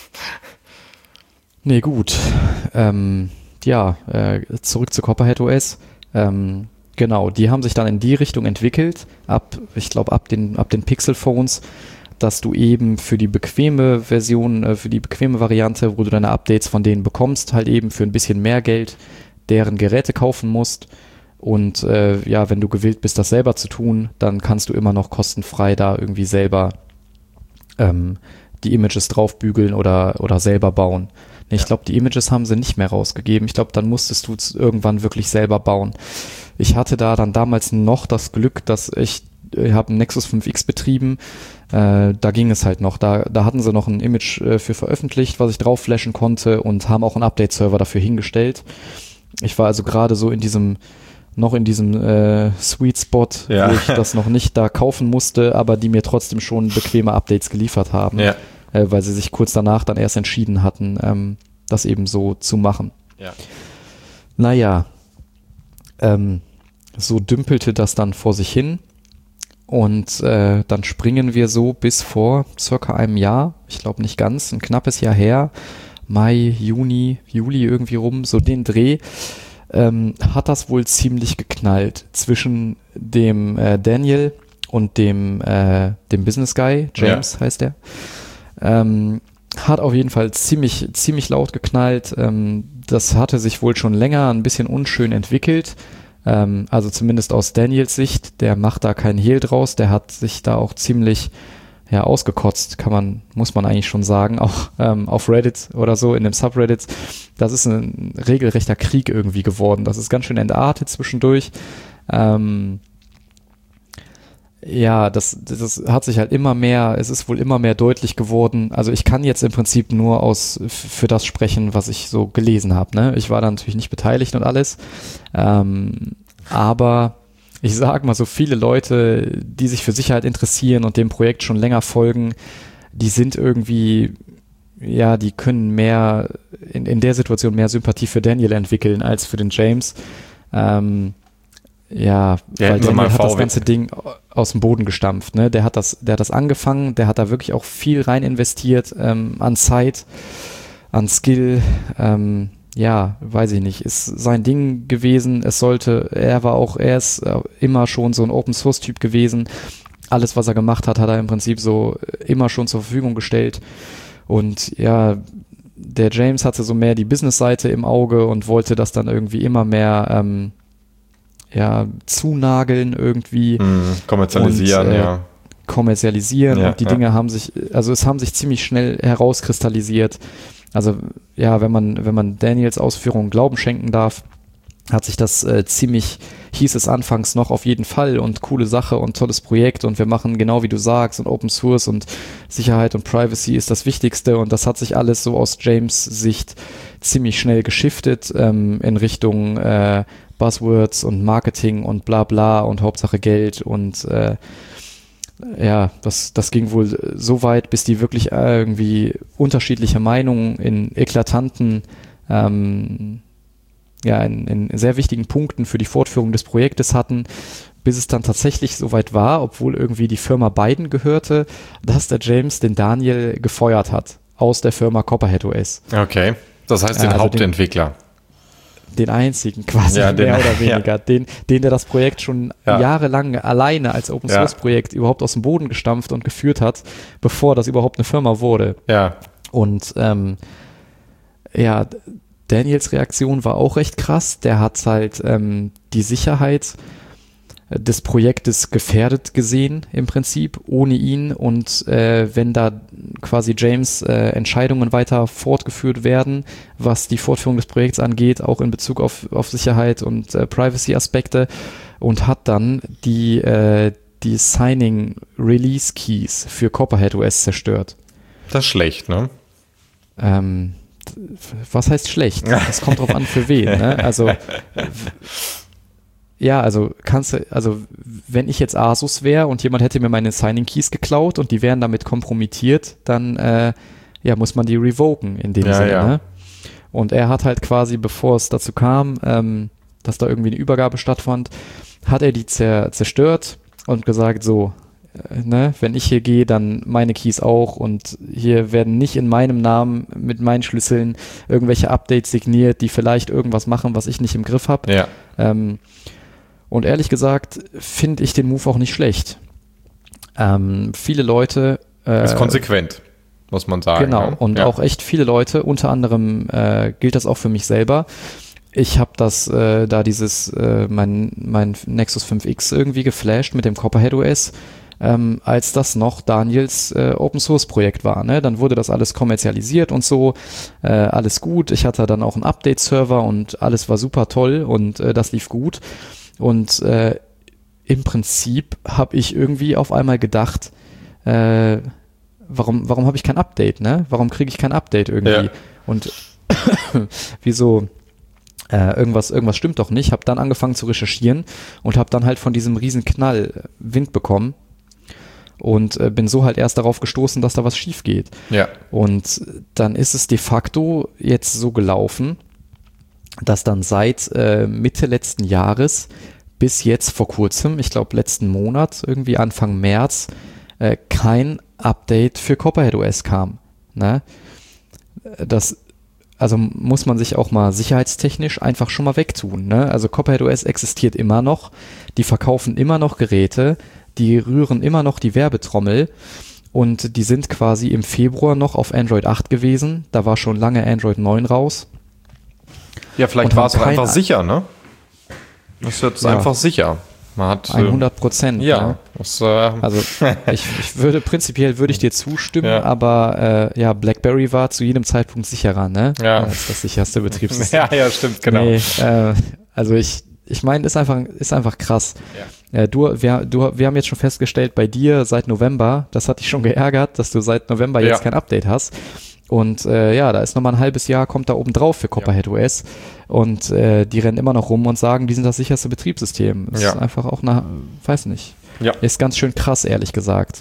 Nee, gut. Ähm, ja, äh, zurück zu CopperheadOS. Ähm, Genau, die haben sich dann in die Richtung entwickelt, ab, ich glaube, ab den, ab den Pixel-Phones, dass du eben für die bequeme Version, äh, für die bequeme Variante, wo du deine Updates von denen bekommst, halt eben für ein bisschen mehr Geld deren Geräte kaufen musst. Und äh, ja, wenn du gewillt bist, das selber zu tun, dann kannst du immer noch kostenfrei da irgendwie selber ähm, die Images draufbügeln oder, oder selber bauen. Ich ja. glaube, die Images haben sie nicht mehr rausgegeben. Ich glaube, dann musstest du es irgendwann wirklich selber bauen. Ich hatte da dann damals noch das Glück, dass ich, ich habe einen Nexus fünf X betrieben, äh, da ging es halt noch. Da, da hatten sie noch ein Image äh, für veröffentlicht, was ich drauf flashen konnte und haben auch einen Update-Server dafür hingestellt. Ich war also gerade so in diesem, noch in diesem äh, Sweet Spot, ja. wo ich das noch nicht da kaufen musste, aber die mir trotzdem schon bequeme Updates geliefert haben, ja. äh, weil sie sich kurz danach dann erst entschieden hatten, ähm, das eben so zu machen. Ja. Naja, ähm, so dümpelte das dann vor sich hin und äh, dann springen wir so bis vor circa einem Jahr, ich glaube nicht ganz, ein knappes Jahr her, Mai, Juni, Juli irgendwie rum, so den Dreh, ähm, hat das wohl ziemlich geknallt zwischen dem äh, Daniel und dem, äh, dem Business Guy, James ja. heißt der. Ähm, hat auf jeden Fall ziemlich, ziemlich laut geknallt. Ähm, das hatte sich wohl schon länger ein bisschen unschön entwickelt. Ähm, also zumindest aus Daniels Sicht. Der macht da keinen Hehl draus. Der hat sich da auch ziemlich ja, ausgekotzt, kann man, muss man eigentlich schon sagen. Auch ähm, auf Reddit oder so, in dem Subreddit. Das ist ein regelrechter Krieg irgendwie geworden. Das ist ganz schön entartet zwischendurch. Ähm, Ja, das, das hat sich halt immer mehr, es ist wohl immer mehr deutlich geworden. Also ich kann jetzt im Prinzip nur aus für das sprechen, was ich so gelesen habe. Ne? Ich war da natürlich nicht beteiligt und alles. Ähm, aber ich sag mal so, viele Leute, die sich für Sicherheit interessieren und dem Projekt schon länger folgen, die sind irgendwie, ja, die können mehr, in, in der Situation mehr Sympathie für Daniel entwickeln als für den James. Ähm, Ja, ja, weil Daniel hat das ganze Ding aus dem Boden gestampft, ne? Der hat das, der hat das angefangen, der hat da wirklich auch viel rein investiert, ähm, an Zeit, an Skill, ähm, ja, weiß ich nicht, ist sein Ding gewesen. Es sollte, er war auch, er ist immer schon so ein Open-Source-Typ gewesen. Alles, was er gemacht hat, hat er im Prinzip so immer schon zur Verfügung gestellt. Und ja, der James hatte so mehr die Business-Seite im Auge und wollte das dann irgendwie immer mehr ähm, ja, zunageln irgendwie. Mm, kommerzialisieren, und, äh, ja. kommerzialisieren ja, und die ja. Dinge haben sich, also es haben sich ziemlich schnell herauskristallisiert. Also ja, wenn man, wenn man Daniels Ausführungen Glauben schenken darf, hat sich das äh, ziemlich, hieß es anfangs noch auf jeden Fall und coole Sache und tolles Projekt und wir machen genau wie du sagst und Open Source und Sicherheit und Privacy ist das Wichtigste und das hat sich alles so aus James Sicht ziemlich schnell geschiftet ähm, in Richtung äh, Buzzwords und Marketing und bla bla und Hauptsache Geld und äh, ja, das, das ging wohl so weit, bis die wirklich irgendwie unterschiedliche Meinungen in eklatanten, ähm, ja, in, in sehr wichtigen Punkten für die Fortführung des Projektes hatten, bis es dann tatsächlich so weit war, obwohl irgendwie die Firma Biden gehörte, dass der James den Daniel gefeuert hat aus der Firma Copperhead O S. Okay, das heißt den also Hauptentwickler. Den, Den einzigen quasi, ja, den, mehr oder weniger, ja. den, den der das Projekt schon ja. jahrelang alleine als Open-Source-Projekt ja. überhaupt aus dem Boden gestampft und geführt hat, bevor das überhaupt eine Firma wurde. Ja. Und ähm, ja, Daniels Reaktion war auch recht krass. Der hat halt ähm, die Sicherheit des Projektes gefährdet gesehen im Prinzip, ohne ihn und äh, wenn da quasi James äh, Entscheidungen weiter fortgeführt werden, was die Fortführung des Projekts angeht, auch in Bezug auf, auf Sicherheit und äh, Privacy-Aspekte und hat dann die, äh, die Signing-Release-Keys für Copperhead O S zerstört. Das ist schlecht, ne? Ähm, was heißt schlecht? Das kommt drauf an, für wen, ne? Also ja, also kannst du, also wenn ich jetzt Asus wäre und jemand hätte mir meine Signing Keys geklaut und die wären damit kompromittiert, dann äh, ja, muss man die revoken in dem ja, Sinne. Ja. Ne? Und er hat halt quasi, bevor es dazu kam, ähm, dass da irgendwie eine Übergabe stattfand, hat er die zer- zerstört und gesagt, so, äh, ne, wenn ich hier gehe, dann meine Keys auch und hier werden nicht in meinem Namen mit meinen Schlüsseln irgendwelche Updates signiert, die vielleicht irgendwas machen, was ich nicht im Griff habe. Ja. Ähm, Und ehrlich gesagt finde ich den Move auch nicht schlecht. Ähm, viele Leute... Äh, ist konsequent, muss man sagen. Genau, ne? und ja. auch echt viele Leute, unter anderem äh, gilt das auch für mich selber. Ich habe das, äh, da dieses, äh, mein, mein Nexus fünf X irgendwie geflasht mit dem Copperhead O S, ähm, als das noch Daniels äh, Open-Source-Projekt war. Ne? Dann wurde das alles kommerzialisiert und so, äh, alles gut. Ich hatte dann auch einen Update-Server und alles war super toll und äh, das lief gut. Und äh, im Prinzip habe ich irgendwie auf einmal gedacht, äh, warum, warum habe ich kein Update, ne? Warum kriege ich kein Update irgendwie? Ja. Und wieso äh, irgendwas, irgendwas stimmt doch nicht. Habe dann angefangen zu recherchieren und habe dann halt von diesem riesen Knall Wind bekommen und äh, bin so halt erst darauf gestoßen, dass da was schief geht. Ja. Und dann ist es de facto jetzt so gelaufen, dass dann seit äh, Mitte letzten Jahres bis jetzt vor kurzem, ich glaube letzten Monat, irgendwie Anfang März, äh, kein Update für Copperhead O S kam. Ne? Das, also muss man sich auch mal sicherheitstechnisch einfach schon mal wegtun. Ne? Also Copperhead O S existiert immer noch, die verkaufen immer noch Geräte, die rühren immer noch die Werbetrommel und die sind quasi im Februar noch auf Android acht gewesen, da war schon lange Android neun raus. Ja, vielleicht war es auch einfach sicher, ne? Das ist jetzt ja. einfach sicher. Man hat hundert Prozent. Ja. ja. Das, äh, also ich, ich würde prinzipiell würde ich dir zustimmen, ja. aber äh, ja, BlackBerry war zu jedem Zeitpunkt sicherer, ne? Ja. Als das sicherste Betriebssystem. Ja, ja, stimmt, genau. Nee, äh, also ich, ich meine, ist einfach, ist einfach krass. Ja. Äh, du, wir, du, wir haben jetzt schon festgestellt, bei dir seit November, das hat dich schon geärgert, dass du seit November jetzt ja. kein Update hast. Und äh, ja, da ist nochmal ein halbes Jahr, kommt da oben drauf für Copperhead ja. O S und äh, die rennen immer noch rum und sagen, die sind das sicherste Betriebssystem. Das ja. ist einfach auch eine, weiß nicht, ja. ist ganz schön krass, ehrlich gesagt.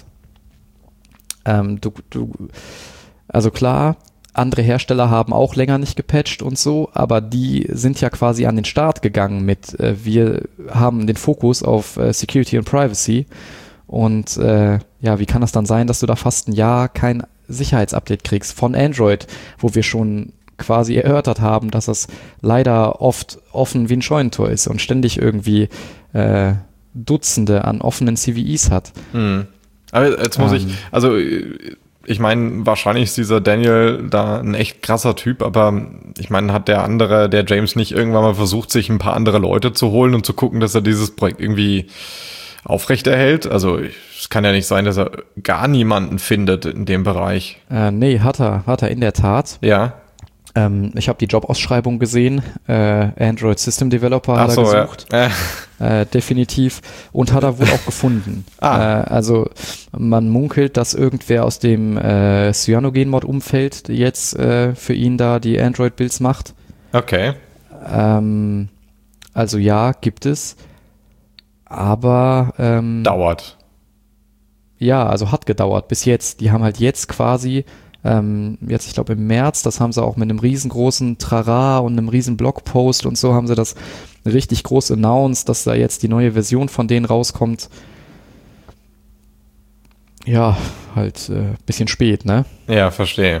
Ähm, du, du, also klar, andere Hersteller haben auch länger nicht gepatcht und so, aber die sind ja quasi an den Start gegangen mit, äh, wir haben den Fokus auf äh, Security und Privacy und äh, ja, wie kann das dann sein, dass du da fast ein Jahr kein Sicherheitsupdate kriegst von Android, wo wir schon quasi erörtert haben, dass das leider oft offen wie ein Scheunentor ist und ständig irgendwie äh, Dutzende an offenen C V Es hat. Hm. Aber jetzt muss ähm, ich, also ich meine, wahrscheinlich ist dieser Daniel da ein echt krasser Typ, aber ich meine, hat der andere, der James nicht irgendwann mal versucht, sich ein paar andere Leute zu holen und zu gucken, dass er dieses Projekt irgendwie aufrechterhält? Also es kann ja nicht sein, dass er gar niemanden findet in dem Bereich. Äh, nee, hat er, hat er in der Tat. Ja. Ähm, ich habe die Jobausschreibung gesehen, äh, Android System Developer Ach hat er so, gesucht, ja. äh, definitiv, und hat er wohl auch gefunden. Ah. Äh, also man munkelt, dass irgendwer aus dem äh, Cyanogen-Mod-Umfeld jetzt äh, für ihn da die Android-Builds macht. Okay. Ähm, also ja, gibt es, aber ähm, dauert. Ja, also hat gedauert bis jetzt. Die haben halt jetzt quasi Ähm, jetzt, ich glaube im März, das haben sie auch mit einem riesengroßen Trara und einem riesen Blogpost und so haben sie das richtig groß announced, dass da jetzt die neue Version von denen rauskommt. Ja, halt äh, bisschen spät, ne? Ja, verstehe.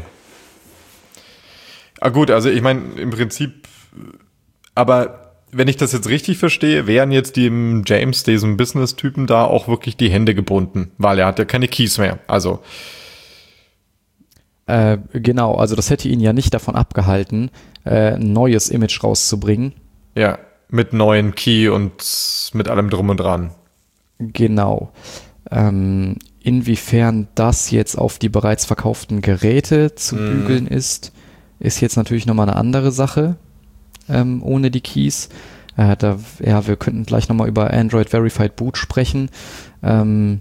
Ah gut, also ich meine im Prinzip, aber wenn ich das jetzt richtig verstehe, wären jetzt dem James, diesem Business-Typen da auch wirklich die Hände gebunden, weil er hat ja keine Keys mehr, also Äh, genau, also das hätte ihn ja nicht davon abgehalten, äh, ein neues Image rauszubringen. Ja, mit neuen Key und mit allem drum und dran. Genau. Ähm, inwiefern das jetzt auf die bereits verkauften Geräte zu mm. bügeln ist, ist jetzt natürlich nochmal eine andere Sache, ähm, ohne die Keys. Äh, da, ja, wir könnten gleich nochmal über Android Verified Boot sprechen. Ähm,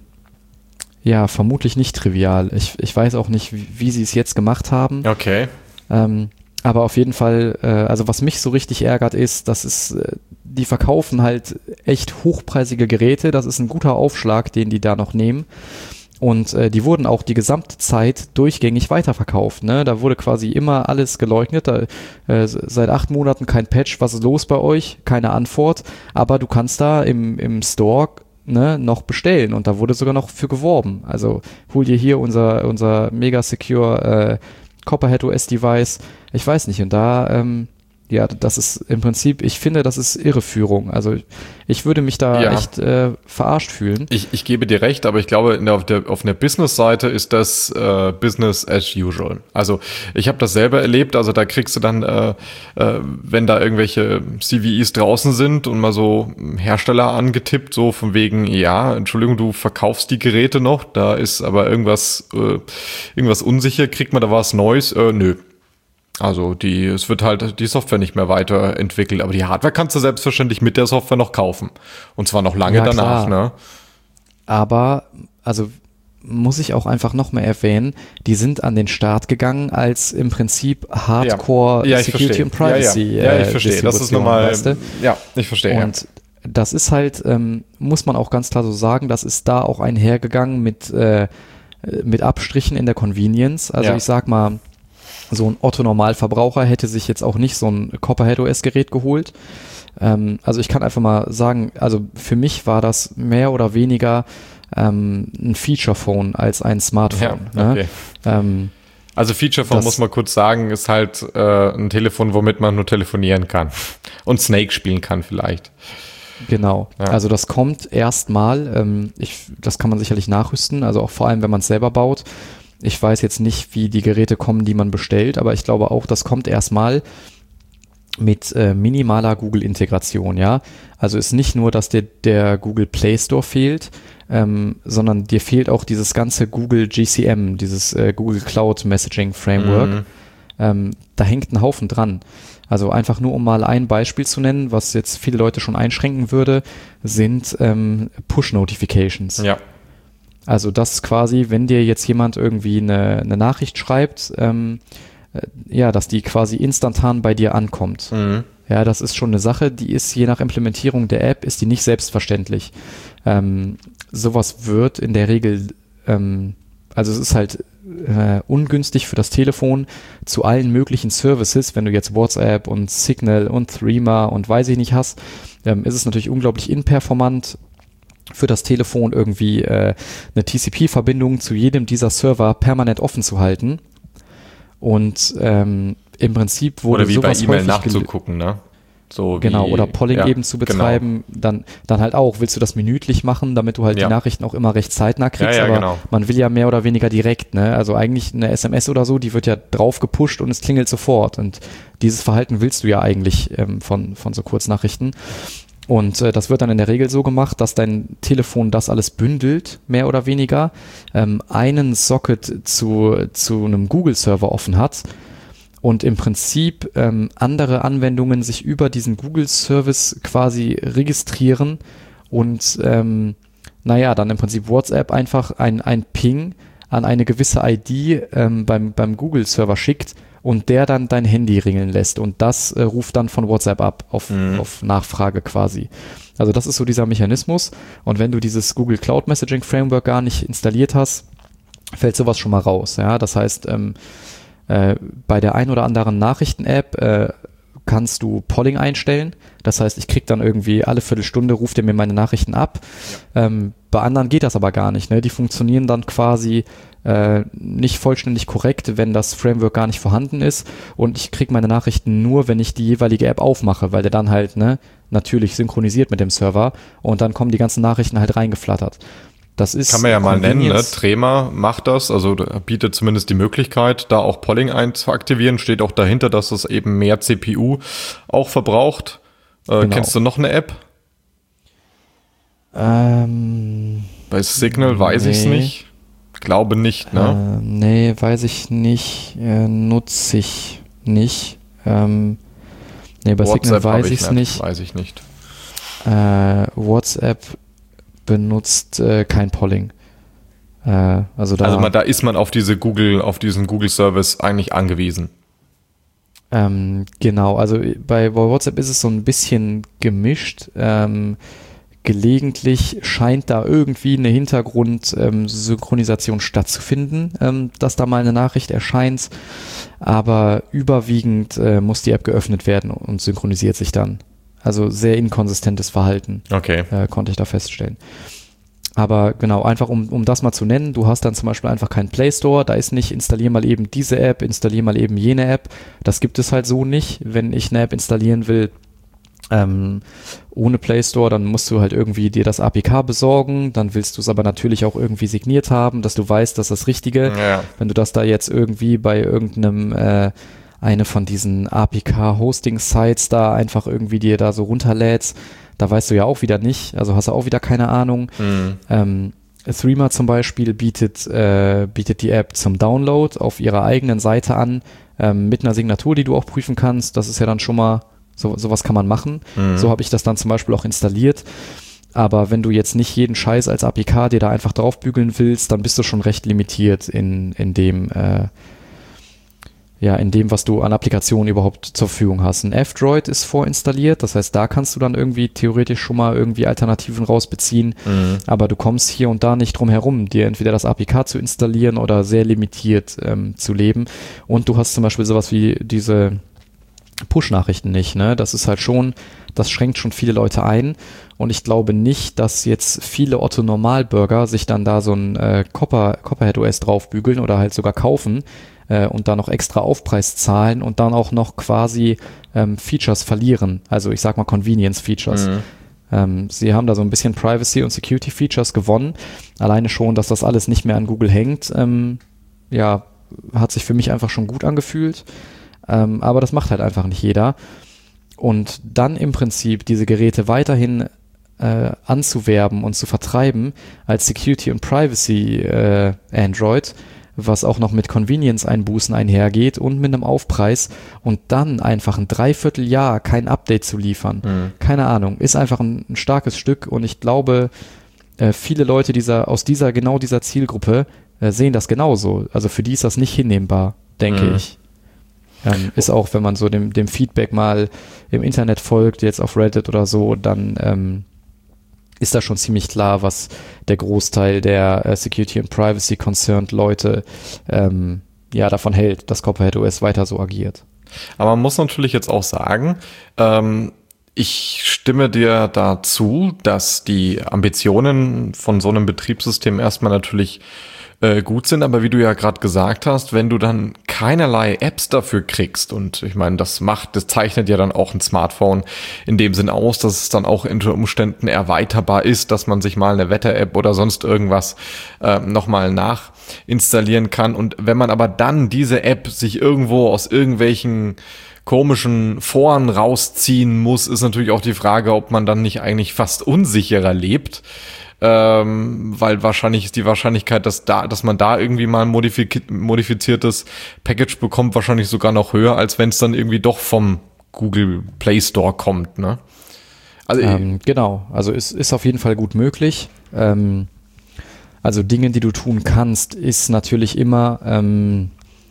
Ja, vermutlich nicht trivial. Ich, ich weiß auch nicht, wie, wie sie es jetzt gemacht haben. Okay. Ähm, aber auf jeden Fall, äh, also was mich so richtig ärgert ist, dass es, äh, die verkaufen halt echt hochpreisige Geräte. Das ist ein guter Aufschlag, den die da noch nehmen. Und äh, die wurden auch die gesamte Zeit durchgängig weiterverkauft. Ne? Da wurde quasi immer alles geleugnet. Da, äh, seit acht Monaten kein Patch. Was ist los bei euch? Keine Antwort. Aber du kannst da im, im Store Ne, noch bestellen, und da wurde sogar noch für geworben. Also hol dir hier unser, unser mega secure äh, Copperhead O S Device. Ich weiß nicht, und da ähm, ja, das ist im Prinzip, ich finde, das ist Irreführung. Also ich würde mich da ja. echt äh, verarscht fühlen. Ich, ich gebe dir recht, aber ich glaube, in der, auf der auf einer Business-Seite ist das äh, Business as usual. Also ich habe das selber erlebt, also da kriegst du dann, äh, äh, wenn da irgendwelche C V Es draußen sind und mal so Hersteller angetippt, so von wegen, ja, Entschuldigung, du verkaufst die Geräte noch, da ist aber irgendwas, äh, irgendwas unsicher, kriegt man da was Neues? Äh, nö. Also die, es wird halt die Software nicht mehr weiterentwickelt, aber die Hardware kannst du selbstverständlich mit der Software noch kaufen. Und zwar noch lange ja, danach, klar. ne? Aber, also muss ich auch einfach noch mal erwähnen, die sind an den Start gegangen als im Prinzip Hardcore ja. Ja, Security and Privacy. Ja, ja. ja ich verstehe. Das ist nochmal, weißt du? ja, ich verstehe. Und ja. das ist halt, ähm, muss man auch ganz klar so sagen, das ist da auch einhergegangen mit, äh, mit Abstrichen in der Convenience. Also ja. ich sag mal, so ein Otto-Normalverbraucher hätte sich jetzt auch nicht so ein Copperhead O S-Gerät geholt. Ähm, also ich kann einfach mal sagen, also für mich war das mehr oder weniger ähm, ein Feature-Phone als ein Smartphone. Ja, okay. Ne? Ähm, also Feature-Phone, muss man kurz sagen, ist halt äh, ein Telefon, womit man nur telefonieren kann. Und Snake spielen kann vielleicht. Genau, ja. Also das kommt erstmal, ähm, ich, das kann man sicherlich nachrüsten, also auch vor allem, wenn man es selber baut. Ich weiß jetzt nicht, wie die Geräte kommen, die man bestellt, aber ich glaube auch, das kommt erstmal mit äh, minimaler Google-Integration, ja. Also ist nicht nur, dass dir der Google Play Store fehlt, ähm, sondern dir fehlt auch dieses ganze Google G C M, dieses äh, Google Cloud Messaging Framework. Mhm. Ähm, da hängt ein Haufen dran. Also einfach nur, um mal ein Beispiel zu nennen, was jetzt viele Leute schon einschränken würde, sind ähm, Push-Notifications. Ja. Also das quasi, wenn dir jetzt jemand irgendwie eine, eine Nachricht schreibt, ähm, äh, ja, dass die quasi instantan bei dir ankommt. Mhm. Ja, das ist schon eine Sache, die ist je nach Implementierung der App, ist die nicht selbstverständlich. Ähm, sowas wird in der Regel, ähm, also es ist halt äh, ungünstig für das Telefon zu allen möglichen Services, wenn du jetzt WhatsApp und Signal und Threema und weiß ich nicht hast, ähm, ist es natürlich unglaublich inperformant für das Telefon irgendwie äh, eine T C P-Verbindung zu jedem dieser Server permanent offen zu halten. Und ähm, im Prinzip wurde oder wie sowas bei E-Mail häufig nachzugucken, ne? So genau, wie, oder Polling ja, eben zu betreiben, genau. dann, dann halt auch, willst du das minütlich machen, damit du halt ja. die Nachrichten auch immer recht zeitnah kriegst, ja, ja, aber genau. man will ja mehr oder weniger direkt, ne? Also eigentlich eine S M S oder so, die wird ja drauf gepusht und es klingelt sofort und dieses Verhalten willst du ja eigentlich ähm, von, von so Kurznachrichten. Und äh, das wird dann in der Regel so gemacht, dass dein Telefon das alles bündelt, mehr oder weniger, ähm, einen Socket zu, zu einem Google-Server offen hat und im Prinzip ähm, andere Anwendungen sich über diesen Google-Service quasi registrieren und ähm, naja, dann im Prinzip WhatsApp einfach ein, ein Ping an eine gewisse I D ähm, beim, beim Google-Server schickt und der dann dein Handy ringeln lässt und das äh, ruft dann von WhatsApp ab auf, mhm. auf Nachfrage quasi. Also das ist so dieser Mechanismus und wenn du dieses Google Cloud Messaging Framework gar nicht installiert hast, fällt sowas schon mal raus. Ja, das heißt, ähm, äh, bei der ein oder anderen Nachrichten-App äh, kannst du Polling einstellen. Das heißt, ich kriege dann irgendwie alle Viertelstunde, ruft er mir meine Nachrichten ab. Ja. Ähm, bei anderen geht das aber gar nicht. Ne? Die funktionieren dann quasi äh, nicht vollständig korrekt, wenn das Framework gar nicht vorhanden ist. Und ich kriege meine Nachrichten nur, wenn ich die jeweilige App aufmache, weil der dann halt ne, natürlich synchronisiert mit dem Server und dann kommen die ganzen Nachrichten halt reingeflattert. Das ist kann man ja mal nennen, ne? Trema macht das, also bietet zumindest die Möglichkeit, da auch Polling einzuaktivieren, steht auch dahinter, dass es eben mehr C P U auch verbraucht. Äh, genau. Kennst du noch eine App? Ähm, Bei Signal weiß nee. ich es nicht. Glaube nicht, ne? Äh, nee, weiß ich nicht. Äh, nutze ich nicht. Ähm, nee, bei WhatsApp Signal weiß ich es nicht. Weiß ich nicht. Äh, WhatsApp benutzt äh, kein Polling. Äh, also da, also man, da ist man auf diese Google, auf diesen Google-Service eigentlich angewiesen. Ähm, genau, also bei, bei WhatsApp ist es so ein bisschen gemischt. Ähm, gelegentlich scheint da irgendwie eine Hintergrund-Synchronisation ähm, stattzufinden, ähm, dass da mal eine Nachricht erscheint, aber überwiegend äh, muss die App geöffnet werden und synchronisiert sich dann. Also sehr inkonsistentes Verhalten, okay. äh, konnte ich da feststellen. Aber genau, einfach um, um das mal zu nennen, du hast dann zum Beispiel einfach keinen Play Store, da ist nicht, installier mal eben diese App, installier mal eben jene App. Das gibt es halt so nicht. Wenn ich eine App installieren will, ähm, ohne Play Store, dann musst du halt irgendwie dir das A P K besorgen, dann willst du es aber natürlich auch irgendwie signiert haben, dass du weißt, dass das Richtige. Ja. Wenn du das da jetzt irgendwie bei irgendeinem äh, eine von diesen A P K-Hosting-Sites da einfach irgendwie dir da so runterlädst, da weißt du ja auch wieder nicht, also hast du auch wieder keine Ahnung. Mhm. Ähm, Threema zum Beispiel bietet, äh, bietet die App zum Download auf ihrer eigenen Seite an, ähm, mit einer Signatur, die du auch prüfen kannst. Das ist ja dann schon mal, so, sowas kann man machen. Mhm. So habe ich das dann zum Beispiel auch installiert. Aber wenn du jetzt nicht jeden Scheiß als A P K dir da einfach draufbügeln willst, dann bist du schon recht limitiert in, in dem, äh, ja, in dem, was du an Applikationen überhaupt zur Verfügung hast. Ein F-Droid ist vorinstalliert, das heißt, da kannst du dann irgendwie theoretisch schon mal irgendwie Alternativen rausbeziehen, mhm. aber du kommst hier und da nicht drum herum, dir entweder das A P K zu installieren oder sehr limitiert ähm, zu leben. Und du hast zum Beispiel sowas wie diese Push-Nachrichten nicht, ne? Das ist halt schon, das schränkt schon viele Leute ein und ich glaube nicht, dass jetzt viele Otto-Normalbürger sich dann da so ein äh, Copper, Copperhead O S draufbügeln oder halt sogar kaufen, und da noch extra Aufpreis zahlen und dann auch noch quasi ähm, Features verlieren. Also ich sag mal Convenience-Features. Mhm. Ähm, sie haben da so ein bisschen Privacy- und Security-Features gewonnen. Alleine schon, dass das alles nicht mehr an Google hängt, ähm, ja, hat sich für mich einfach schon gut angefühlt. Ähm, aber das macht halt einfach nicht jeder. Und dann im Prinzip diese Geräte weiterhin äh, anzuwerben und zu vertreiben als Security- und Privacy-Android, äh, was auch noch mit Convenience-Einbußen einhergeht und mit einem Aufpreis und dann einfach ein Dreivierteljahr kein Update zu liefern. Mhm. Keine Ahnung, ist einfach ein, ein starkes Stück und ich glaube, äh, viele Leute dieser aus dieser, genau dieser Zielgruppe äh, sehen das genauso. Also für die ist das nicht hinnehmbar, denke mhm. ich. Ähm, ist auch, wenn man so dem, dem Feedback mal im Internet folgt, jetzt auf Reddit oder so, dann ähm, ist da schon ziemlich klar, was der Großteil der äh, Security and Privacy Concerned Leute ähm, ja davon hält, dass Copperhead O S weiter so agiert. Aber man muss natürlich jetzt auch sagen, ähm, Ich stimme dir dazu, dass die Ambitionen von so einem Betriebssystem erstmal natürlich äh, gut sind, aber wie du ja gerade gesagt hast, wenn du dann keinerlei Apps dafür kriegst, und ich meine, das macht, das zeichnet ja dann auch ein Smartphone in dem Sinn aus, dass es dann auch unter Umständen erweiterbar ist, dass man sich mal eine Wetter-App oder sonst irgendwas äh, nochmal nachinstallieren kann. Und wenn man aber dann diese App sich irgendwo aus irgendwelchen komischen Foren rausziehen muss, ist natürlich auch die Frage, ob man dann nicht eigentlich fast unsicherer lebt, ähm, weil wahrscheinlich ist die Wahrscheinlichkeit, dass da, dass man da irgendwie mal ein modifik- modifiziertes Package bekommt, wahrscheinlich sogar noch höher, als wenn es dann irgendwie doch vom Google Play Store kommt, ne? Also ähm, genau, also es ist auf jeden Fall gut möglich. Ähm, also Dinge, die du tun kannst, ist natürlich immer ähm,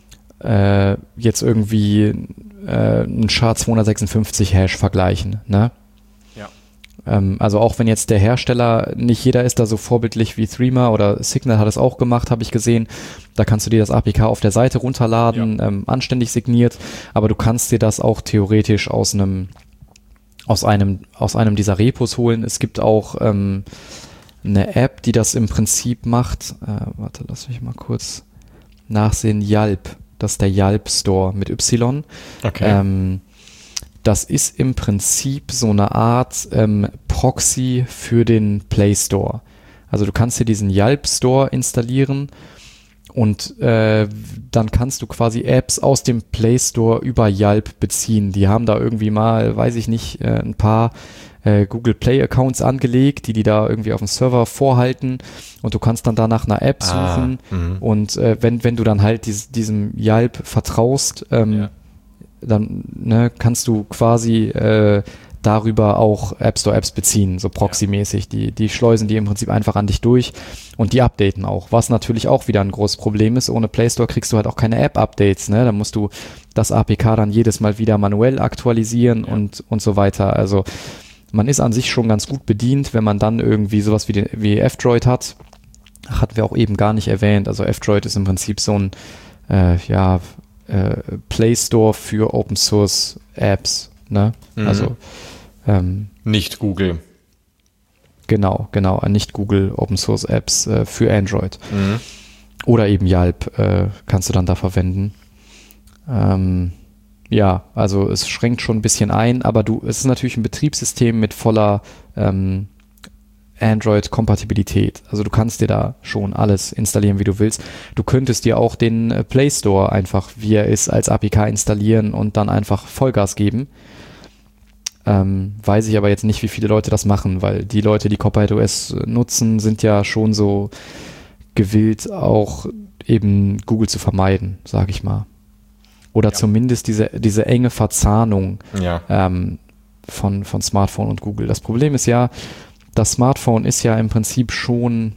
äh, jetzt irgendwie äh, ein S H A zweihundertsechsundfünfzig Hash vergleichen, ne? Ja. Ähm, also auch wenn jetzt der Hersteller, nicht jeder ist da so vorbildlich wie Threema oder Signal hat es auch gemacht, habe ich gesehen. Da kannst du dir das A P K auf der Seite runterladen, ja. ähm, anständig signiert, aber du kannst dir das auch theoretisch aus einem aus einem aus einem dieser Repos holen. Es gibt auch ähm, eine App, die das im Prinzip macht. Äh, warte, lass mich mal kurz nachsehen. Yalp. Das ist der Yalp Store mit Y. Okay. Ähm, das ist im Prinzip so eine Art ähm, Proxy für den Play Store. Also du kannst dir diesen Yalp Store installieren und äh, dann kannst du quasi Apps aus dem Play Store über Yalp beziehen. Die haben da irgendwie mal, weiß ich nicht, äh, ein paar äh, Google Play Accounts angelegt, die die da irgendwie auf dem Server vorhalten und du kannst dann da nach einer App suchen ah, und äh, wenn, wenn du dann halt dies, diesem Yalp vertraust, ähm, ja. dann ne, kannst du quasi äh, darüber auch App Store Apps beziehen, so proxymäßig. Die, die schleusen die im Prinzip einfach an dich durch und die updaten auch, was natürlich auch wieder ein großes Problem ist. Ohne Play Store kriegst du halt auch keine App-Updates, ne? Da musst du das A P K dann jedes Mal wieder manuell aktualisieren ja. und, und so weiter. Also man ist an sich schon ganz gut bedient, wenn man dann irgendwie sowas wie, den, wie F-Droid hat. Hatten wir auch eben gar nicht erwähnt. Also F-Droid ist im Prinzip so ein äh, ja, äh, Play Store für Open Source Apps. Ne? Mhm. Also ähm, nicht Google. Genau, genau. Nicht Google Open Source Apps äh, für Android. Mhm. Oder eben Yalp äh, kannst du dann da verwenden. Ähm, Ja, also es schränkt schon ein bisschen ein, aber du, es ist natürlich ein Betriebssystem mit voller ähm, Android-Kompatibilität. Also du kannst dir da schon alles installieren, wie du willst. Du könntest dir auch den äh, Play Store einfach, wie er ist, als A P K installieren und dann einfach Vollgas geben. Ähm, weiß ich aber jetzt nicht, wie viele Leute das machen, weil die Leute, die CopilotOS nutzen, sind ja schon so gewillt, auch eben Google zu vermeiden, sage ich mal. Oder ja. zumindest diese, diese enge Verzahnung ja. ähm, von, von Smartphone und Google. Das Problem ist ja, das Smartphone ist ja im Prinzip schon,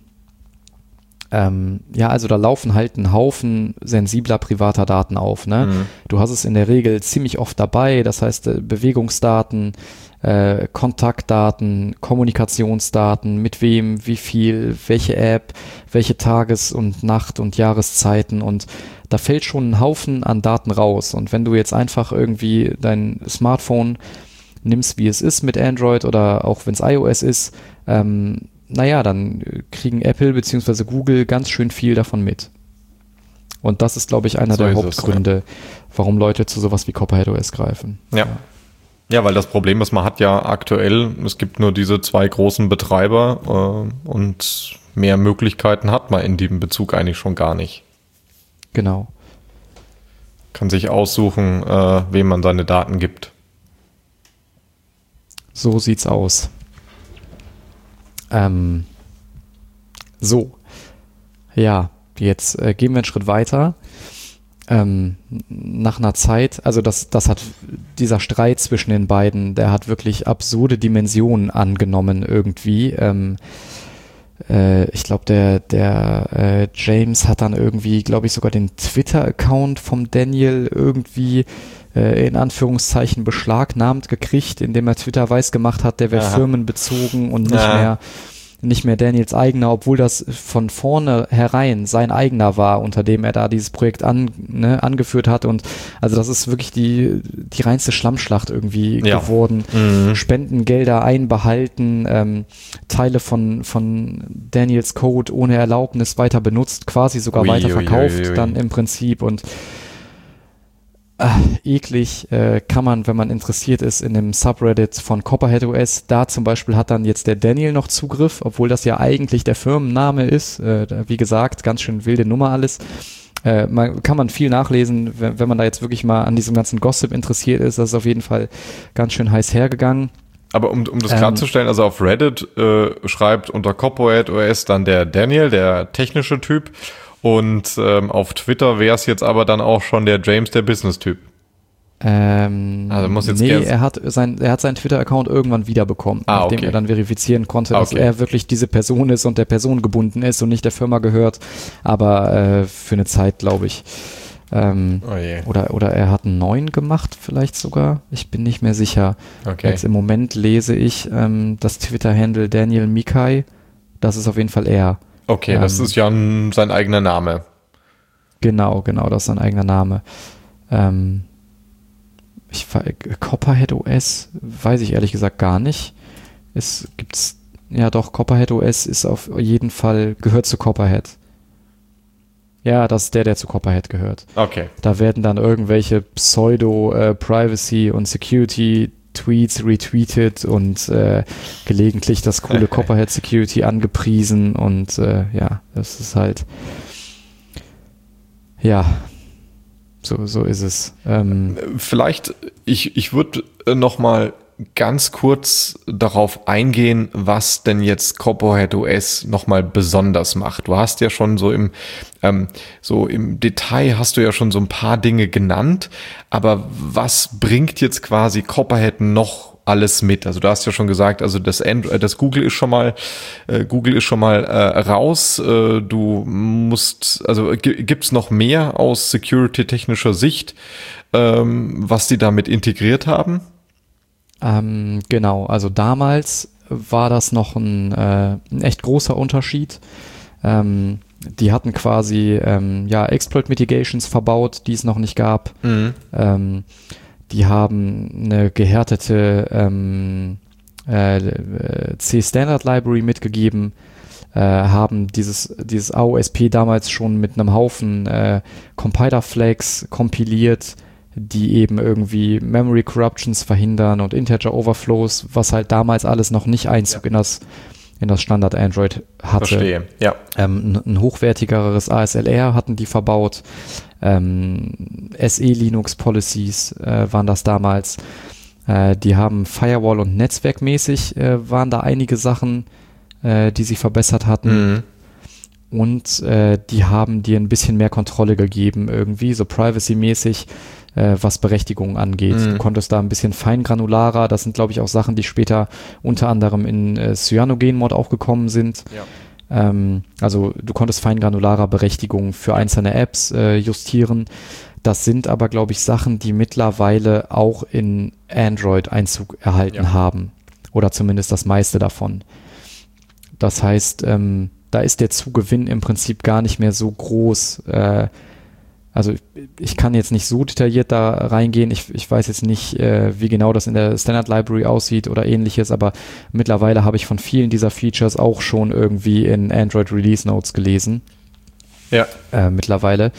ähm, ja, also da laufen halt ein Haufen sensibler privater Daten auf. Ne? Mhm. Du hast es in der Regel ziemlich oft dabei, das heißt äh, Bewegungsdaten, äh, Kontaktdaten, Kommunikationsdaten, mit wem, wie viel, welche App, welche Tages- und Nacht- und Jahreszeiten und da fällt schon ein Haufen an Daten raus. Und wenn du jetzt einfach irgendwie dein Smartphone nimmst, wie es ist mit Android oder auch wenn es iOS ist, ähm, naja, dann kriegen Apple bzw. Google ganz schön viel davon mit. Und das ist, glaube ich, einer so der Hauptgründe, es, ja. warum Leute zu sowas wie CopilotOS greifen. Ja. ja. Ja, weil das Problem ist, man hat ja aktuell, es gibt nur diese zwei großen Betreiber äh, und mehr Möglichkeiten hat man in dem Bezug eigentlich schon gar nicht. Genau. Kann sich aussuchen, äh, wem man seine Daten gibt. So sieht's aus. Ähm, so. Ja, jetzt äh, gehen wir einen Schritt weiter. Ähm, nach einer Zeit, also das, das hat, dieser Streit zwischen den beiden, der hat wirklich absurde Dimensionen angenommen irgendwie. Ähm, äh, ich glaube, der, der äh, James hat dann irgendwie, glaube ich, sogar den Twitter-Account vom Daniel irgendwie äh, in Anführungszeichen beschlagnahmt gekriegt, indem er Twitter weiß gemacht hat, der wäre firmenbezogen und nicht ja. mehr nicht mehr Daniels eigener, obwohl das von vornherein sein eigener war, unter dem er da dieses Projekt an, ne, angeführt hat. Und also das ist wirklich die, die reinste Schlammschlacht irgendwie ja. geworden. Mhm. Spendengelder einbehalten, ähm, Teile von, von Daniels Code ohne Erlaubnis weiter benutzt, quasi sogar ui, weiterverkauft ui, ui, ui. dann im Prinzip. Und Ach, eklig äh, kann man, wenn man interessiert ist, in dem Subreddit von Copperhead O S, da zum Beispiel hat dann jetzt der Daniel noch Zugriff, obwohl das ja eigentlich der Firmenname ist. Äh, wie gesagt, ganz schön wilde Nummer alles. Äh, man, kann man viel nachlesen, wenn, wenn man da jetzt wirklich mal an diesem ganzen Gossip interessiert ist. Das ist auf jeden Fall ganz schön heiß hergegangen. Aber um, um das ähm, klarzustellen, also auf Reddit äh, schreibt unter Copperhead O S dann der Daniel, der technische Typ. Und ähm, auf Twitter wäre es jetzt aber dann auch schon der James, der Business-Typ. Ähm, also muss jetzt nee, er hat, sein, er hat seinen Twitter-Account irgendwann wiederbekommen, ah, nachdem okay. er dann verifizieren konnte, dass okay. er wirklich diese Person ist und der Person gebunden ist und nicht der Firma gehört. Aber äh, für eine Zeit, glaube ich. Ähm, oh je. Oder, oder er hat einen neuen gemacht, vielleicht sogar. Ich bin nicht mehr sicher. Okay. Jetzt im Moment lese ich ähm, das Twitter-Handle Daniel Mikai. Das ist auf jeden Fall er. Okay, ähm, das ist ja ein, sein eigener Name. Genau, genau, das ist sein eigener Name. Ähm, ich, Copperhead O S weiß ich ehrlich gesagt gar nicht. Es gibt's, ja doch, Copperhead O S ist auf jeden Fall, gehört zu Copperhead. Ja, das ist der, der zu Copperhead gehört. Okay. Da werden dann irgendwelche Pseudo-Privacy- äh, und Security- Tweets retweetet und äh, gelegentlich das coole Copperhead Security angepriesen und äh, ja, das ist halt ja, so, so ist es. Ähm, Vielleicht, ich, ich würde noch mal ganz kurz darauf eingehen, was denn jetzt Copperhead O S nochmal besonders macht. Du hast ja schon so im ähm, so im Detail hast du ja schon so ein paar Dinge genannt, aber was bringt jetzt quasi Copperhead noch alles mit? Also du hast ja schon gesagt, also das, Android, das Google ist schon mal äh, Google ist schon mal äh, raus. Äh, du musst, also g- gibt's noch mehr aus security-technischer Sicht, ähm, was die damit integriert haben? Ähm, genau, also damals war das noch ein, äh, ein echt großer Unterschied. Ähm, die hatten quasi ähm, ja, Exploit Mitigations verbaut, die es noch nicht gab. Mhm. Ähm, die haben eine gehärtete ähm, äh, C-Standard Library mitgegeben, äh, haben dieses, dieses A O S P damals schon mit einem Haufen äh, Compiler-Flags kompiliert, die eben irgendwie Memory Corruptions verhindern und Integer Overflows, was halt damals alles noch nicht Einzug ja. in das in das Standard Android hatte. Verstehe, ja. Ähm, ein hochwertigeres A S L R hatten die verbaut. Ähm, S E Linux Policies äh, waren das damals. Äh, die haben Firewall- und Netzwerkmäßig äh, waren da einige Sachen, äh, die sie verbessert hatten. Mhm. Und äh, die haben dir ein bisschen mehr Kontrolle gegeben, irgendwie so privacy-mäßig, äh, was Berechtigungen angeht. Mhm. Du konntest da ein bisschen feingranularer, das sind glaube ich auch Sachen, die später unter anderem in äh, Cyanogen-Mod auch gekommen sind. Ja. Ähm, also du konntest feingranularer Berechtigungen für einzelne Apps äh, justieren. Das sind aber glaube ich Sachen, die mittlerweile auch in Android Einzug erhalten ja. haben. Oder zumindest das meiste davon. Das heißt, ähm, da ist der Zugewinn im Prinzip gar nicht mehr so groß. Äh, also ich kann jetzt nicht so detailliert da reingehen. Ich, ich weiß jetzt nicht, äh, wie genau das in der Standard Library aussieht oder ähnliches, aber mittlerweile habe ich von vielen dieser Features auch schon irgendwie in Android Release Notes gelesen. Ja. Äh, mittlerweile.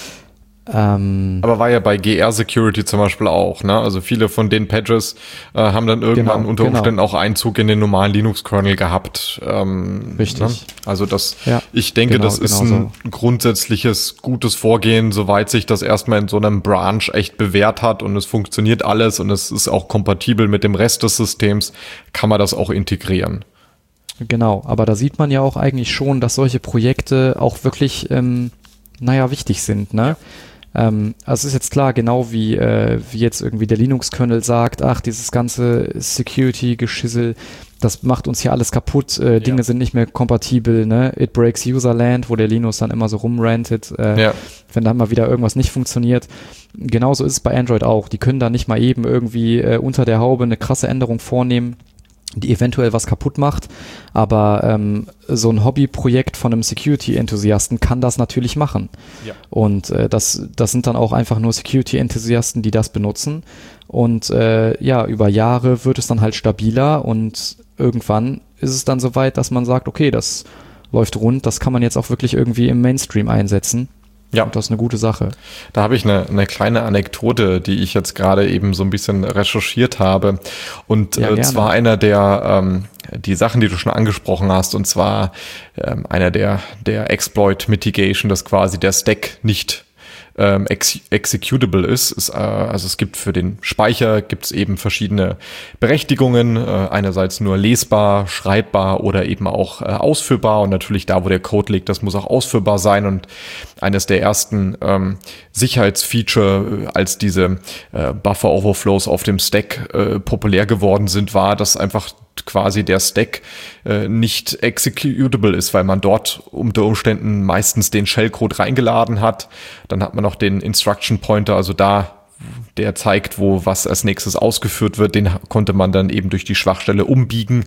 Ähm, Aber war ja bei G R Security zum Beispiel auch, ne? Also viele von den Patches äh, haben dann irgendwann genau, unter Umständen genau. auch Einzug in den normalen Linux-Kernel gehabt. Ähm, Richtig. Ne? Also das, ja, ich denke, genau, das ist genau ein so. grundsätzliches gutes Vorgehen, soweit sich das erstmal in so einem Branch echt bewährt hat und es funktioniert alles und es ist auch kompatibel mit dem Rest des Systems, kann man das auch integrieren. Genau, aber da sieht man ja auch eigentlich schon, dass solche Projekte auch wirklich, ähm, naja, wichtig sind, ne? Ja. Ähm, also es ist jetzt klar, genau wie, äh, wie jetzt irgendwie der Linux-Kernel sagt, ach, dieses ganze Security-Geschissel, das macht uns hier alles kaputt, äh, Dinge ja. sind nicht mehr kompatibel, ne? It breaks Userland, wo der Linus dann immer so rumrantet, äh, ja. wenn dann mal wieder irgendwas nicht funktioniert. Genauso ist es bei Android auch. Die können da nicht mal eben irgendwie äh, unter der Haube eine krasse Änderung vornehmen. die eventuell was kaputt macht, aber ähm, so ein Hobbyprojekt von einem Security-Enthusiasten kann das natürlich machen. Ja. Und äh, das, das sind dann auch einfach nur Security-Enthusiasten, die das benutzen und äh, ja, über Jahre wird es dann halt stabiler und irgendwann ist es dann soweit, dass man sagt, okay, das läuft rund, das kann man jetzt auch wirklich irgendwie im Mainstream einsetzen. Ja. Und das ist eine gute Sache. Da habe ich eine, eine kleine Anekdote, die ich jetzt gerade eben so ein bisschen recherchiert habe. Und ja, äh, zwar einer der, ähm, die Sachen, die du schon angesprochen hast, und zwar ähm, einer der, der Exploit Mitigation, dass quasi der Stack nicht ähm, ex- executable ist. ist äh, also es gibt für den Speicher gibt es eben verschiedene Berechtigungen, äh, einerseits nur lesbar, schreibbar oder eben auch äh, ausführbar, und natürlich da, wo der Code liegt, das muss auch ausführbar sein. Und eines der ersten ähm, Sicherheitsfeature, als diese äh, Buffer-Overflows auf dem Stack äh, populär geworden sind, war, dass einfach quasi der Stack äh, nicht executable ist, weil man dort unter Umständen meistens den Shellcode reingeladen hat. Dann hat man noch den Instruction Pointer, also da, der zeigt, wo was als nächstes ausgeführt wird, den konnte man dann eben durch die Schwachstelle umbiegen.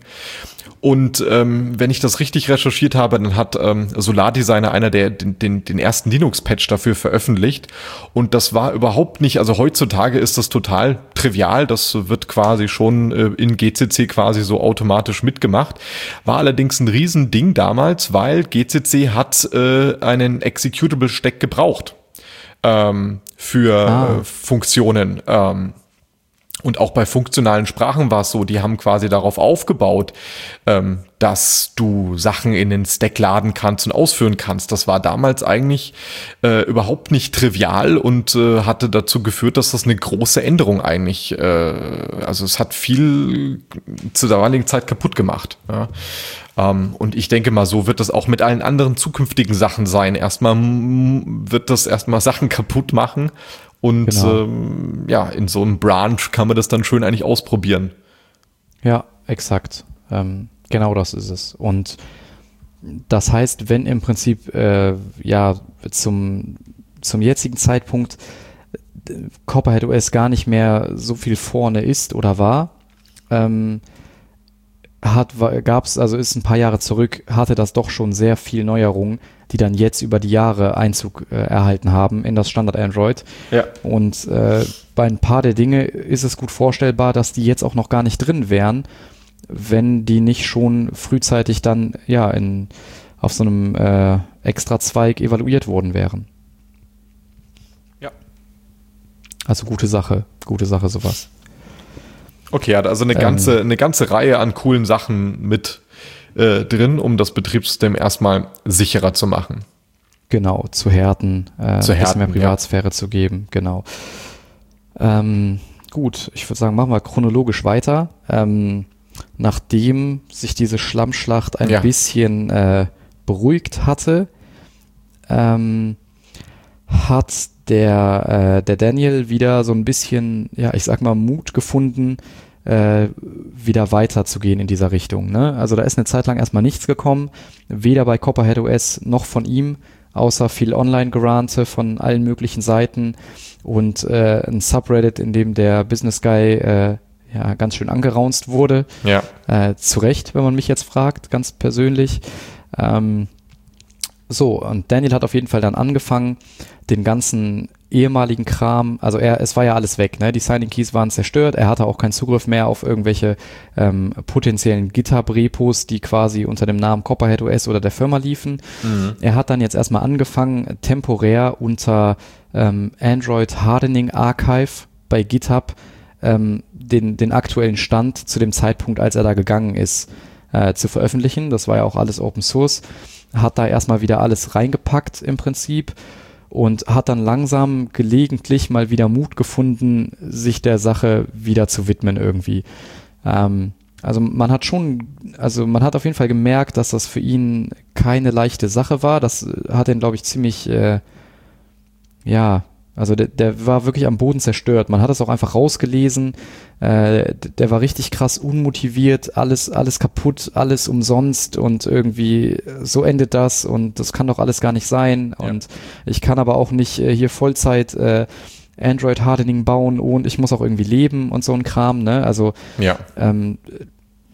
Und ähm, wenn ich das richtig recherchiert habe, dann hat ähm, Solar Designer einer der den, den, den ersten Linux-Patch dafür veröffentlicht. Und das war überhaupt nicht, also heutzutage ist das total trivial, das wird quasi schon äh, in G C C quasi so automatisch mitgemacht. War allerdings ein Riesending damals, weil G C C hat äh, einen Executable-Stack gebraucht ähm, für ah. äh, Funktionen. Ähm, Und auch bei funktionalen Sprachen war es so, die haben quasi darauf aufgebaut, ähm, dass du Sachen in den Stack laden kannst und ausführen kannst. Das war damals eigentlich äh, überhaupt nicht trivial und äh, hatte dazu geführt, dass das eine große Änderung eigentlich, äh, also es hat viel zu der damaligen Zeit kaputt gemacht. Ja. Um, und ich denke mal, so wird das auch mit allen anderen zukünftigen Sachen sein. Erstmal m- wird das erstmal Sachen kaputt machen. Und genau. ähm, ja, in so einem Branch kann man das dann schön eigentlich ausprobieren. Ja, exakt. Ähm, genau das ist es. Und das heißt, wenn im Prinzip äh, ja zum, zum jetzigen Zeitpunkt Copperhead O S gar nicht mehr so viel vorne ist oder war, ähm, hat, gab's, also ist ein paar Jahre zurück, hatte das doch schon sehr viel Neuerungen, die dann jetzt über die Jahre Einzug äh, erhalten haben in das Standard Android. Ja. Und äh, bei ein paar der Dinge ist es gut vorstellbar, dass die jetzt auch noch gar nicht drin wären, wenn die nicht schon frühzeitig dann ja in, auf so einem äh, Extra-Zweig evaluiert worden wären. Ja. Also gute Sache, gute Sache sowas. Okay, also eine ganze, ähm, eine ganze Reihe an coolen Sachen mit äh, drin, um das Betriebssystem erstmal sicherer zu machen. Genau, zu härten, äh, zu ein bisschen mehr härten, Privatsphäre ja. zu geben, genau. Ähm, gut, ich würde sagen, machen wir chronologisch weiter. Ähm, nachdem sich diese Schlammschlacht ein ja. bisschen äh, beruhigt hatte, ähm, hat der, äh, der Daniel wieder so ein bisschen, ja, ich sag mal, Mut gefunden, äh, wieder weiterzugehen in dieser Richtung. Ne? Also da ist eine Zeit lang erstmal nichts gekommen, weder bei Copperhead O S noch von ihm, außer viel Online-Gerante von allen möglichen Seiten und äh, ein Subreddit, in dem der Business Guy äh, ja ganz schön angeraunzt wurde. Ja. Äh, zu Recht, wenn man mich jetzt fragt, ganz persönlich. Ähm, so, und Daniel hat auf jeden Fall dann angefangen, den ganzen ehemaligen Kram, also er, es war ja alles weg, ne? Die Signing Keys waren zerstört, er hatte auch keinen Zugriff mehr auf irgendwelche ähm, potenziellen GitHub-Repos, die quasi unter dem Namen Copperhead O S oder der Firma liefen. Mhm. Er hat dann jetzt erstmal angefangen, temporär unter ähm, Android Hardening Archive bei GitHub ähm, den, den aktuellen Stand zu dem Zeitpunkt, als er da gegangen ist, äh, zu veröffentlichen. Das war ja auch alles Open Source. Hat da erstmal wieder alles reingepackt im Prinzip und hat dann langsam gelegentlich mal wieder Mut gefunden, sich der Sache wieder zu widmen irgendwie. Ähm, also man hat schon, also man hat auf jeden Fall gemerkt, dass das für ihn keine leichte Sache war. Das hat ihn, glaube ich, ziemlich, äh, ja, also der, der war wirklich am Boden zerstört. Man hat es auch einfach rausgelesen. Äh, der war richtig krass unmotiviert, alles, alles kaputt, alles umsonst und irgendwie so endet das und das kann doch alles gar nicht sein. Ja. Und ich kann aber auch nicht äh, hier Vollzeit äh, Android Hardening bauen und ich muss auch irgendwie leben und so ein Kram, ne? Also ja. ähm,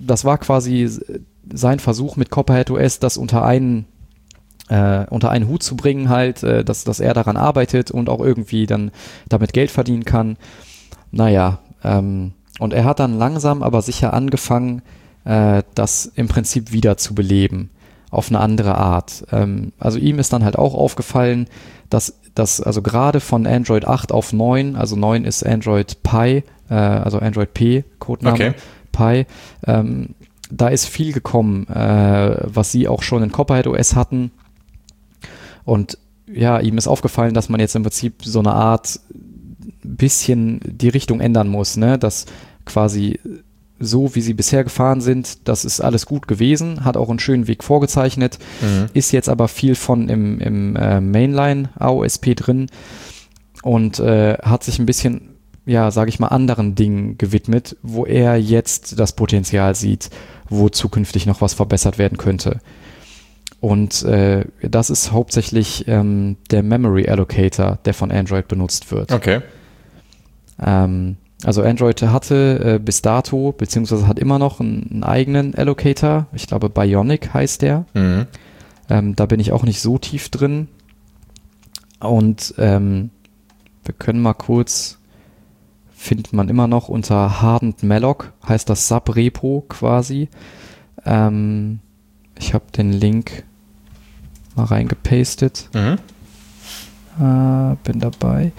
das war quasi sein Versuch mit Copperhead O S, das unter einen äh, unter einen Hut zu bringen halt, äh, dass, dass er daran arbeitet und auch irgendwie dann damit Geld verdienen kann. Naja, ähm, und er hat dann langsam aber sicher angefangen, äh, das im Prinzip wieder zu beleben, auf eine andere Art. Ähm, also ihm ist dann halt auch aufgefallen, dass das, also gerade von Android acht auf neun, also neun ist Android Pie, äh, also Android P, Codename okay. Pie, ähm, da ist viel gekommen, äh, was sie auch schon in Copperhead O S hatten. Und ja, ihm ist aufgefallen, dass man jetzt im Prinzip so eine Art bisschen die Richtung ändern muss, ne? Dass quasi so, wie sie bisher gefahren sind, das ist alles gut gewesen, hat auch einen schönen Weg vorgezeichnet, mhm. ist jetzt aber viel von im, im äh, Mainline A O S P drin und äh, hat sich ein bisschen, ja, sage ich mal, anderen Dingen gewidmet, wo er jetzt das Potenzial sieht, wo zukünftig noch was verbessert werden könnte. Und äh, das ist hauptsächlich ähm, der Memory Allocator, der von Android benutzt wird. Okay. Ähm, Also Android hatte äh, bis dato, beziehungsweise hat immer noch einen, einen eigenen Allocator. Ich glaube, Bionic heißt der. Mhm. Ähm, da bin ich auch nicht so tief drin. Und ähm, wir können mal kurz, findet man immer noch unter Hardened Malloc, heißt das Subrepo quasi. Ähm, ich habe den Link mal reingepastet. Mhm. Äh, bin dabei.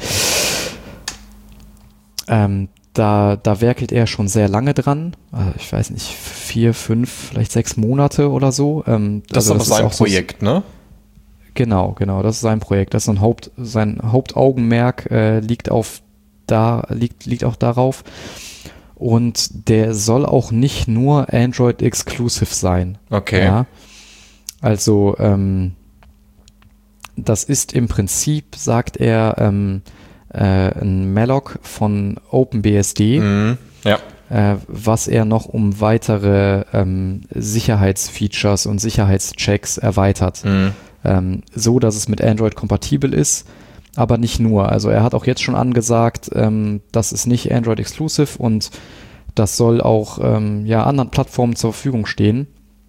Ähm, da, da werkelt er schon sehr lange dran. Also ich weiß nicht, vier, fünf, vielleicht sechs Monate oder so. Ähm, das also ist aber sein Projekt, so, ne? Genau, genau, das ist sein Projekt. Das ist ein Haupt, sein Hauptaugenmerk äh, liegt auf da, liegt, liegt auch darauf. Und der soll auch nicht nur Android-exclusive sein. Okay. Ja? Also, ähm, das ist im Prinzip, sagt er, ähm, ein Malloc von OpenBSD, mhm, ja. äh, was er noch um weitere ähm, Sicherheitsfeatures und Sicherheitschecks erweitert, mhm. ähm, so dass es mit Android kompatibel ist, aber nicht nur. Also er hat auch jetzt schon angesagt, ähm, das ist nicht Android exclusive und das soll auch ähm, ja, anderen Plattformen zur Verfügung stehen.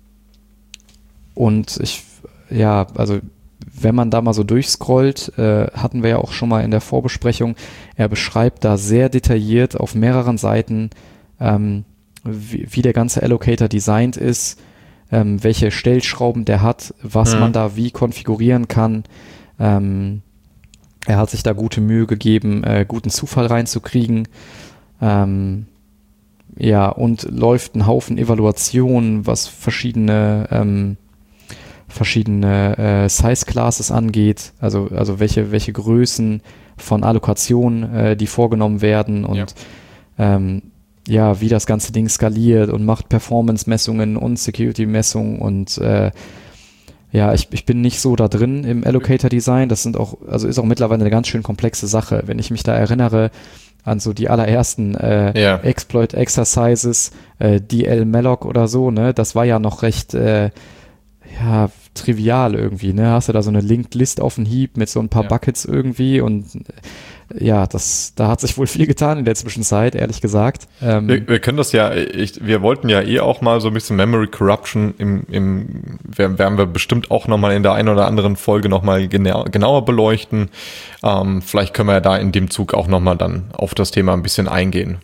Und ich, ja, also wenn man da mal so durchscrollt, äh, hatten wir ja auch schon mal in der Vorbesprechung, er beschreibt da sehr detailliert auf mehreren Seiten, ähm, wie, wie der ganze Allocator designt ist, ähm, welche Stellschrauben der hat, was mhm. man da wie konfigurieren kann. Ähm, er hat sich da gute Mühe gegeben, äh, guten Zufall reinzukriegen. Ähm, ja, und läuft einen Haufen Evaluationen, was verschiedene ähm, verschiedene äh, Size-Classes angeht, also, also welche, welche Größen von Allokationen, äh, die vorgenommen werden und ja. Ähm, ja, wie das ganze Ding skaliert und macht Performance-Messungen und Security-Messungen und äh, ja, ich, ich bin nicht so da drin im Allocator-Design, das sind auch, also ist auch mittlerweile eine ganz schön komplexe Sache, wenn ich mich da erinnere an so die allerersten äh, ja. Exploit-Exercises, äh, D L Malloc oder so, ne, das war ja noch recht äh, ja, trivial irgendwie, ne? Hast du da so eine Linked List auf den Hieb mit so ein paar ja. Buckets irgendwie und ja, das, da hat sich wohl viel getan in der Zwischenzeit, ehrlich gesagt. Ähm, wir, wir können das ja, ich, wir wollten ja eh auch mal so ein bisschen Memory Corruption im, im werden wir bestimmt auch nochmal in der einen oder anderen Folge nochmal genau, genauer beleuchten. Ähm, vielleicht können wir ja da in dem Zug auch nochmal dann auf das Thema ein bisschen eingehen.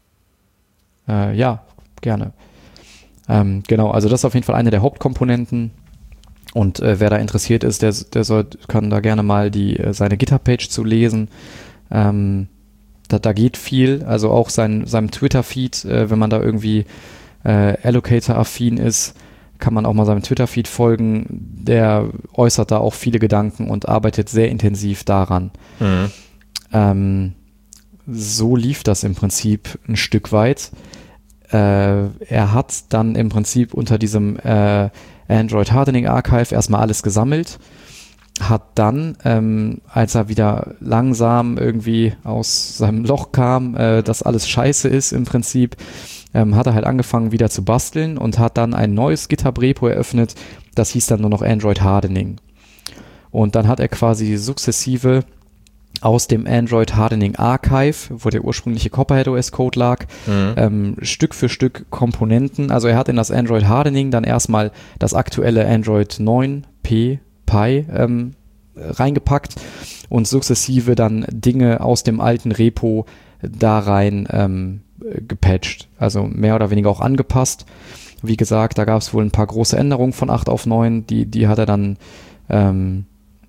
Äh, ja, gerne. Ähm, genau, also das ist auf jeden Fall eine der Hauptkomponenten und äh, wer da interessiert ist, der, der soll, kann da gerne mal die, äh, seine GitHub-Page zu lesen. Ähm, da, da geht viel, also auch sein, seinem Twitter-Feed, äh, wenn man da irgendwie äh, Allocator-affin ist, kann man auch mal seinem Twitter-Feed folgen. Der äußert da auch viele Gedanken und arbeitet sehr intensiv daran. Mhm. Ähm, so lief das im Prinzip ein Stück weit. Äh, er hat dann im Prinzip unter diesem äh, Android Hardening Archive erstmal alles gesammelt, hat dann, ähm, als er wieder langsam irgendwie aus seinem Loch kam, äh, dass alles scheiße ist im Prinzip, ähm, hat er halt angefangen wieder zu basteln und hat dann ein neues GitHub-Repo eröffnet, das hieß dann nur noch Android Hardening. Und dann hat er quasi sukzessive aus dem Android Hardening Archive, wo der ursprüngliche CopperheadOS-Code lag, mhm. ähm, Stück für Stück Komponenten. Also er hat in das Android Hardening dann erstmal das aktuelle Android neun P Pie ähm, reingepackt und sukzessive dann Dinge aus dem alten Repo da rein ähm, gepatcht. Also mehr oder weniger auch angepasst. Wie gesagt, da gab es wohl ein paar große Änderungen von acht auf neun, die, die hat er dann ähm,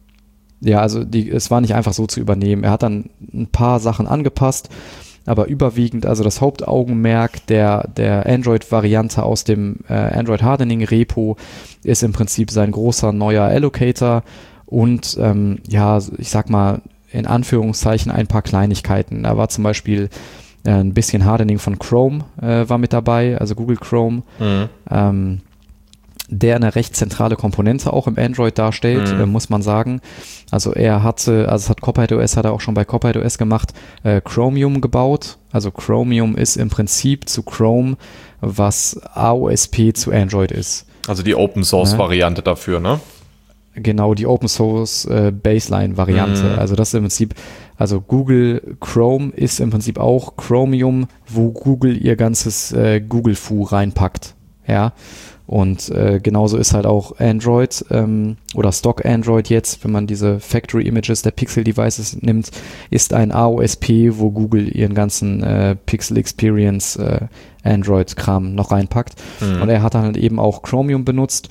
ja, also die, es war nicht einfach so zu übernehmen. Er hat dann ein paar Sachen angepasst, aber überwiegend, also das Hauptaugenmerk der, der Android-Variante aus dem äh, Android Hardening Repo ist im Prinzip sein großer neuer Allocator und ähm, ja, ich sag mal in Anführungszeichen ein paar Kleinigkeiten. Da war zum Beispiel äh, ein bisschen Hardening von Chrome äh, war mit dabei, also Google Chrome. Mhm. Ähm, der eine recht zentrale Komponente auch im Android darstellt, mhm. äh, muss man sagen. Also er hatte, also es hat CopperheadOS, hat er auch schon bei CopperheadOS gemacht, äh, Chromium gebaut. Also Chromium ist im Prinzip zu Chrome, was A O S P zu Android ist. Also die Open-Source-Variante ja. dafür, ne? Genau, die Open-Source-Baseline-Variante. Mhm. Also das ist im Prinzip, also Google Chrome ist im Prinzip auch Chromium, wo Google ihr ganzes äh, Google-Fu reinpackt. Ja. Und äh, genauso ist halt auch Android ähm, oder Stock Android jetzt, wenn man diese Factory Images der Pixel Devices nimmt, ist ein A O S P, wo Google ihren ganzen äh, Pixel Experience äh, Android-Kram noch reinpackt. Mhm. Und er hat dann halt eben auch Chromium benutzt.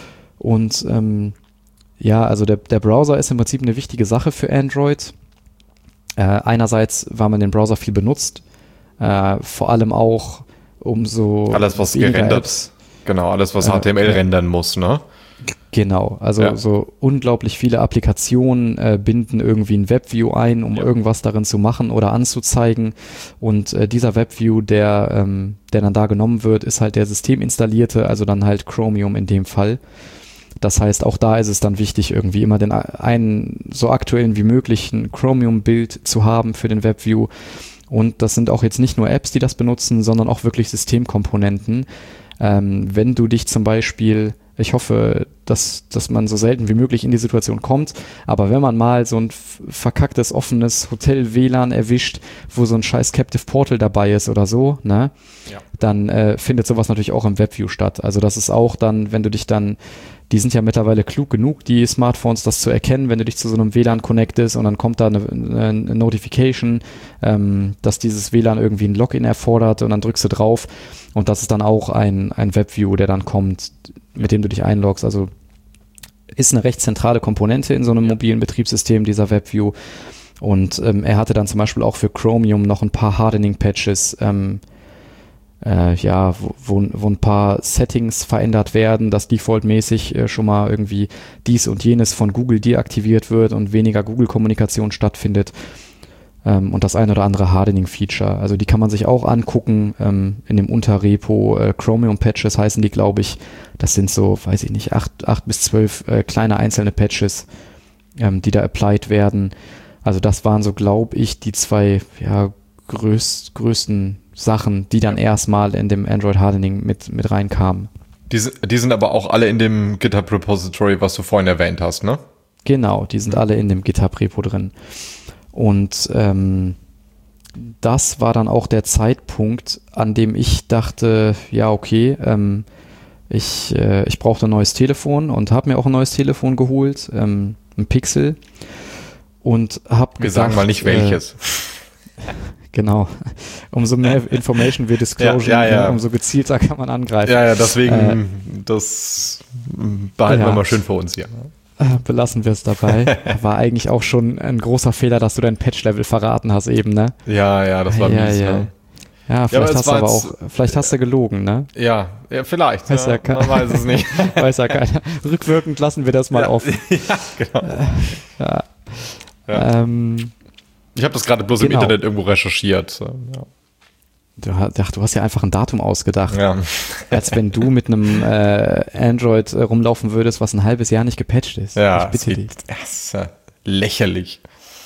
Und ähm, ja, also der, der Browser ist im Prinzip eine wichtige Sache für Android. Äh, einerseits, weil man den Browser viel benutzt, äh, vor allem auch um so alles, was gerendert ist. Genau, alles, was H T M L äh, rendern muss, ne? Genau, also ja. so unglaublich viele Applikationen äh, binden irgendwie ein WebView ein, um ja. irgendwas darin zu machen oder anzuzeigen. Und äh, dieser WebView, der, ähm, der dann da genommen wird, ist halt der systeminstallierte, also dann halt Chromium in dem Fall. Das heißt, auch da ist es dann wichtig, irgendwie immer den einen so aktuellen wie möglichen Chromium-Bild zu haben für den WebView. Und das sind auch jetzt nicht nur Apps, die das benutzen, sondern auch wirklich Systemkomponenten. Ähm, wenn du dich zum Beispiel, ich hoffe, dass, dass man so selten wie möglich in die Situation kommt, aber wenn man mal so ein verkacktes, offenes Hotel-W L A N erwischt, wo so ein scheiß Captive Portal dabei ist oder so, ne, ja. dann äh, findet sowas natürlich auch im WebView statt. Also das ist auch dann, wenn du dich dann, die sind ja mittlerweile klug genug, die Smartphones, das zu erkennen, wenn du dich zu so einem W L A N connectest und dann kommt da eine, eine Notification, ähm, dass dieses W L A N irgendwie ein Login erfordert und dann drückst du drauf und das ist dann auch ein, ein WebView, der dann kommt, mit dem du dich einloggst. Also ist eine recht zentrale Komponente in so einem mobilen Betriebssystem, dieser WebView. Und ähm, er hatte dann zum Beispiel auch für Chromium noch ein paar Hardening-Patches, ähm, äh, ja, wo, wo, wo ein paar Settings verändert werden, dass defaultmäßig äh, schon mal irgendwie dies und jenes von Google deaktiviert wird und weniger Google-Kommunikation stattfindet. Ähm, und das ein oder andere Hardening-Feature. Also die kann man sich auch angucken ähm, in dem Unterrepo. Äh, Chromium-Patches heißen die, glaube ich. Das sind so, weiß ich nicht, acht, acht bis zwölf äh, kleine einzelne Patches, ähm, die da applied werden. Also das waren so, glaube ich, die zwei ja, größ, größten Sachen, die dann erstmal in dem Android Hardening mit, mit reinkamen. Die, die sind aber auch alle in dem GitHub Repository, was du vorhin erwähnt hast, ne? Genau, die sind alle in dem GitHub Repo drin. Und ähm, das war dann auch der Zeitpunkt, an dem ich dachte, ja okay, ähm, ich, äh, ich brauchte ein neues Telefon und habe mir auch ein neues Telefon geholt, ähm, ein Pixel. Und habe Wir sagen mal nicht welches. Äh, genau. Umso mehr Information wir disclosen, ja, ja, ja. umso gezielter kann man angreifen. Ja, ja, deswegen, äh, das behalten ja. wir mal schön für uns hier. Belassen wir es dabei. War eigentlich auch schon ein großer Fehler, dass du dein Patch-Level verraten hast eben, ne? Ja, ja, das war ja, mies, ja. ne? Ja, vielleicht ja, hast du aber auch, vielleicht hast du gelogen, ne? Ja, ja vielleicht. Weiß ja, ja, man weiß es nicht. Weiß ja keiner. Rückwirkend lassen wir das mal ja, offen. Ja, genau. Ja. Ja. Ähm, ich habe das gerade bloß genau. im Internet irgendwo recherchiert. Ja. Du, ach, du hast ja einfach ein Datum ausgedacht. Ja. Als wenn du mit einem äh, Android äh, rumlaufen würdest, was ein halbes Jahr nicht gepatcht ist. Ja, ich bitte dich. Das ist ja lächerlich.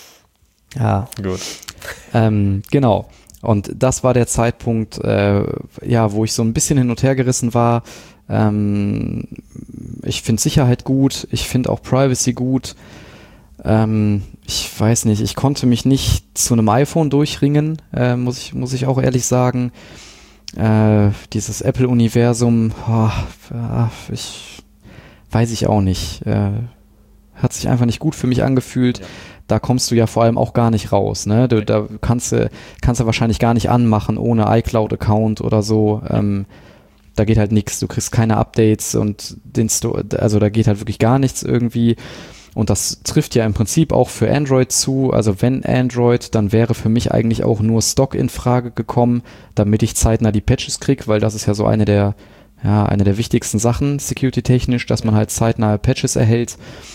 Ja. Gut. Ähm, genau. Und das war der Zeitpunkt, äh, ja, wo ich so ein bisschen hin und her gerissen war. Ähm, ich finde Sicherheit gut, ich finde auch Privacy gut. Ähm, ich weiß nicht, ich konnte mich nicht zu einem iPhone durchringen, äh, muss ich, muss ich auch ehrlich sagen. Äh, dieses Apple-Universum, oh, ich weiß ich auch nicht. Äh, hat sich einfach nicht gut für mich angefühlt. Ja. Da kommst du ja vor allem auch gar nicht raus. Ne? Du, da kannst du kannst du wahrscheinlich gar nicht anmachen ohne iCloud-Account oder so. Ähm, da geht halt nichts. Du kriegst keine Updates und den Sto- also da geht halt wirklich gar nichts irgendwie. Und das trifft ja im Prinzip auch für Android zu. Also wenn Android, dann wäre für mich eigentlich auch nur Stock in Frage gekommen, damit ich zeitnah die Patches kriege, weil das ist ja so eine der, ja, eine der wichtigsten Sachen security-technisch, dass man halt zeitnahe Patches erhält.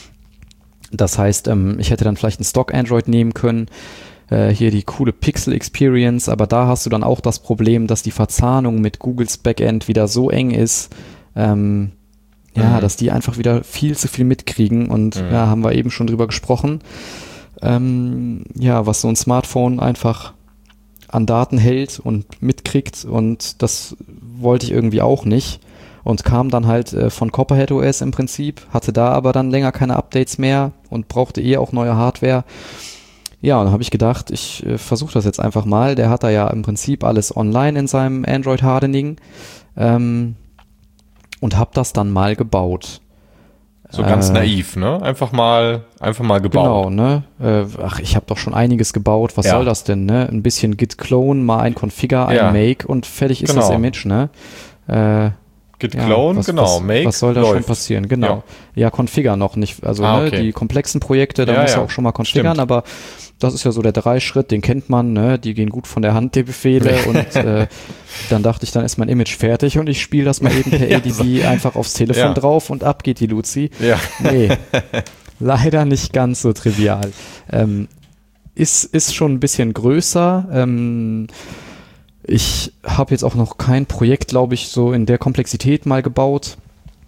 Das heißt, ähm, ich hätte dann vielleicht ein Stock Android nehmen können, äh, hier die coole Pixel Experience, aber da hast du dann auch das Problem, dass die Verzahnung mit Googles Backend wieder so eng ist, ähm, ja, mhm. dass die einfach wieder viel zu viel mitkriegen und mhm. ja, haben wir eben schon drüber gesprochen. Ähm, ja, was so ein Smartphone einfach an Daten hält und mitkriegt und das wollte ich irgendwie auch nicht und kam dann halt äh, von Copperhead O S im Prinzip, hatte da aber dann länger keine Updates mehr und brauchte eh auch neue Hardware. Ja, und dann habe ich gedacht, ich äh, versuche das jetzt einfach mal. Der hat da ja im Prinzip alles online in seinem Android Hardening. Ähm, und habe das dann mal gebaut. So ganz äh, naiv, ne? Einfach mal, einfach mal gebaut. Genau, ne? Äh, ach, ich habe doch schon einiges gebaut. Was ja. soll das denn, ne? Ein bisschen Git Clone, mal ein Configure, ein ja. Make und fertig ist genau. das Image, ne? Äh, Git Clone, ja, was, genau. Was, Make Was soll da läuft. schon passieren? Genau. Ja, ja Configure noch nicht. Also ah, ne, okay. die komplexen Projekte, da ja, muss ja. er auch schon mal configern, aber das ist ja so der Dreischritt, den kennt man, ne? Die gehen gut von der Hand, die Befehle und äh, dann dachte ich, dann ist mein Image fertig und ich spiele das mal eben per A D B ja, einfach aufs Telefon ja. drauf und ab geht die Luzi. Ja. Nee, leider nicht ganz so trivial. Ähm, ist, ist schon ein bisschen größer. Ähm, ich habe jetzt auch noch kein Projekt, glaube ich, so in der Komplexität mal gebaut.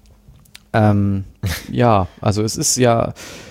Ähm, ja, also es ist ja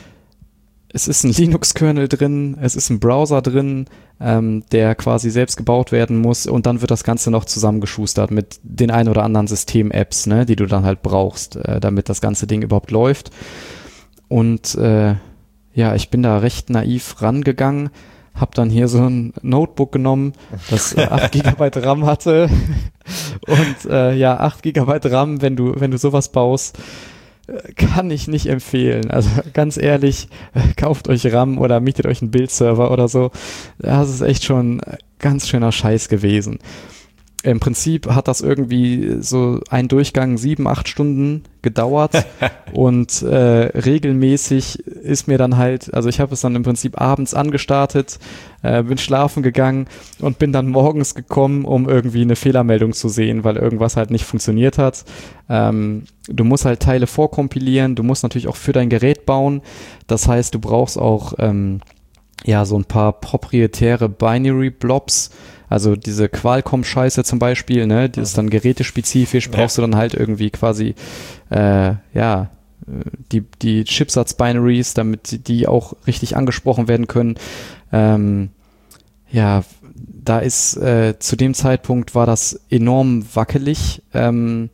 Es ist ein Linux-Kernel drin, es ist ein Browser drin, ähm, der quasi selbst gebaut werden muss und dann wird das Ganze noch zusammengeschustert mit den ein oder anderen System-Apps, ne, die du dann halt brauchst, äh, damit das ganze Ding überhaupt läuft. Und äh, ja, ich bin da recht naiv rangegangen, habe dann hier so ein Notebook genommen, das äh, acht Gigabyte RAM hatte und äh, ja, acht Gigabyte RAM, wenn du, wenn du sowas baust, kann ich nicht empfehlen. Also ganz ehrlich, kauft euch RAM oder mietet euch einen Bildserver oder so. Das ist echt schon ganz schöner Scheiß gewesen. Im Prinzip hat das irgendwie so ein Durchgang sieben, acht Stunden gedauert und äh, regelmäßig ist mir dann halt, also ich habe es dann im Prinzip abends angestartet, äh, bin schlafen gegangen und bin dann morgens gekommen, um irgendwie eine Fehlermeldung zu sehen, weil irgendwas halt nicht funktioniert hat. Ähm, du musst halt Teile vorkompilieren, du musst natürlich auch für dein Gerät bauen. Das heißt, du brauchst auch ähm, ja so ein paar proprietäre Binary-Blobs. Also diese Qualcomm-Scheiße zum Beispiel, ne, die ist dann gerätespezifisch, brauchst ja. du dann halt irgendwie quasi, äh, ja, die, die Chipsatz-Binaries, damit die auch richtig angesprochen werden können. Ähm, ja, da ist, äh, zu dem Zeitpunkt war das enorm wackelig. Ähm,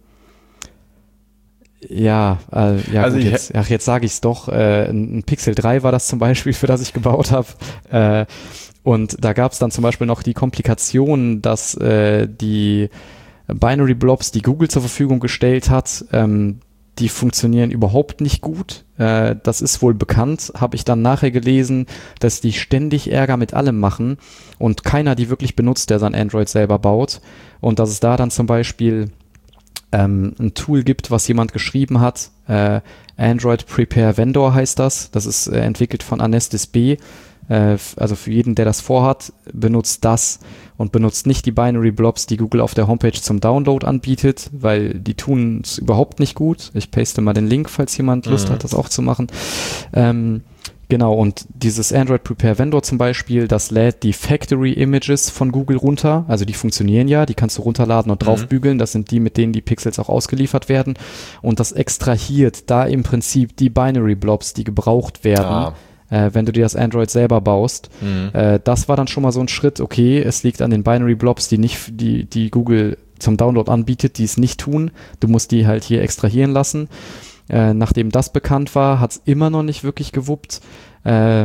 ja, äh, ja also gut, jetzt, ach, jetzt sage ich es doch, äh, ein, ein Pixel drei war das zum Beispiel, für das ich gebaut habe. Äh, Und da gab es dann zum Beispiel noch die Komplikation, dass äh, die Binary Blobs, die Google zur Verfügung gestellt hat, ähm, die funktionieren überhaupt nicht gut. Äh, das ist wohl bekannt, habe ich dann nachher gelesen, dass die ständig Ärger mit allem machen und keiner die wirklich benutzt, der sein Android selber baut. Und dass es da dann zum Beispiel ähm, ein Tool gibt, was jemand geschrieben hat, äh, Android Prepare Vendor heißt das. Das ist äh, entwickelt von Anestis B. Also für jeden, der das vorhat, benutzt das und benutzt nicht die Binary Blobs, die Google auf der Homepage zum Download anbietet, weil die tun es überhaupt nicht gut. Ich paste mal den Link, falls jemand Lust mhm. hat, das auch zu machen. Ähm, genau, und dieses Android Prepare Vendor zum Beispiel, das lädt die Factory Images von Google runter. Also die funktionieren ja, die kannst du runterladen und draufbügeln. Das sind die, mit denen die Pixels auch ausgeliefert werden. Und das extrahiert da im Prinzip die Binary Blobs, die gebraucht werden. Ah. wenn du dir das Android selber baust. Mhm. Äh, das war dann schon mal so ein Schritt, okay, es liegt an den Binary Blobs, die nicht, die, die Google zum Download anbietet, die es nicht tun. Du musst die halt hier extrahieren lassen. Äh, nachdem das bekannt war, hat es immer noch nicht wirklich gewuppt. Äh,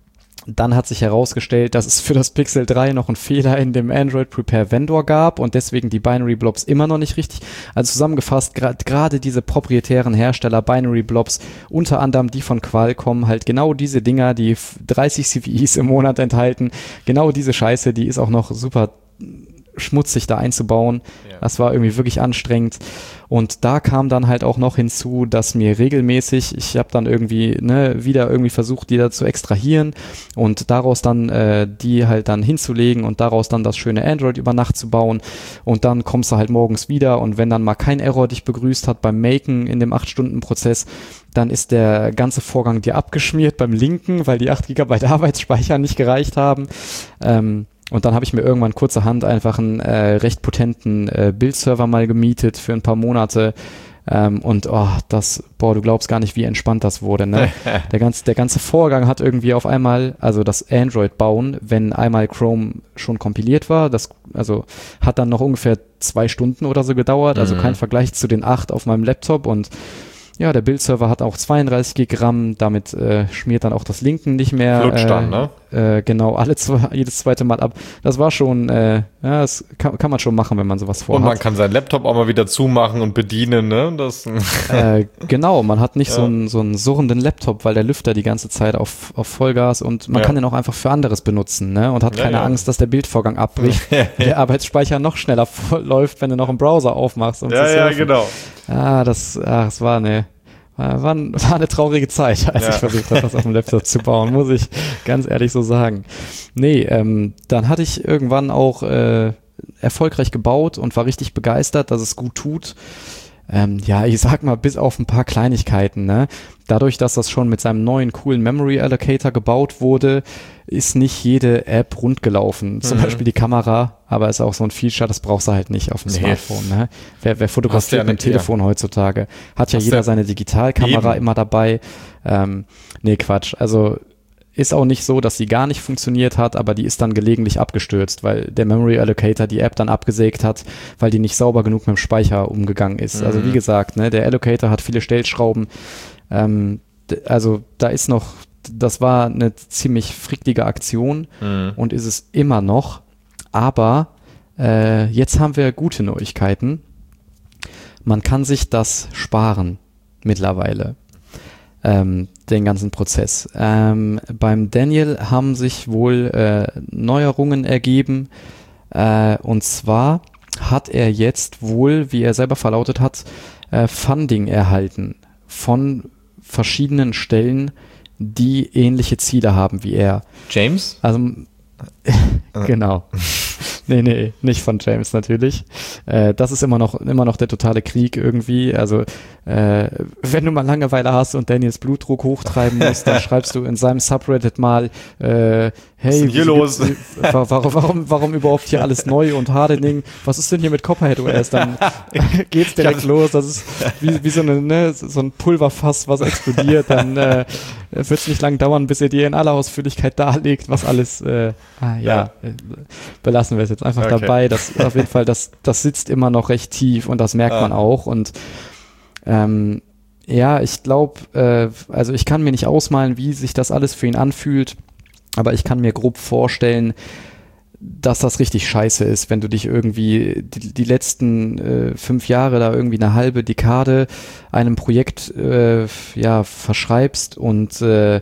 Dann hat sich herausgestellt, dass es für das Pixel drei noch einen Fehler in dem Android Prepare Vendor gab und deswegen die Binary Blobs immer noch nicht richtig. Also zusammengefasst, gerade gra- diese proprietären Hersteller Binary Blobs, unter anderem die von Qualcomm, halt genau diese Dinger, die dreißig C V Is im Monat enthalten, genau diese Scheiße, die ist auch noch super schmutzig da einzubauen. Ja. Das war irgendwie wirklich anstrengend. Und da kam dann halt auch noch hinzu, dass mir regelmäßig, ich habe dann irgendwie ne, wieder irgendwie versucht, die da zu extrahieren und daraus dann äh, die halt dann hinzulegen und daraus dann das schöne Android über Nacht zu bauen und dann kommst du halt morgens wieder und wenn dann mal kein Error dich begrüßt hat beim Maken in dem acht Stunden Prozess, dann ist der ganze Vorgang dir abgeschmiert beim Linken, weil die acht Gigabyte Arbeitsspeicher nicht gereicht haben. Ähm, Und dann habe ich mir irgendwann kurzerhand einfach einen äh, recht potenten äh, Bildserver mal gemietet für ein paar Monate. Ähm, und oh, das, boah, du glaubst gar nicht, wie entspannt das wurde. Ne? der, ganze, der ganze Vorgang hat irgendwie auf einmal, also das Android bauen, wenn einmal Chrome schon kompiliert war, das also hat dann noch ungefähr zwei Stunden oder so gedauert, also mhm. kein Vergleich zu den acht auf meinem Laptop und ja, der Bildserver hat auch zweiunddreißig Gig RAM, damit äh, schmiert dann auch das Linken nicht mehr. Flutscht äh, dann, ne? Äh, genau, alle zwei, jedes zweite Mal ab. Das war schon, äh, ja, das kann, kann man schon machen, wenn man sowas vorhat. Und man kann seinen Laptop auch mal wieder zumachen und bedienen, ne? Das äh, genau, man hat nicht ja. so einen so einen surrenden Laptop, weil der Lüfter die ganze Zeit auf, auf Vollgas und man ja. kann den auch einfach für anderes benutzen, ne? Und hat ja, keine ja. Angst, dass der Bildvorgang abbricht, der Arbeitsspeicher noch schneller voll läuft, wenn du noch einen Browser aufmachst. Um ja, zu ja, genau. Ah, das, ach, das war eine, war, war eine traurige Zeit, als ja. ich versucht habe, das auf dem Laptop zu bauen, muss ich ganz ehrlich so sagen. Nee, ähm, dann hatte ich irgendwann auch äh, erfolgreich gebaut und war richtig begeistert, dass es gut tut. Ähm, ja, ich sag mal, bis auf ein paar Kleinigkeiten, ne? Dadurch, dass das schon mit seinem neuen coolen Memory Allocator gebaut wurde, ist nicht jede App rund gelaufen. Zum mhm. Beispiel die Kamera, aber ist auch so ein Feature, das brauchst du halt nicht auf dem nee. Smartphone, ne? Wer, wer fotografiert mit dem Telefon ja. heutzutage? Hat ja Hast jeder seine Digitalkamera eben. immer dabei. Ähm, nee, Quatsch. Also ist auch nicht so, dass sie gar nicht funktioniert hat, aber die ist dann gelegentlich abgestürzt, weil der Memory Allocator die App dann abgesägt hat, weil die nicht sauber genug mit dem Speicher umgegangen ist. Mhm. Also wie gesagt, ne, der Allocator hat viele Stellschrauben. Ähm, d- also da ist noch, das war eine ziemlich fricklige Aktion mhm. und ist es immer noch. Aber äh, jetzt haben wir gute Neuigkeiten. Man kann sich das sparen mittlerweile. Ähm, den ganzen Prozess. Ähm, beim Daniel haben sich wohl äh, Neuerungen ergeben äh, und zwar hat er jetzt wohl, wie er selber verlautet hat, äh, Funding erhalten von verschiedenen Stellen, die ähnliche Ziele haben wie er. James? Also genau. Nee, nee, nicht von James natürlich. Äh, das ist immer noch immer noch der totale Krieg irgendwie. Also äh, wenn du mal Langeweile hast und Daniels Blutdruck hochtreiben musst, dann schreibst du in seinem Subreddit mal äh, hey, was ist denn hier los? Warum, warum, warum überhaupt hier alles neu und Hardening? Was ist denn hier mit Copperhead O S? Dann geht's direkt los. Das ist wie, wie so, eine, ne, so ein Pulverfass, was explodiert. Dann äh, wird es nicht lang dauern, bis er dir in aller Ausführlichkeit darlegt, was alles, äh, ah, ja, ja. belassen wir es jetzt einfach okay. dabei. Das auf jeden Fall, das, das sitzt immer noch recht tief und das merkt ah. man auch. Und ähm, ja, ich glaube, äh, also ich kann mir nicht ausmalen, wie sich das alles für ihn anfühlt. Aber ich kann mir grob vorstellen, dass das richtig scheiße ist, wenn du dich irgendwie die, die letzten äh, fünf Jahre da irgendwie eine halbe Dekade einem Projekt äh, ja verschreibst und äh,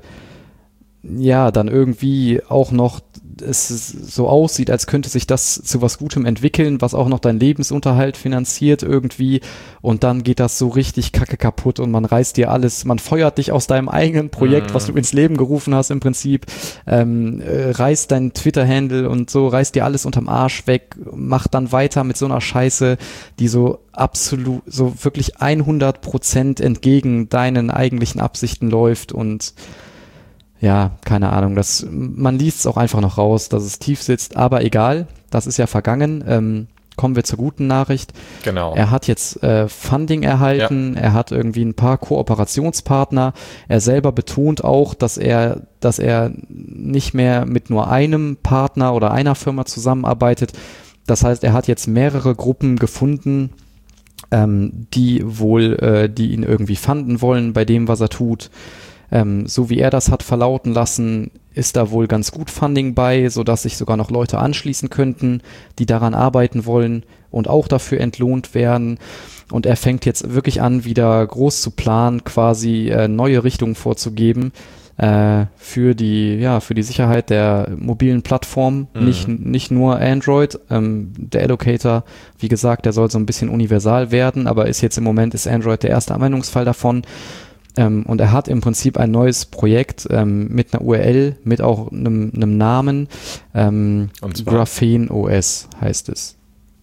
ja dann irgendwie auch noch es so aussieht, als könnte sich das zu was Gutem entwickeln, was auch noch deinen Lebensunterhalt finanziert irgendwie und dann geht das so richtig kacke kaputt und man reißt dir alles, man feuert dich aus deinem eigenen Projekt, mm. was du ins Leben gerufen hast im Prinzip, ähm, äh, reißt deinen Twitter-Handle und so, reißt dir alles unterm Arsch weg, macht dann weiter mit so einer Scheiße, die so absolut, so wirklich hundert Prozent entgegen deinen eigentlichen Absichten läuft und ja, keine Ahnung, das, man liest es auch einfach noch raus, dass es tief sitzt, aber egal, das ist ja vergangen. Ähm, kommen wir zur guten Nachricht. Genau. Er hat jetzt äh, Funding erhalten, ja. er hat irgendwie ein paar Kooperationspartner, er selber betont auch, dass er, dass er nicht mehr mit nur einem Partner oder einer Firma zusammenarbeitet. Das heißt, er hat jetzt mehrere Gruppen gefunden, ähm, die wohl, äh, die ihn irgendwie fanden wollen bei dem, was er tut. Ähm, so wie er das hat verlauten lassen, ist da wohl ganz gut Funding bei, sodass sich sogar noch Leute anschließen könnten, die daran arbeiten wollen und auch dafür entlohnt werden. Und er fängt jetzt wirklich an, wieder groß zu planen, quasi äh, neue Richtungen vorzugeben äh, für die, ja, für die Sicherheit der mobilen Plattform, mhm. nicht, nicht nur Android. Ähm, der Allocator, wie gesagt, der soll so ein bisschen universal werden, aber ist jetzt im Moment ist Android der erste Anwendungsfall davon. Ähm, und er hat im Prinzip ein neues Projekt ähm, mit einer U R L, mit auch einem, einem Namen. Ähm, Graphene O S heißt es.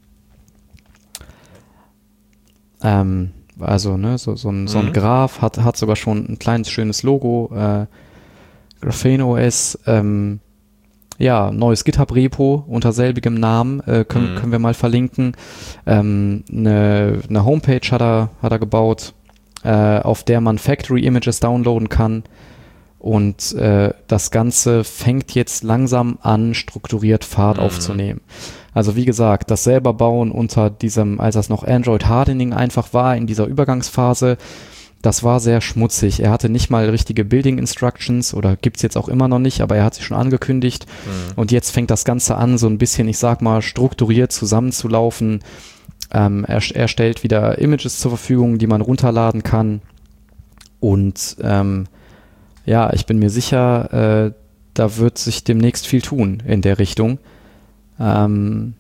Ähm, also ne, so, so, ein, so ein mhm. Graph, hat, hat sogar schon ein kleines, schönes Logo. Äh, Graphene O S, ähm, ja, neues GitHub-Repo unter selbigem Namen, äh, können, mhm. können wir mal verlinken. Ähm, eine, eine Homepage hat er, hat er gebaut, äh, auf der man Factory-Images downloaden kann. Und äh, das Ganze fängt jetzt langsam an, strukturiert Fahrt mhm. aufzunehmen. Also wie gesagt, das selber bauen unter diesem, als das noch Android Hardening einfach war, in dieser Übergangsphase, das war sehr schmutzig. Er hatte nicht mal richtige Building Instructions oder gibt's jetzt auch immer noch nicht, aber er hat sie schon angekündigt. Mhm. Und jetzt fängt das Ganze an, so ein bisschen, ich sag mal, strukturiert zusammenzulaufen. Ähm, er, er stellt wieder Images zur Verfügung, die man runterladen kann. Und ähm, ja, ich bin mir sicher, äh, da wird sich demnächst viel tun in der Richtung. Ähm,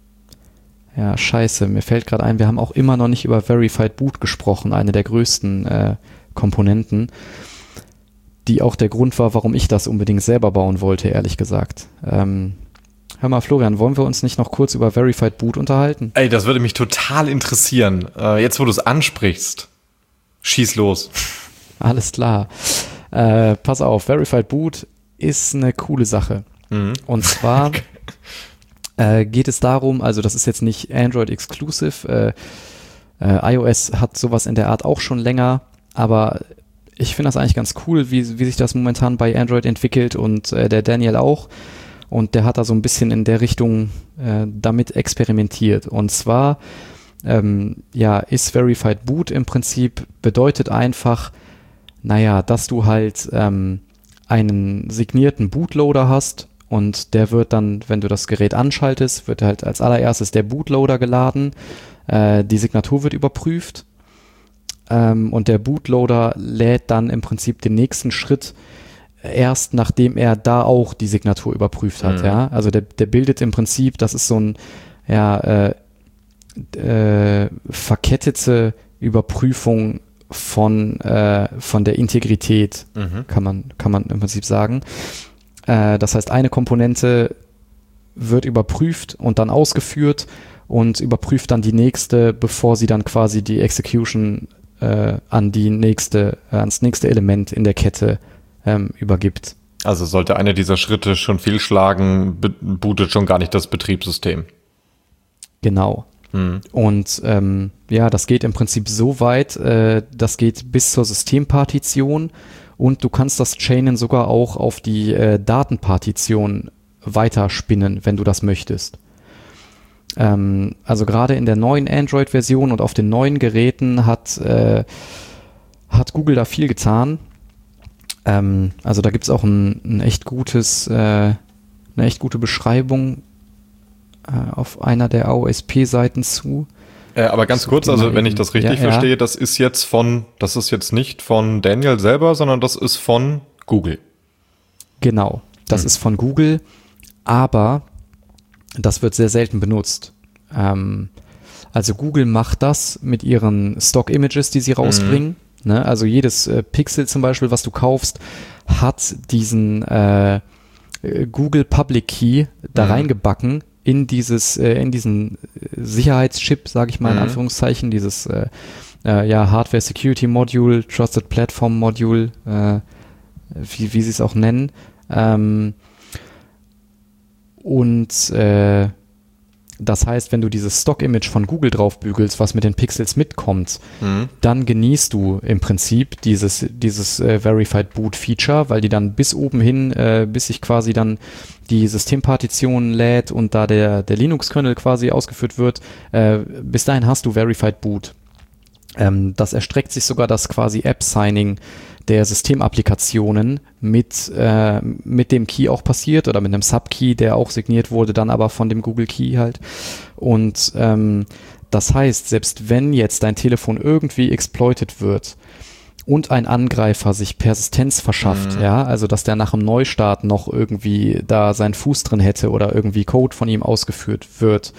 ja, scheiße, mir fällt gerade ein, wir haben auch immer noch nicht über Verified Boot gesprochen, eine der größten äh, Komponenten, die auch der Grund war, warum ich das unbedingt selber bauen wollte, ehrlich gesagt. Ähm, hör mal, Florian, wollen wir uns nicht noch kurz über Verified Boot unterhalten? Ey, das würde mich total interessieren. Äh, jetzt, wo du es ansprichst, schieß los. Alles klar. Äh, pass auf, Verified Boot ist eine coole Sache. Mhm. Und zwar äh, geht es darum, also das ist jetzt nicht Android-exclusive, äh, äh, iOS hat sowas in der Art auch schon länger, aber ich finde das eigentlich ganz cool, wie, wie sich das momentan bei Android entwickelt und äh, der Daniel auch. Und der hat da so ein bisschen in der Richtung äh, damit experimentiert. Und zwar ähm, ja, ist Verified Boot im Prinzip, bedeutet einfach, naja, dass du halt ähm, einen signierten Bootloader hast und der wird dann, wenn du das Gerät anschaltest, wird halt als allererstes der Bootloader geladen, äh, die Signatur wird überprüft ähm, und der Bootloader lädt dann im Prinzip den nächsten Schritt erst, nachdem er da auch die Signatur überprüft hat. Mhm. Ja, also der, der bildet im Prinzip, das ist so ein ja, äh, äh, verkettete Überprüfung von äh, von der Integrität, mhm. kann man kann man im Prinzip sagen. Äh, das heißt, eine Komponente wird überprüft und dann ausgeführt und überprüft dann die nächste, bevor sie dann quasi die Execution äh, an die nächste äh, ans nächste Element in der Kette ähm, übergibt. Also sollte einer dieser Schritte schon fehlschlagen, be- bootet schon gar nicht das Betriebssystem. Genau. Mhm. Und ähm, ja, das geht im Prinzip so weit, äh, das geht bis zur Systempartition und du kannst das Chainen sogar auch auf die äh, Datenpartition weiterspinnen, wenn du das möchtest. Ähm, also gerade in der neuen Android-Version und auf den neuen Geräten hat, äh, hat Google da viel getan. Ähm, also da gibt es auch ein, ein echt gutes, äh, eine echt gute Beschreibung auf einer der A O S P-Seiten zu. Äh, aber ganz kurz, also wenn ich das richtig ja, verstehe, ja. das ist jetzt von, das ist jetzt nicht von Daniel selber, sondern das ist von Google. Genau, das hm. ist von Google, aber das wird sehr selten benutzt. Ähm, also Google macht das mit ihren Stock-Images, die sie rausbringen. Hm. Ne? Also jedes äh, Pixel zum Beispiel, was du kaufst, hat diesen äh, Google Public Key da hm. reingebacken, in dieses, äh, in diesen Sicherheitschip, sage ich mal in mhm. Anführungszeichen, dieses äh, äh, ja, Hardware Security Module, Trusted Platform Module, äh, wie, wie sie es auch nennen. Ähm, und äh, Das heißt, wenn du dieses Stock-Image von Google draufbügelst, was mit den Pixels mitkommt, Mhm. dann genießt du im Prinzip dieses, dieses äh, Verified Boot Feature, weil die dann bis oben hin, äh, bis sich quasi dann die Systempartition lädt und da der, der Linux-Kernel quasi ausgeführt wird, äh, bis dahin hast du Verified Boot. Ähm, das erstreckt sich sogar das quasi App-Signing der Systemapplikationen mit, äh, mit dem Key auch passiert oder mit einem Subkey, der auch signiert wurde, dann aber von dem Google Key halt. Und ähm, das heißt, selbst wenn jetzt dein Telefon irgendwie exploited wird und ein Angreifer sich Persistenz verschafft, Mhm. ja, also dass der nach dem Neustart noch irgendwie da seinen Fuß drin hätte oder irgendwie Code von ihm ausgeführt wird,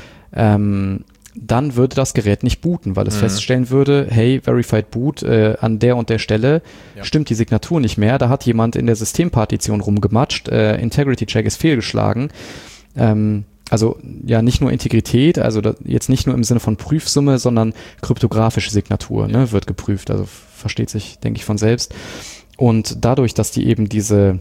ähm, dann würde das Gerät nicht booten, weil es Mhm. feststellen würde, hey, Verified Boot, äh, an der und der Stelle Ja. stimmt die Signatur nicht mehr, da hat jemand in der Systempartition rumgematscht, äh, Integrity Check ist fehlgeschlagen. Ähm, also ja, nicht nur Integrität, also da, jetzt nicht nur im Sinne von Prüfsumme, sondern kryptografische Signatur, Ja. ne, wird geprüft, also versteht sich, denke ich, von selbst. Und dadurch, dass die eben diese,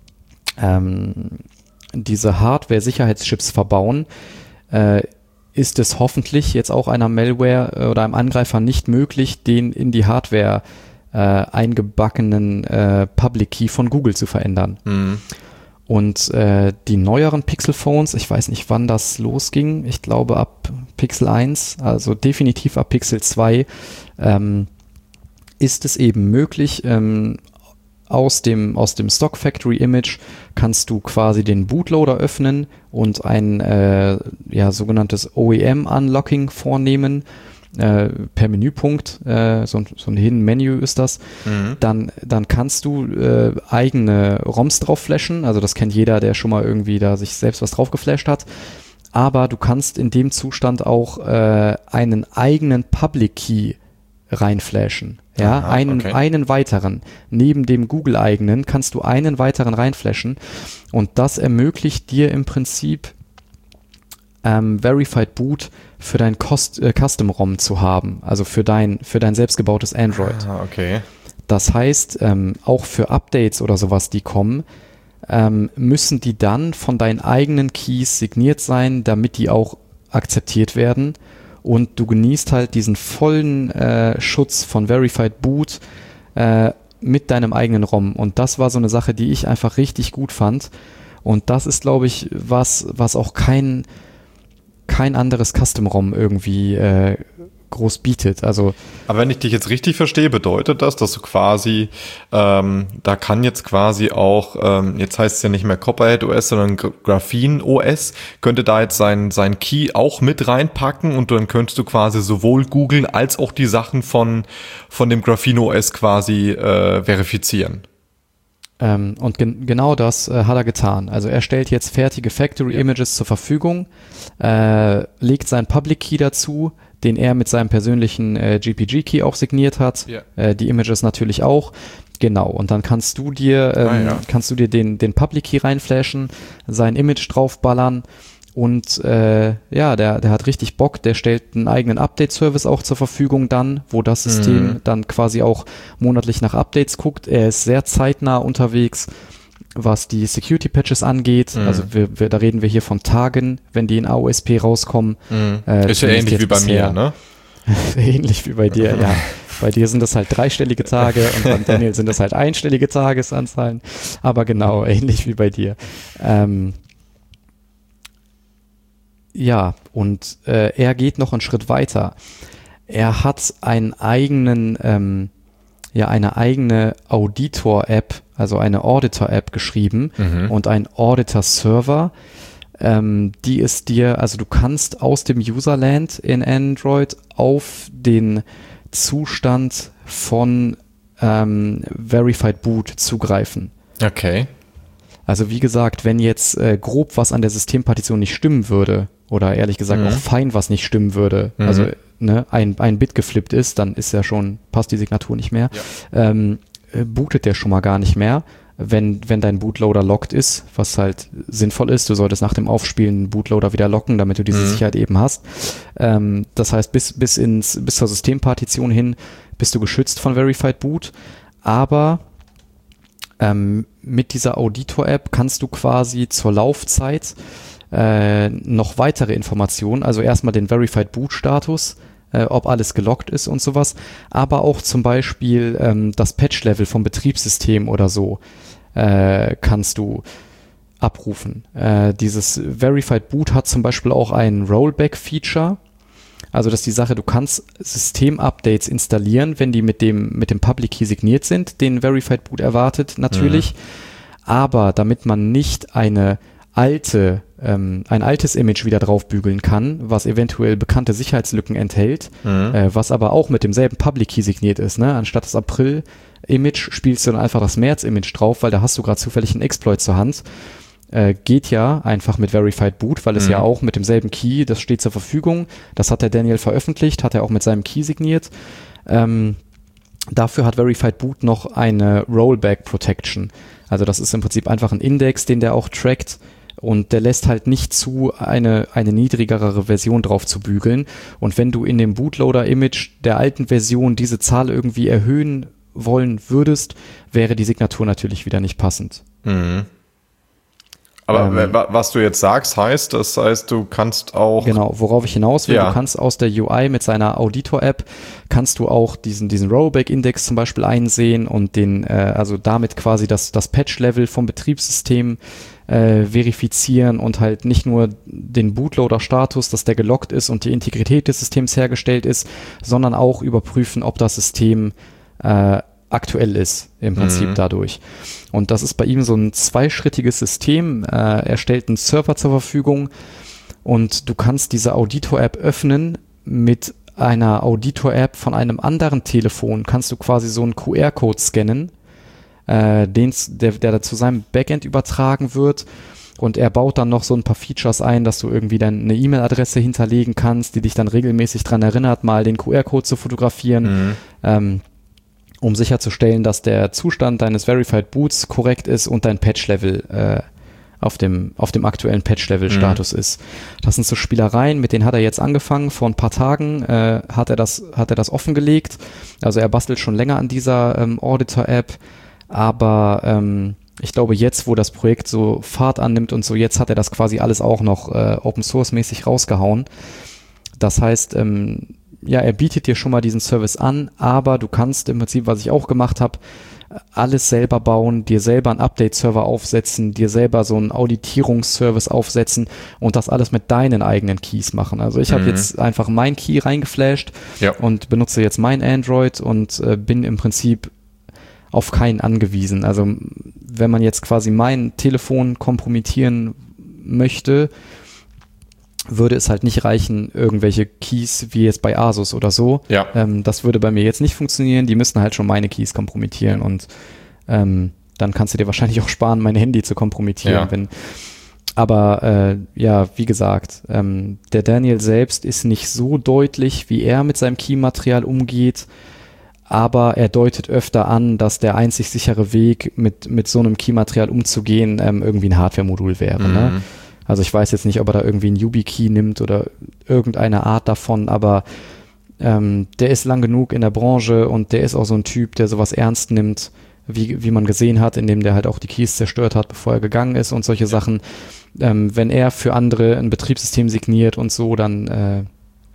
ähm, diese Hardware-Sicherheitschips verbauen, äh, ist es hoffentlich jetzt auch einer Malware äh, oder einem Angreifer nicht möglich, den in die Hardware äh, eingebackenen äh, Public Key von Google zu verändern. Mhm. Und äh, die neueren Pixel Phones, ich weiß nicht, wann das losging, ich glaube ab Pixel eins, also definitiv ab Pixel zwei, ähm, ist es eben möglich, ähm, aus dem, aus dem Stock Factory Image kannst du quasi den Bootloader öffnen und ein äh, ja, sogenanntes O E M-Unlocking vornehmen, äh, per Menüpunkt, äh, so, ein- so ein Hidden Menu ist das. Mhm. Dann, dann kannst du äh, eigene ROMs drauf flashen, also das kennt jeder, der schon mal irgendwie da sich selbst was drauf geflasht hat. Aber du kannst in dem Zustand auch äh, einen eigenen Public Key reinflashen. Ja, Aha, einen, okay. einen weiteren. Neben dem Google-eigenen kannst du einen weiteren reinflashen und das ermöglicht dir im Prinzip ähm, Verified Boot für dein Cost, äh, Custom-ROM zu haben, also für dein, für dein selbstgebautes Android. Ah, okay. Das heißt, ähm, auch für Updates oder sowas, die kommen, ähm, müssen die dann von deinen eigenen Keys signiert sein, damit die auch akzeptiert werden. Und du genießt halt diesen vollen äh, Schutz von Verified Boot äh, mit deinem eigenen ROM. Und das war so eine Sache, die ich einfach richtig gut fand. Und das ist, glaube ich, was, was auch kein, kein anderes Custom-ROM irgendwie äh, groß bietet. Also Aber wenn ich dich jetzt richtig verstehe, bedeutet das, dass du quasi, ähm, da kann jetzt quasi auch, ähm, jetzt heißt es ja nicht mehr Copperhead O S, sondern Gra- Graphene O S, könnte da jetzt sein, sein Key auch mit reinpacken und dann könntest du quasi sowohl Google als auch die Sachen von, von dem Graphene O S quasi äh, verifizieren. Ähm, und gen genau das äh, hat er getan. Also er stellt jetzt fertige Factory Images zur Verfügung, äh, legt seinen Public Key dazu, den er mit seinem persönlichen äh, G P G Key auch signiert hat. Ja. Äh, die Images natürlich auch. Genau. Und dann kannst du dir, ähm, Ah, ja. kannst du dir den, den Public Key reinflashen, sein Image draufballern. Und äh, ja, der, der hat richtig Bock, der stellt einen eigenen Update-Service auch zur Verfügung dann, wo das System Mhm. dann quasi auch monatlich nach Updates guckt. Er ist sehr zeitnah unterwegs, was die Security-Patches angeht. Mhm. Also wir, wir, da reden wir hier von Tagen, wenn die in A O S P rauskommen. Mhm. Äh, Ist ja zumindest ähnlich jetzt wie bei bisher. mir, ne? Ähnlich wie bei dir, ja. Bei dir sind das halt dreistellige Tage und beim Daniel sind das halt einstellige Tagesanzahlen. Aber genau, ähnlich wie bei dir. Ähm, ja, und äh, er geht noch einen Schritt weiter. Er hat einen eigenen, ähm, ja, eine eigene Auditor-App, also eine Auditor-App geschrieben Mhm. und ein Auditor-Server. Ähm, die ist dir, also du kannst aus dem Userland in Android auf den Zustand von ähm, Verified Boot zugreifen. Okay. Also wie gesagt, wenn jetzt äh, grob was an der Systempartition nicht stimmen würde oder ehrlich gesagt Mhm. auch fein was nicht stimmen würde, Mhm. also ne, ein, ein Bit geflippt ist, dann ist ja schon, passt die Signatur nicht mehr, ähm, äh, bootet der schon mal gar nicht mehr, wenn, wenn dein Bootloader locked ist, was halt sinnvoll ist. Du solltest nach dem Aufspielen den Bootloader wieder locken, damit du diese Mhm. Sicherheit eben hast. Ähm, das heißt, bis, bis, ins, bis zur Systempartition hin bist du geschützt von Verified Boot, aber ähm, mit dieser Auditor-App kannst du quasi zur Laufzeit äh, noch weitere Informationen, also erstmal den Verified Boot Status, äh, ob alles gelockt ist und sowas, aber auch zum Beispiel ähm, das Patch-Level vom Betriebssystem oder so äh, kannst du abrufen. Äh, dieses Verified Boot hat zum Beispiel auch ein Rollback-Feature. Also das ist die Sache, du kannst System-Updates installieren, wenn die mit dem, mit dem Public Key signiert sind, den Verified Boot erwartet natürlich. Mhm. Aber damit man nicht eine alte, ähm, ein altes Image wieder draufbügeln kann, was eventuell bekannte Sicherheitslücken enthält, mhm. äh, was aber auch mit demselben Public Key signiert ist, ne? Anstatt das April-Image spielst du dann einfach das März-Image drauf, weil da hast du gerade zufällig einen Exploit zur Hand. Äh, geht ja einfach mit Verified Boot, weil es mhm. ja auch mit demselben Key, das steht zur Verfügung. Das hat der Daniel veröffentlicht, hat er auch mit seinem Key signiert. Ähm, dafür hat Verified Boot noch eine Rollback Protection. Also das ist im Prinzip einfach ein Index, den der auch trackt und der lässt halt nicht zu, eine, eine niedrigere Version drauf zu bügeln. Und wenn du in dem Bootloader-Image der alten Version diese Zahl irgendwie erhöhen wollen würdest, wäre die Signatur natürlich wieder nicht passend. Mhm. Aber ähm, was du jetzt sagst, heißt, das heißt, du kannst auch... Genau, worauf ich hinaus will, ja. Du kannst aus der U I mit seiner Auditor-App, kannst du auch diesen, diesen Rollback-Index zum Beispiel einsehen und den, äh, also damit quasi das, das Patch-Level vom Betriebssystem äh, verifizieren und halt nicht nur den Bootloader-Status, dass der gelockt ist und die Integrität des Systems hergestellt ist, sondern auch überprüfen, ob das System äh, aktuell ist, im Prinzip mhm. dadurch. Und das ist bei ihm so ein zweischrittiges System. Äh, er stellt einen Server zur Verfügung und du kannst diese Auditor-App öffnen mit einer Auditor-App von einem anderen Telefon. Kannst du quasi so einen Q R-Code scannen, äh, den, der, der da zu seinem Backend übertragen wird. Und er baut dann noch so ein paar Features ein, dass du irgendwie dann eine E-Mail-Adresse hinterlegen kannst, die dich dann regelmäßig daran erinnert, mal den Q R-Code zu fotografieren. Mhm. Ähm, um sicherzustellen, dass der Zustand deines Verified Boots korrekt ist und dein Patch-Level äh, auf dem, auf dem aktuellen Patch-Level-Status mhm. ist. Das sind so Spielereien, mit denen hat er jetzt angefangen. Vor ein paar Tagen äh, hat er das, hat er das offengelegt. Also er bastelt schon länger an dieser ähm, Auditor-App, aber ähm, ich glaube jetzt, wo das Projekt so Fahrt annimmt und so, jetzt hat er das quasi alles auch noch äh, Open-Source-mäßig rausgehauen. Das heißt, ähm, ja, er bietet dir schon mal diesen Service an, aber du kannst im Prinzip, was ich auch gemacht habe, alles selber bauen, dir selber einen Update-Server aufsetzen, dir selber so einen Auditierungsservice aufsetzen und das alles mit deinen eigenen Keys machen. Also ich mhm. habe jetzt einfach mein Key reingeflasht ja. und benutze jetzt mein Android und äh, bin im Prinzip auf keinen angewiesen. Also wenn man jetzt quasi mein Telefon kompromittieren möchte, würde es halt nicht reichen, irgendwelche Keys wie jetzt bei Asus oder so. Ja. Ähm, das würde bei mir jetzt nicht funktionieren. Die müssten halt schon meine Keys kompromittieren und ähm, dann kannst du dir wahrscheinlich auch sparen, mein Handy zu kompromittieren. Ja. Wenn, aber äh, ja, wie gesagt, ähm, der Daniel selbst ist nicht so deutlich, wie er mit seinem Key-Material umgeht, aber er deutet öfter an, dass der einzig sichere Weg, mit, mit so einem Key-Material umzugehen, ähm, irgendwie ein Hardware-Modul wäre. Mhm. Ne? Also ich weiß jetzt nicht, ob er da irgendwie einen YubiKey nimmt oder irgendeine Art davon, aber ähm, der ist lang genug in der Branche und der ist auch so ein Typ, der sowas ernst nimmt, wie, wie man gesehen hat, indem der halt auch die Keys zerstört hat, bevor er gegangen ist und solche Sachen. Ähm, wenn er für andere ein Betriebssystem signiert und so, dann äh,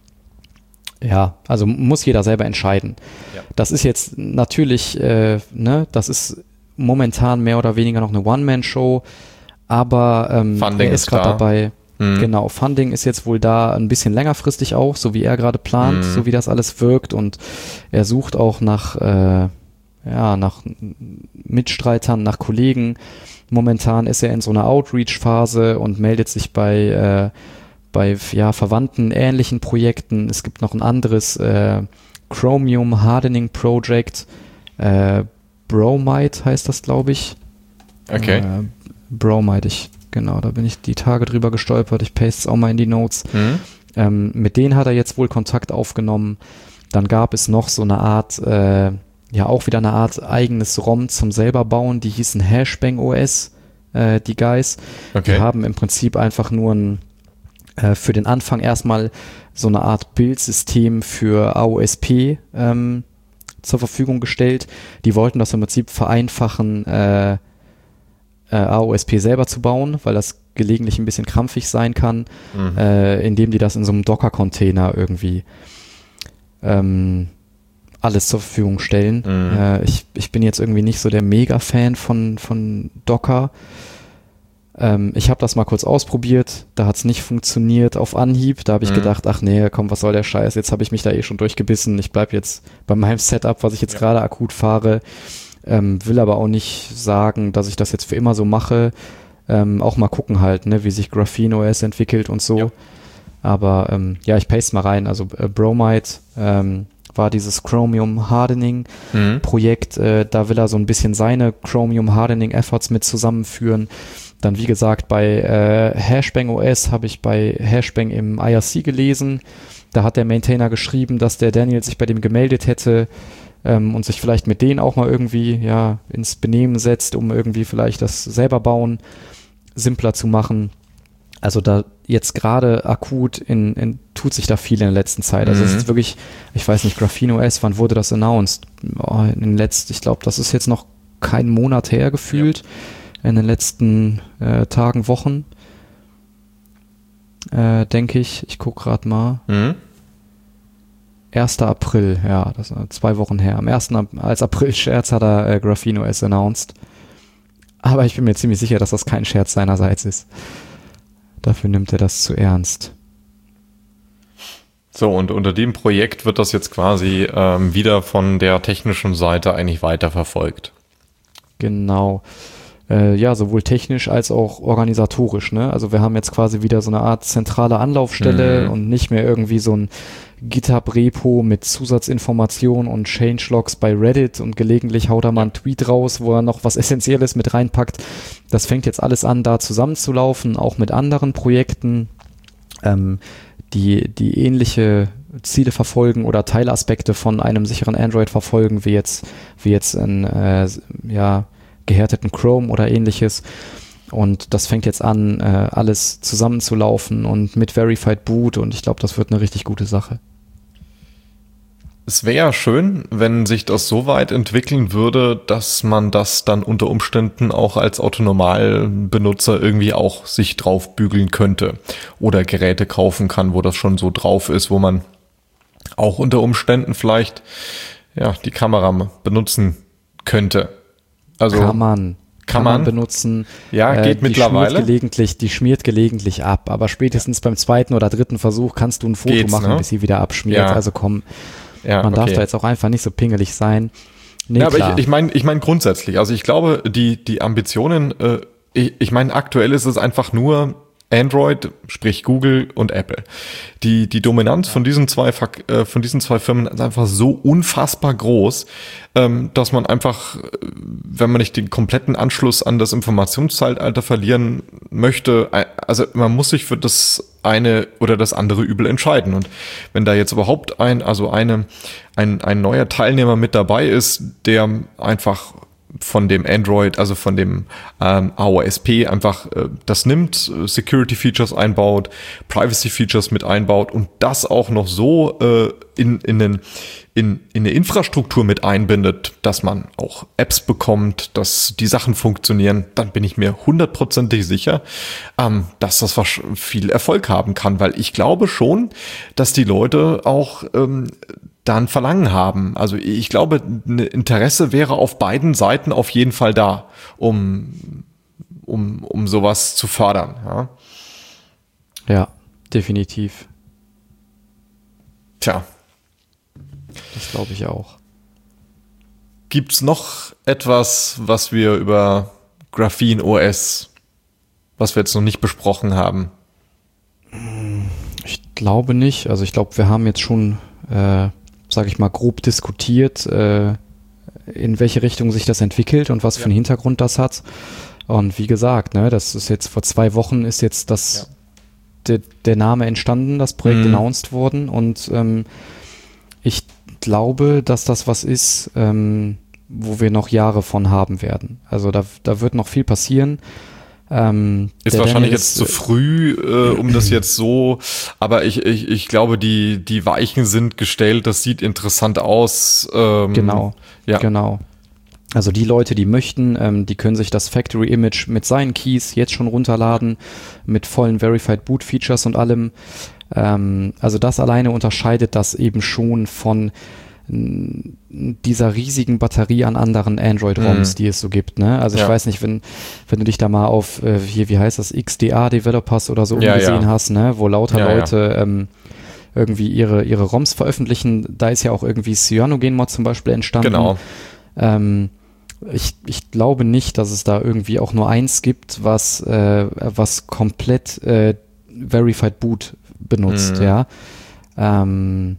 ja, also muss jeder selber entscheiden. Ja. Das ist jetzt natürlich, äh, ne, das ist momentan mehr oder weniger noch eine One-Man-Show, aber ähm, er ist gerade dabei, mhm. genau, Funding ist jetzt wohl da ein bisschen längerfristig auch, so wie er gerade plant, mhm. so wie das alles wirkt und er sucht auch nach, äh, ja, nach Mitstreitern, nach Kollegen. Momentan ist er in so einer Outreach-Phase und meldet sich bei, äh, bei ja, verwandten, ähnlichen Projekten. Es gibt noch ein anderes äh, Chromium Hardening Project, äh, Bromide heißt das, glaube ich. Okay. Äh, Bromide, ich, genau, da bin ich die Tage drüber gestolpert. Ich paste es auch mal in die Notes. Mhm. Ähm, mit denen hat er jetzt wohl Kontakt aufgenommen. Dann gab es noch so eine Art, äh, ja auch wieder eine Art eigenes ROM zum selber bauen. Die hießen Hashbang O S, äh, die Guys. Okay. Die haben im Prinzip einfach nur ein, äh, für den Anfang erstmal so eine Art Bildsystem für A O S P ähm, zur Verfügung gestellt. Die wollten das im Prinzip vereinfachen, äh, äh, A O S P selber zu bauen, weil das gelegentlich ein bisschen krampfig sein kann, mhm. äh, indem die das in so einem Docker-Container irgendwie ähm, alles zur Verfügung stellen. Mhm. Äh, ich, ich bin jetzt irgendwie nicht so der Mega-Fan von, von Docker. Ähm, ich habe das mal kurz ausprobiert, da hat es nicht funktioniert auf Anhieb. Da habe ich mhm. gedacht, ach nee, komm, was soll der Scheiß, jetzt habe ich mich da eh schon durchgebissen. Ich bleibe jetzt bei meinem Setup, was ich jetzt ja. gerade akut fahre. Ähm, will aber auch nicht sagen, dass ich das jetzt für immer so mache. Ähm, auch mal gucken halt, ne, wie sich Graphene O S entwickelt und so. Ja. Aber ähm, ja, ich paste mal rein. Also äh, Bromide ähm, war dieses Chromium Hardening mhm. Projekt. Äh, da will er so ein bisschen seine Chromium Hardening Efforts mit zusammenführen. Dann wie gesagt bei äh, Hashbang O S habe ich bei Hashbang im I R C gelesen. Da hat der Maintainer geschrieben, dass der Daniel sich bei dem gemeldet hätte ähm, und sich vielleicht mit denen auch mal irgendwie ja ins Benehmen setzt, um irgendwie vielleicht das selber bauen simpler zu machen. Also da jetzt gerade akut in, in, tut sich da viel in der letzten Zeit. Also mhm. es ist wirklich, ich weiß nicht, Graphene O S, wann wurde das announced? Oh, in den letzten, ich glaube, das ist jetzt noch kein Monat her gefühlt, ja. in den letzten äh, Tagen, Wochen, äh, denke ich. Ich gucke gerade mal. Mhm. erster April, ja, das ist zwei Wochen her. Am ersten als April-Scherz hat er äh, Graphene O S announced. Aber ich bin mir ziemlich sicher, dass das kein Scherz seinerseits ist. Dafür nimmt er das zu ernst. So, und unter dem Projekt wird das jetzt quasi ähm, wieder von der technischen Seite eigentlich weiterverfolgt. Genau. Äh, ja, sowohl technisch als auch organisatorisch, ne? Also wir haben jetzt quasi wieder so eine Art zentrale Anlaufstelle mhm. und nicht mehr irgendwie so ein GitHub-Repo mit Zusatzinformationen und Changelogs bei Reddit und gelegentlich haut er mal einen Tweet raus, wo er noch was Essentielles mit reinpackt. Das fängt jetzt alles an, da zusammenzulaufen, auch mit anderen Projekten, ähm, die, die ähnliche Ziele verfolgen oder Teilaspekte von einem sicheren Android verfolgen, wie jetzt, wie jetzt ein, äh, ja, gehärteten Chrome oder ähnliches. Und das fängt jetzt an, äh, alles zusammenzulaufen und mit Verified Boot und ich glaube, das wird eine richtig gute Sache. Es wäre ja schön, wenn sich das so weit entwickeln würde, dass man das dann unter Umständen auch als Autonormalbenutzer irgendwie auch sich drauf bügeln könnte oder Geräte kaufen kann, wo das schon so drauf ist, wo man auch unter Umständen vielleicht ja die Kamera benutzen könnte. Also kann man. Kann, kann man benutzen. Ja, geht äh, die mittlerweile. Schmiert gelegentlich, die schmiert gelegentlich ab, aber spätestens beim zweiten oder dritten Versuch kannst du ein Foto Geht's, machen, ne? bis sie wieder abschmiert. Ja. Also komm, ja, man okay. darf da jetzt auch einfach nicht so pingelig sein. Nee, ja, aber klar. ich, ich meine ich mein grundsätzlich, also ich glaube, die, die Ambitionen, äh, ich, ich meine aktuell ist es einfach nur Android, sprich Google und Apple. Die, die Dominanz von diesen zwei, äh, von diesen zwei Firmen ist einfach so unfassbar groß, ähm, dass man einfach, wenn man nicht den kompletten Anschluss an das Informationszeitalter verlieren möchte, also man muss sich für das eine oder das andere Übel entscheiden. Und wenn da jetzt überhaupt ein, also eine, ein, ein neuer Teilnehmer mit dabei ist, der einfach von dem Android, also von dem ähm, A O S P einfach äh, das nimmt, äh, Security Features einbaut, Privacy Features mit einbaut und das auch noch so äh, in in, den, in in eine Infrastruktur mit einbindet, dass man auch Apps bekommt, dass die Sachen funktionieren, dann bin ich mir hundertprozentig sicher, ähm, dass das viel Erfolg haben kann, weil ich glaube schon, dass die Leute auch ähm, dann Verlangen haben. Also ich glaube, ein Interesse wäre auf beiden Seiten auf jeden Fall da, um, um, um sowas zu fördern. Ja, ja, definitiv. Tja. Das glaube ich auch. Gibt's noch etwas, was wir über Graphene O S, was wir jetzt noch nicht besprochen haben? Ich glaube nicht. Also ich glaube, wir haben jetzt schon äh, sage ich mal, grob diskutiert, äh, in welche Richtung sich das entwickelt und was ja. für einen Hintergrund das hat. Und wie gesagt, ne, das ist jetzt vor zwei Wochen ist jetzt das ja. de, der Name entstanden, das Projekt mhm. announced worden und ähm, ich glaube, dass das was ist, ähm, wo wir noch Jahre von haben werden. Also da, da wird noch viel passieren. Ähm, ist wahrscheinlich jetzt zu früh, äh, um das jetzt so, aber ich, ich, ich glaube, die, die Weichen sind gestellt, das sieht interessant aus. Ähm, genau, ja. genau. Also die Leute, die möchten, ähm, die können sich das Factory Image mit seinen Keys jetzt schon runterladen, mit vollen Verified Boot Features und allem. Ähm, also das alleine unterscheidet das eben schon von dieser riesigen Batterie an anderen Android-ROMs, mhm. die es so gibt. Ne? Also ich ja. weiß nicht, wenn wenn du dich da mal auf, äh, hier, wie heißt das, X D A-Developers oder so ja, umgesehen ja. hast, ne? wo lauter ja, Leute ja. Ähm, irgendwie ihre ihre ROMs veröffentlichen, da ist ja auch irgendwie CyanogenMod zum Beispiel entstanden. Genau. Ähm, ich, ich glaube nicht, dass es da irgendwie auch nur eins gibt, was äh, was komplett äh, Verified Boot benutzt, mhm. ja. Ähm,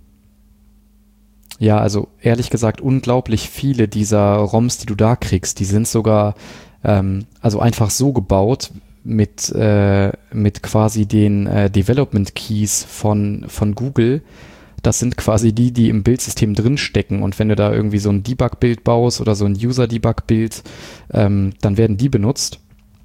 Ja, also ehrlich gesagt, unglaublich viele dieser ROMs, die du da kriegst, die sind sogar ähm, also einfach so gebaut mit äh, mit quasi den äh, Development Keys von von Google. Das sind quasi die, die im Bildsystem drinstecken. Und wenn du da irgendwie so ein Debug-Bild baust oder so ein User-Debug-Bild, ähm, dann werden die benutzt.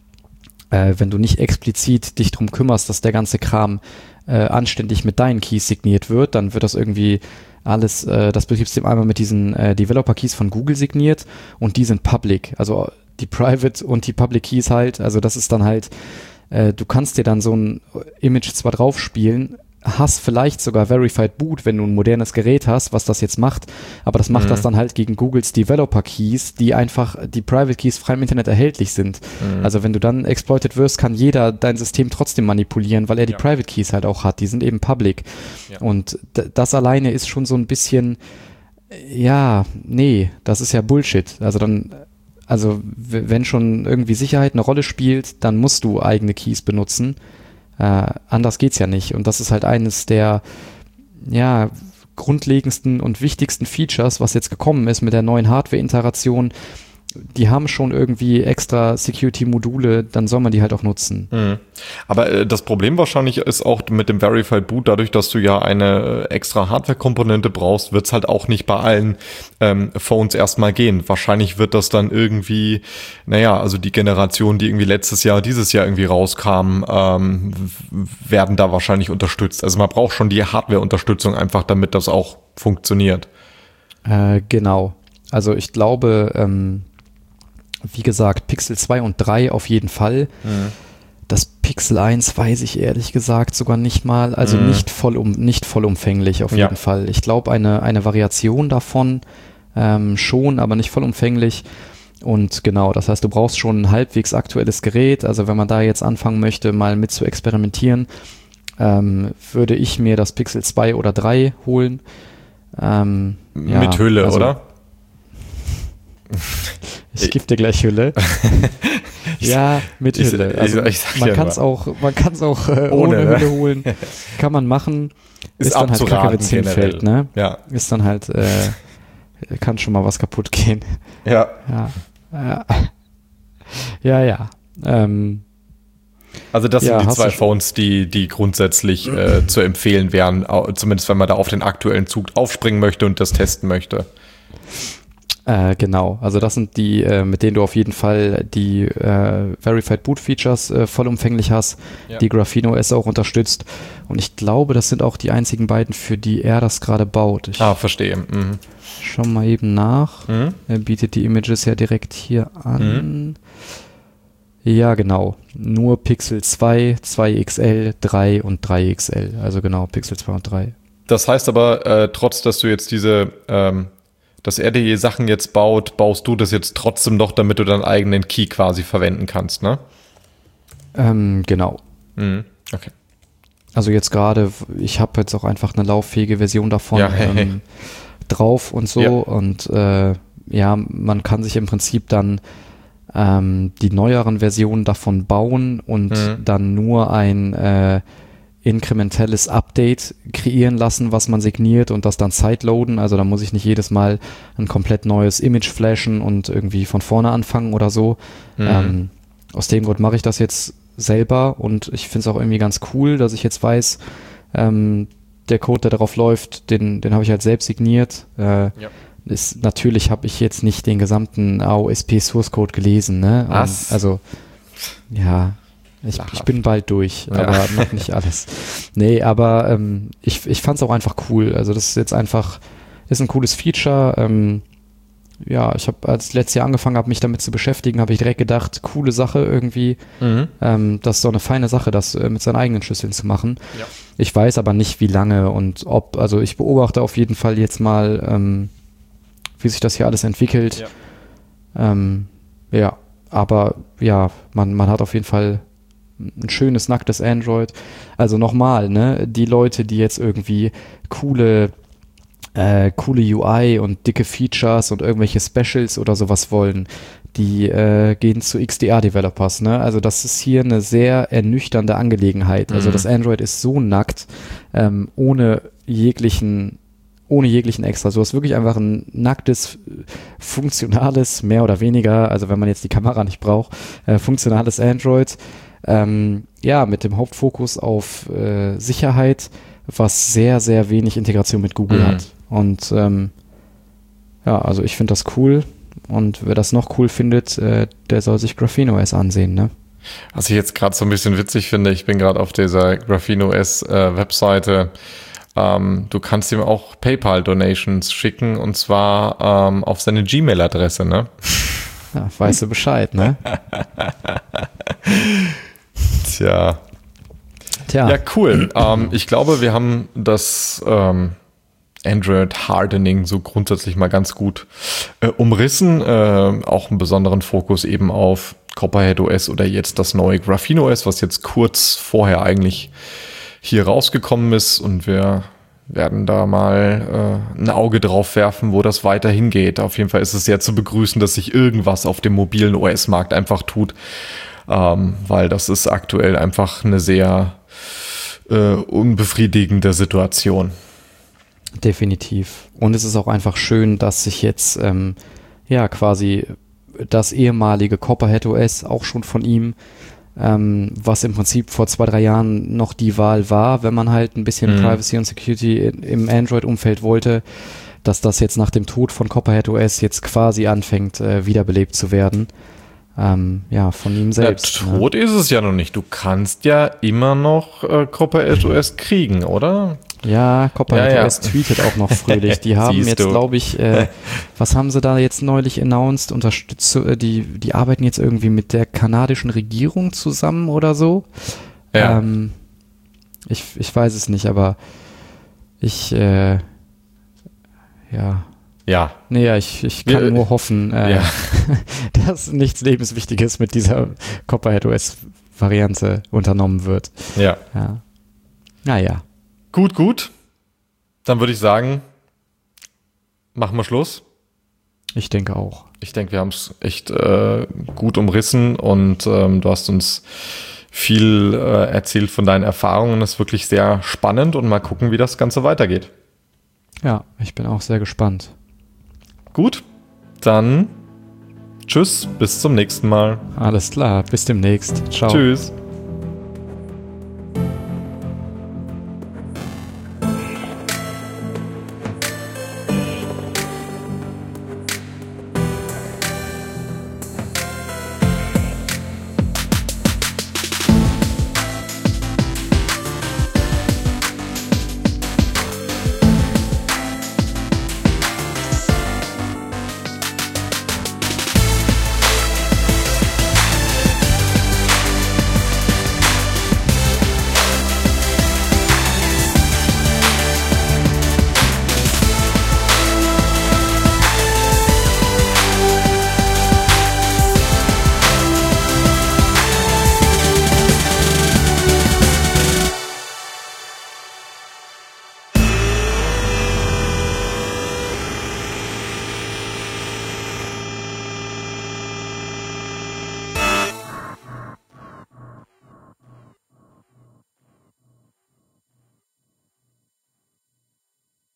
Äh, wenn du nicht explizit dich drum kümmerst, dass der ganze Kram äh, anständig mit deinen Keys signiert wird, dann wird das irgendwie alles, äh, das Betriebssystem einmal mit diesen äh, Developer-Keys von Google signiert und die sind public, also die Private und die Public Keys halt, also das ist dann halt, äh, du kannst dir dann so ein Image zwar drauf spielen, hast vielleicht sogar Verified Boot, wenn du ein modernes Gerät hast, was das jetzt macht, aber das macht mhm. das dann halt gegen Googles Developer-Keys, die einfach, die Private Keys frei im Internet erhältlich sind. Mhm. Also wenn du dann exploited wirst, kann jeder dein System trotzdem manipulieren, weil er die ja. Private Keys halt auch hat, die sind eben public. Ja. Und d- das alleine ist schon so ein bisschen, ja, nee, das ist ja Bullshit. Also dann, also w- wenn schon irgendwie Sicherheit eine Rolle spielt, dann musst du eigene Keys benutzen. Äh, anders geht's ja nicht. Und das ist halt eines der ja, grundlegendsten und wichtigsten Features, was jetzt gekommen ist mit der neuen Hardware-Integration. Die haben schon irgendwie extra Security-Module, dann soll man die halt auch nutzen. Mhm. Aber äh, das Problem wahrscheinlich ist auch mit dem Verified Boot, dadurch, dass du ja eine äh, extra Hardware-Komponente brauchst, wird's halt auch nicht bei allen ähm, Phones erstmal gehen. Wahrscheinlich wird das dann irgendwie, naja, also die Generation, die irgendwie letztes Jahr, dieses Jahr irgendwie rauskam, ähm, werden da wahrscheinlich unterstützt. Also man braucht schon die Hardware-Unterstützung einfach, damit das auch funktioniert. Äh, genau. Also ich glaube, ähm, wie gesagt, Pixel zwei und drei auf jeden Fall. Mhm. Das Pixel eins weiß ich ehrlich gesagt sogar nicht mal, also mhm. nicht, voll um, nicht vollumfänglich auf jeden ja. Fall. Ich glaube, eine, eine Variation davon ähm, schon, aber nicht vollumfänglich. Und genau, das heißt, du brauchst schon ein halbwegs aktuelles Gerät. Also wenn man da jetzt anfangen möchte, mal mit zu experimentieren, ähm, würde ich mir das Pixel zwei oder drei holen. Ähm, ja, mit Hülle, also, oder? Ich gebe dir gleich Hülle. Ja, mit ich, Hülle. Also ich, ich man ja kann es auch, man kann es auch äh, ohne, ohne Hülle holen. Kann man machen. Ist, ist dann halt kacke, wenn es hinfällt, ne? Ja. Ist dann halt, äh, kann schon mal was kaputt gehen. Ja. Ja, ja. Ja, ja. Ähm, also das ja, sind die zwei Phones, die, die grundsätzlich äh, zu empfehlen wären, zumindest wenn man da auf den aktuellen Zug aufspringen möchte und das testen möchte. Äh, genau, also das sind die, äh, mit denen du auf jeden Fall die äh, Verified Boot Features äh, vollumfänglich hast, ja. die Graphene O S auch unterstützt und ich glaube, das sind auch die einzigen beiden, für die er das gerade baut. Ich ah, verstehe. Mhm. Schau mal eben nach. Mhm. Er bietet die Images ja direkt hier an. Mhm. Ja, genau. Nur Pixel zwei, zwei X L, drei und drei X L. Also genau, Pixel zwei und drei. Das heißt aber, äh, trotz, dass du jetzt diese ähm dass er dir Sachen jetzt baut, baust du das jetzt trotzdem noch, damit du deinen eigenen Key quasi verwenden kannst, ne? Ähm, genau. Mhm. Okay. Also jetzt gerade, ich habe jetzt auch einfach eine lauffähige Version davon ja, hey, ähm, hey. drauf und so. Ja. Und äh, ja, man kann sich im Prinzip dann ähm, die neueren Versionen davon bauen und mhm. dann nur ein äh, inkrementelles Update kreieren lassen, was man signiert und das dann sideloaden. Also da muss ich nicht jedes Mal ein komplett neues Image flashen und irgendwie von vorne anfangen oder so. Mhm. Ähm, aus dem Grund mache ich das jetzt selber und ich finde es auch irgendwie ganz cool, dass ich jetzt weiß, ähm, der Code, der darauf läuft, den, den habe ich halt selbst signiert. Äh, ja. ist, natürlich habe ich jetzt nicht den gesamten A O S P Source Code gelesen. Ne? Was? Also, ja, Ich, ich bin bald durch, ja. aber noch nicht alles. Nee, aber ähm, ich, ich fand es auch einfach cool. Also das ist jetzt einfach, ist ein cooles Feature. Ähm, ja, ich habe als letztes Jahr angefangen habe, mich damit zu beschäftigen, habe ich direkt gedacht, coole Sache irgendwie. Mhm. Ähm, das ist doch eine feine Sache, das äh, mit seinen eigenen Schlüsseln zu machen. Ja. Ich weiß aber nicht, wie lange und ob, also ich beobachte auf jeden Fall jetzt mal, ähm, wie sich das hier alles entwickelt. Ja, ähm, ja aber ja, man, man hat auf jeden Fall ein schönes, nacktes Android. Also nochmal, ne, die Leute, die jetzt irgendwie coole Äh, coole U I und dicke Features und irgendwelche Specials oder sowas wollen, die äh, gehen zu X D R-Developers, ne? Also das ist hier eine sehr ernüchternde Angelegenheit. Mhm. Also das Android ist so nackt, ähm, ohne jeglichen ohne jeglichen Extra. Du hast wirklich einfach ein nacktes, funktionales, mehr oder weniger, also wenn man jetzt die Kamera nicht braucht, äh, funktionales Android, ähm, ja, mit dem Hauptfokus auf äh, Sicherheit, was sehr, sehr wenig Integration mit Google mhm. hat. Und ähm, ja, also ich finde das cool und wer das noch cool findet, äh, der soll sich Graphene O S ansehen, ne? Was ich jetzt gerade so ein bisschen witzig finde, ich bin gerade auf dieser Graphene O S äh, Webseite, ähm, du kannst ihm auch PayPal-Donations schicken und zwar ähm, auf seine Gmail-Adresse, ne? Ja, weißt du Bescheid, ne? Tja. Tja. Ja, cool. ähm, ich glaube, wir haben das ähm, Android Hardening so grundsätzlich mal ganz gut äh, umrissen. Äh, auch einen besonderen Fokus eben auf Copperhead O S oder jetzt das neue Graphene O S, was jetzt kurz vorher eigentlich hier rausgekommen ist. Und wir werden da mal äh, ein Auge drauf werfen, wo das weiter hingeht. Auf jeden Fall ist es sehr zu begrüßen, dass sich irgendwas auf dem mobilen O S-Markt einfach tut. Ähm, weil das ist aktuell einfach eine sehr äh, unbefriedigende Situation. Definitiv. Und es ist auch einfach schön, dass sich jetzt ähm, ja quasi das ehemalige Copperhead O S auch schon von ihm, ähm, was im Prinzip vor zwei, drei Jahren noch die Wahl war, wenn man halt ein bisschen mhm. Privacy und Security im Android-Umfeld wollte, dass das jetzt nach dem Tod von Copperhead O S jetzt quasi anfängt, äh, wiederbelebt zu werden. Ähm, ja, von ihm selbst. Ja, tot ne? ist es ja noch nicht. Du kannst ja immer noch äh, Copperhead O S kriegen, oder? Ja, Copperhead ja, ja. O S tweetet auch noch fröhlich. Die haben jetzt, glaube ich, äh, was haben sie da jetzt neulich announced? Unterstütze, äh, die, die arbeiten jetzt irgendwie mit der kanadischen Regierung zusammen oder so. Ja. Ähm, ich, ich weiß es nicht, aber ich, äh, ja. Ja. Naja, ich, ich kann ja, nur hoffen, äh, ja. dass nichts Lebenswichtiges mit dieser Copperhead O S-Variante unternommen wird. Ja. ja. Naja. Gut, gut. Dann würde ich sagen, machen wir Schluss. Ich denke auch. Ich denke, wir haben es echt äh, gut umrissen und ähm, du hast uns viel äh, erzählt von deinen Erfahrungen. Das ist wirklich sehr spannend und mal gucken, wie das Ganze weitergeht. Ja, ich bin auch sehr gespannt. Gut, dann tschüss, bis zum nächsten Mal. Alles klar, bis demnächst. Ciao. Tschüss.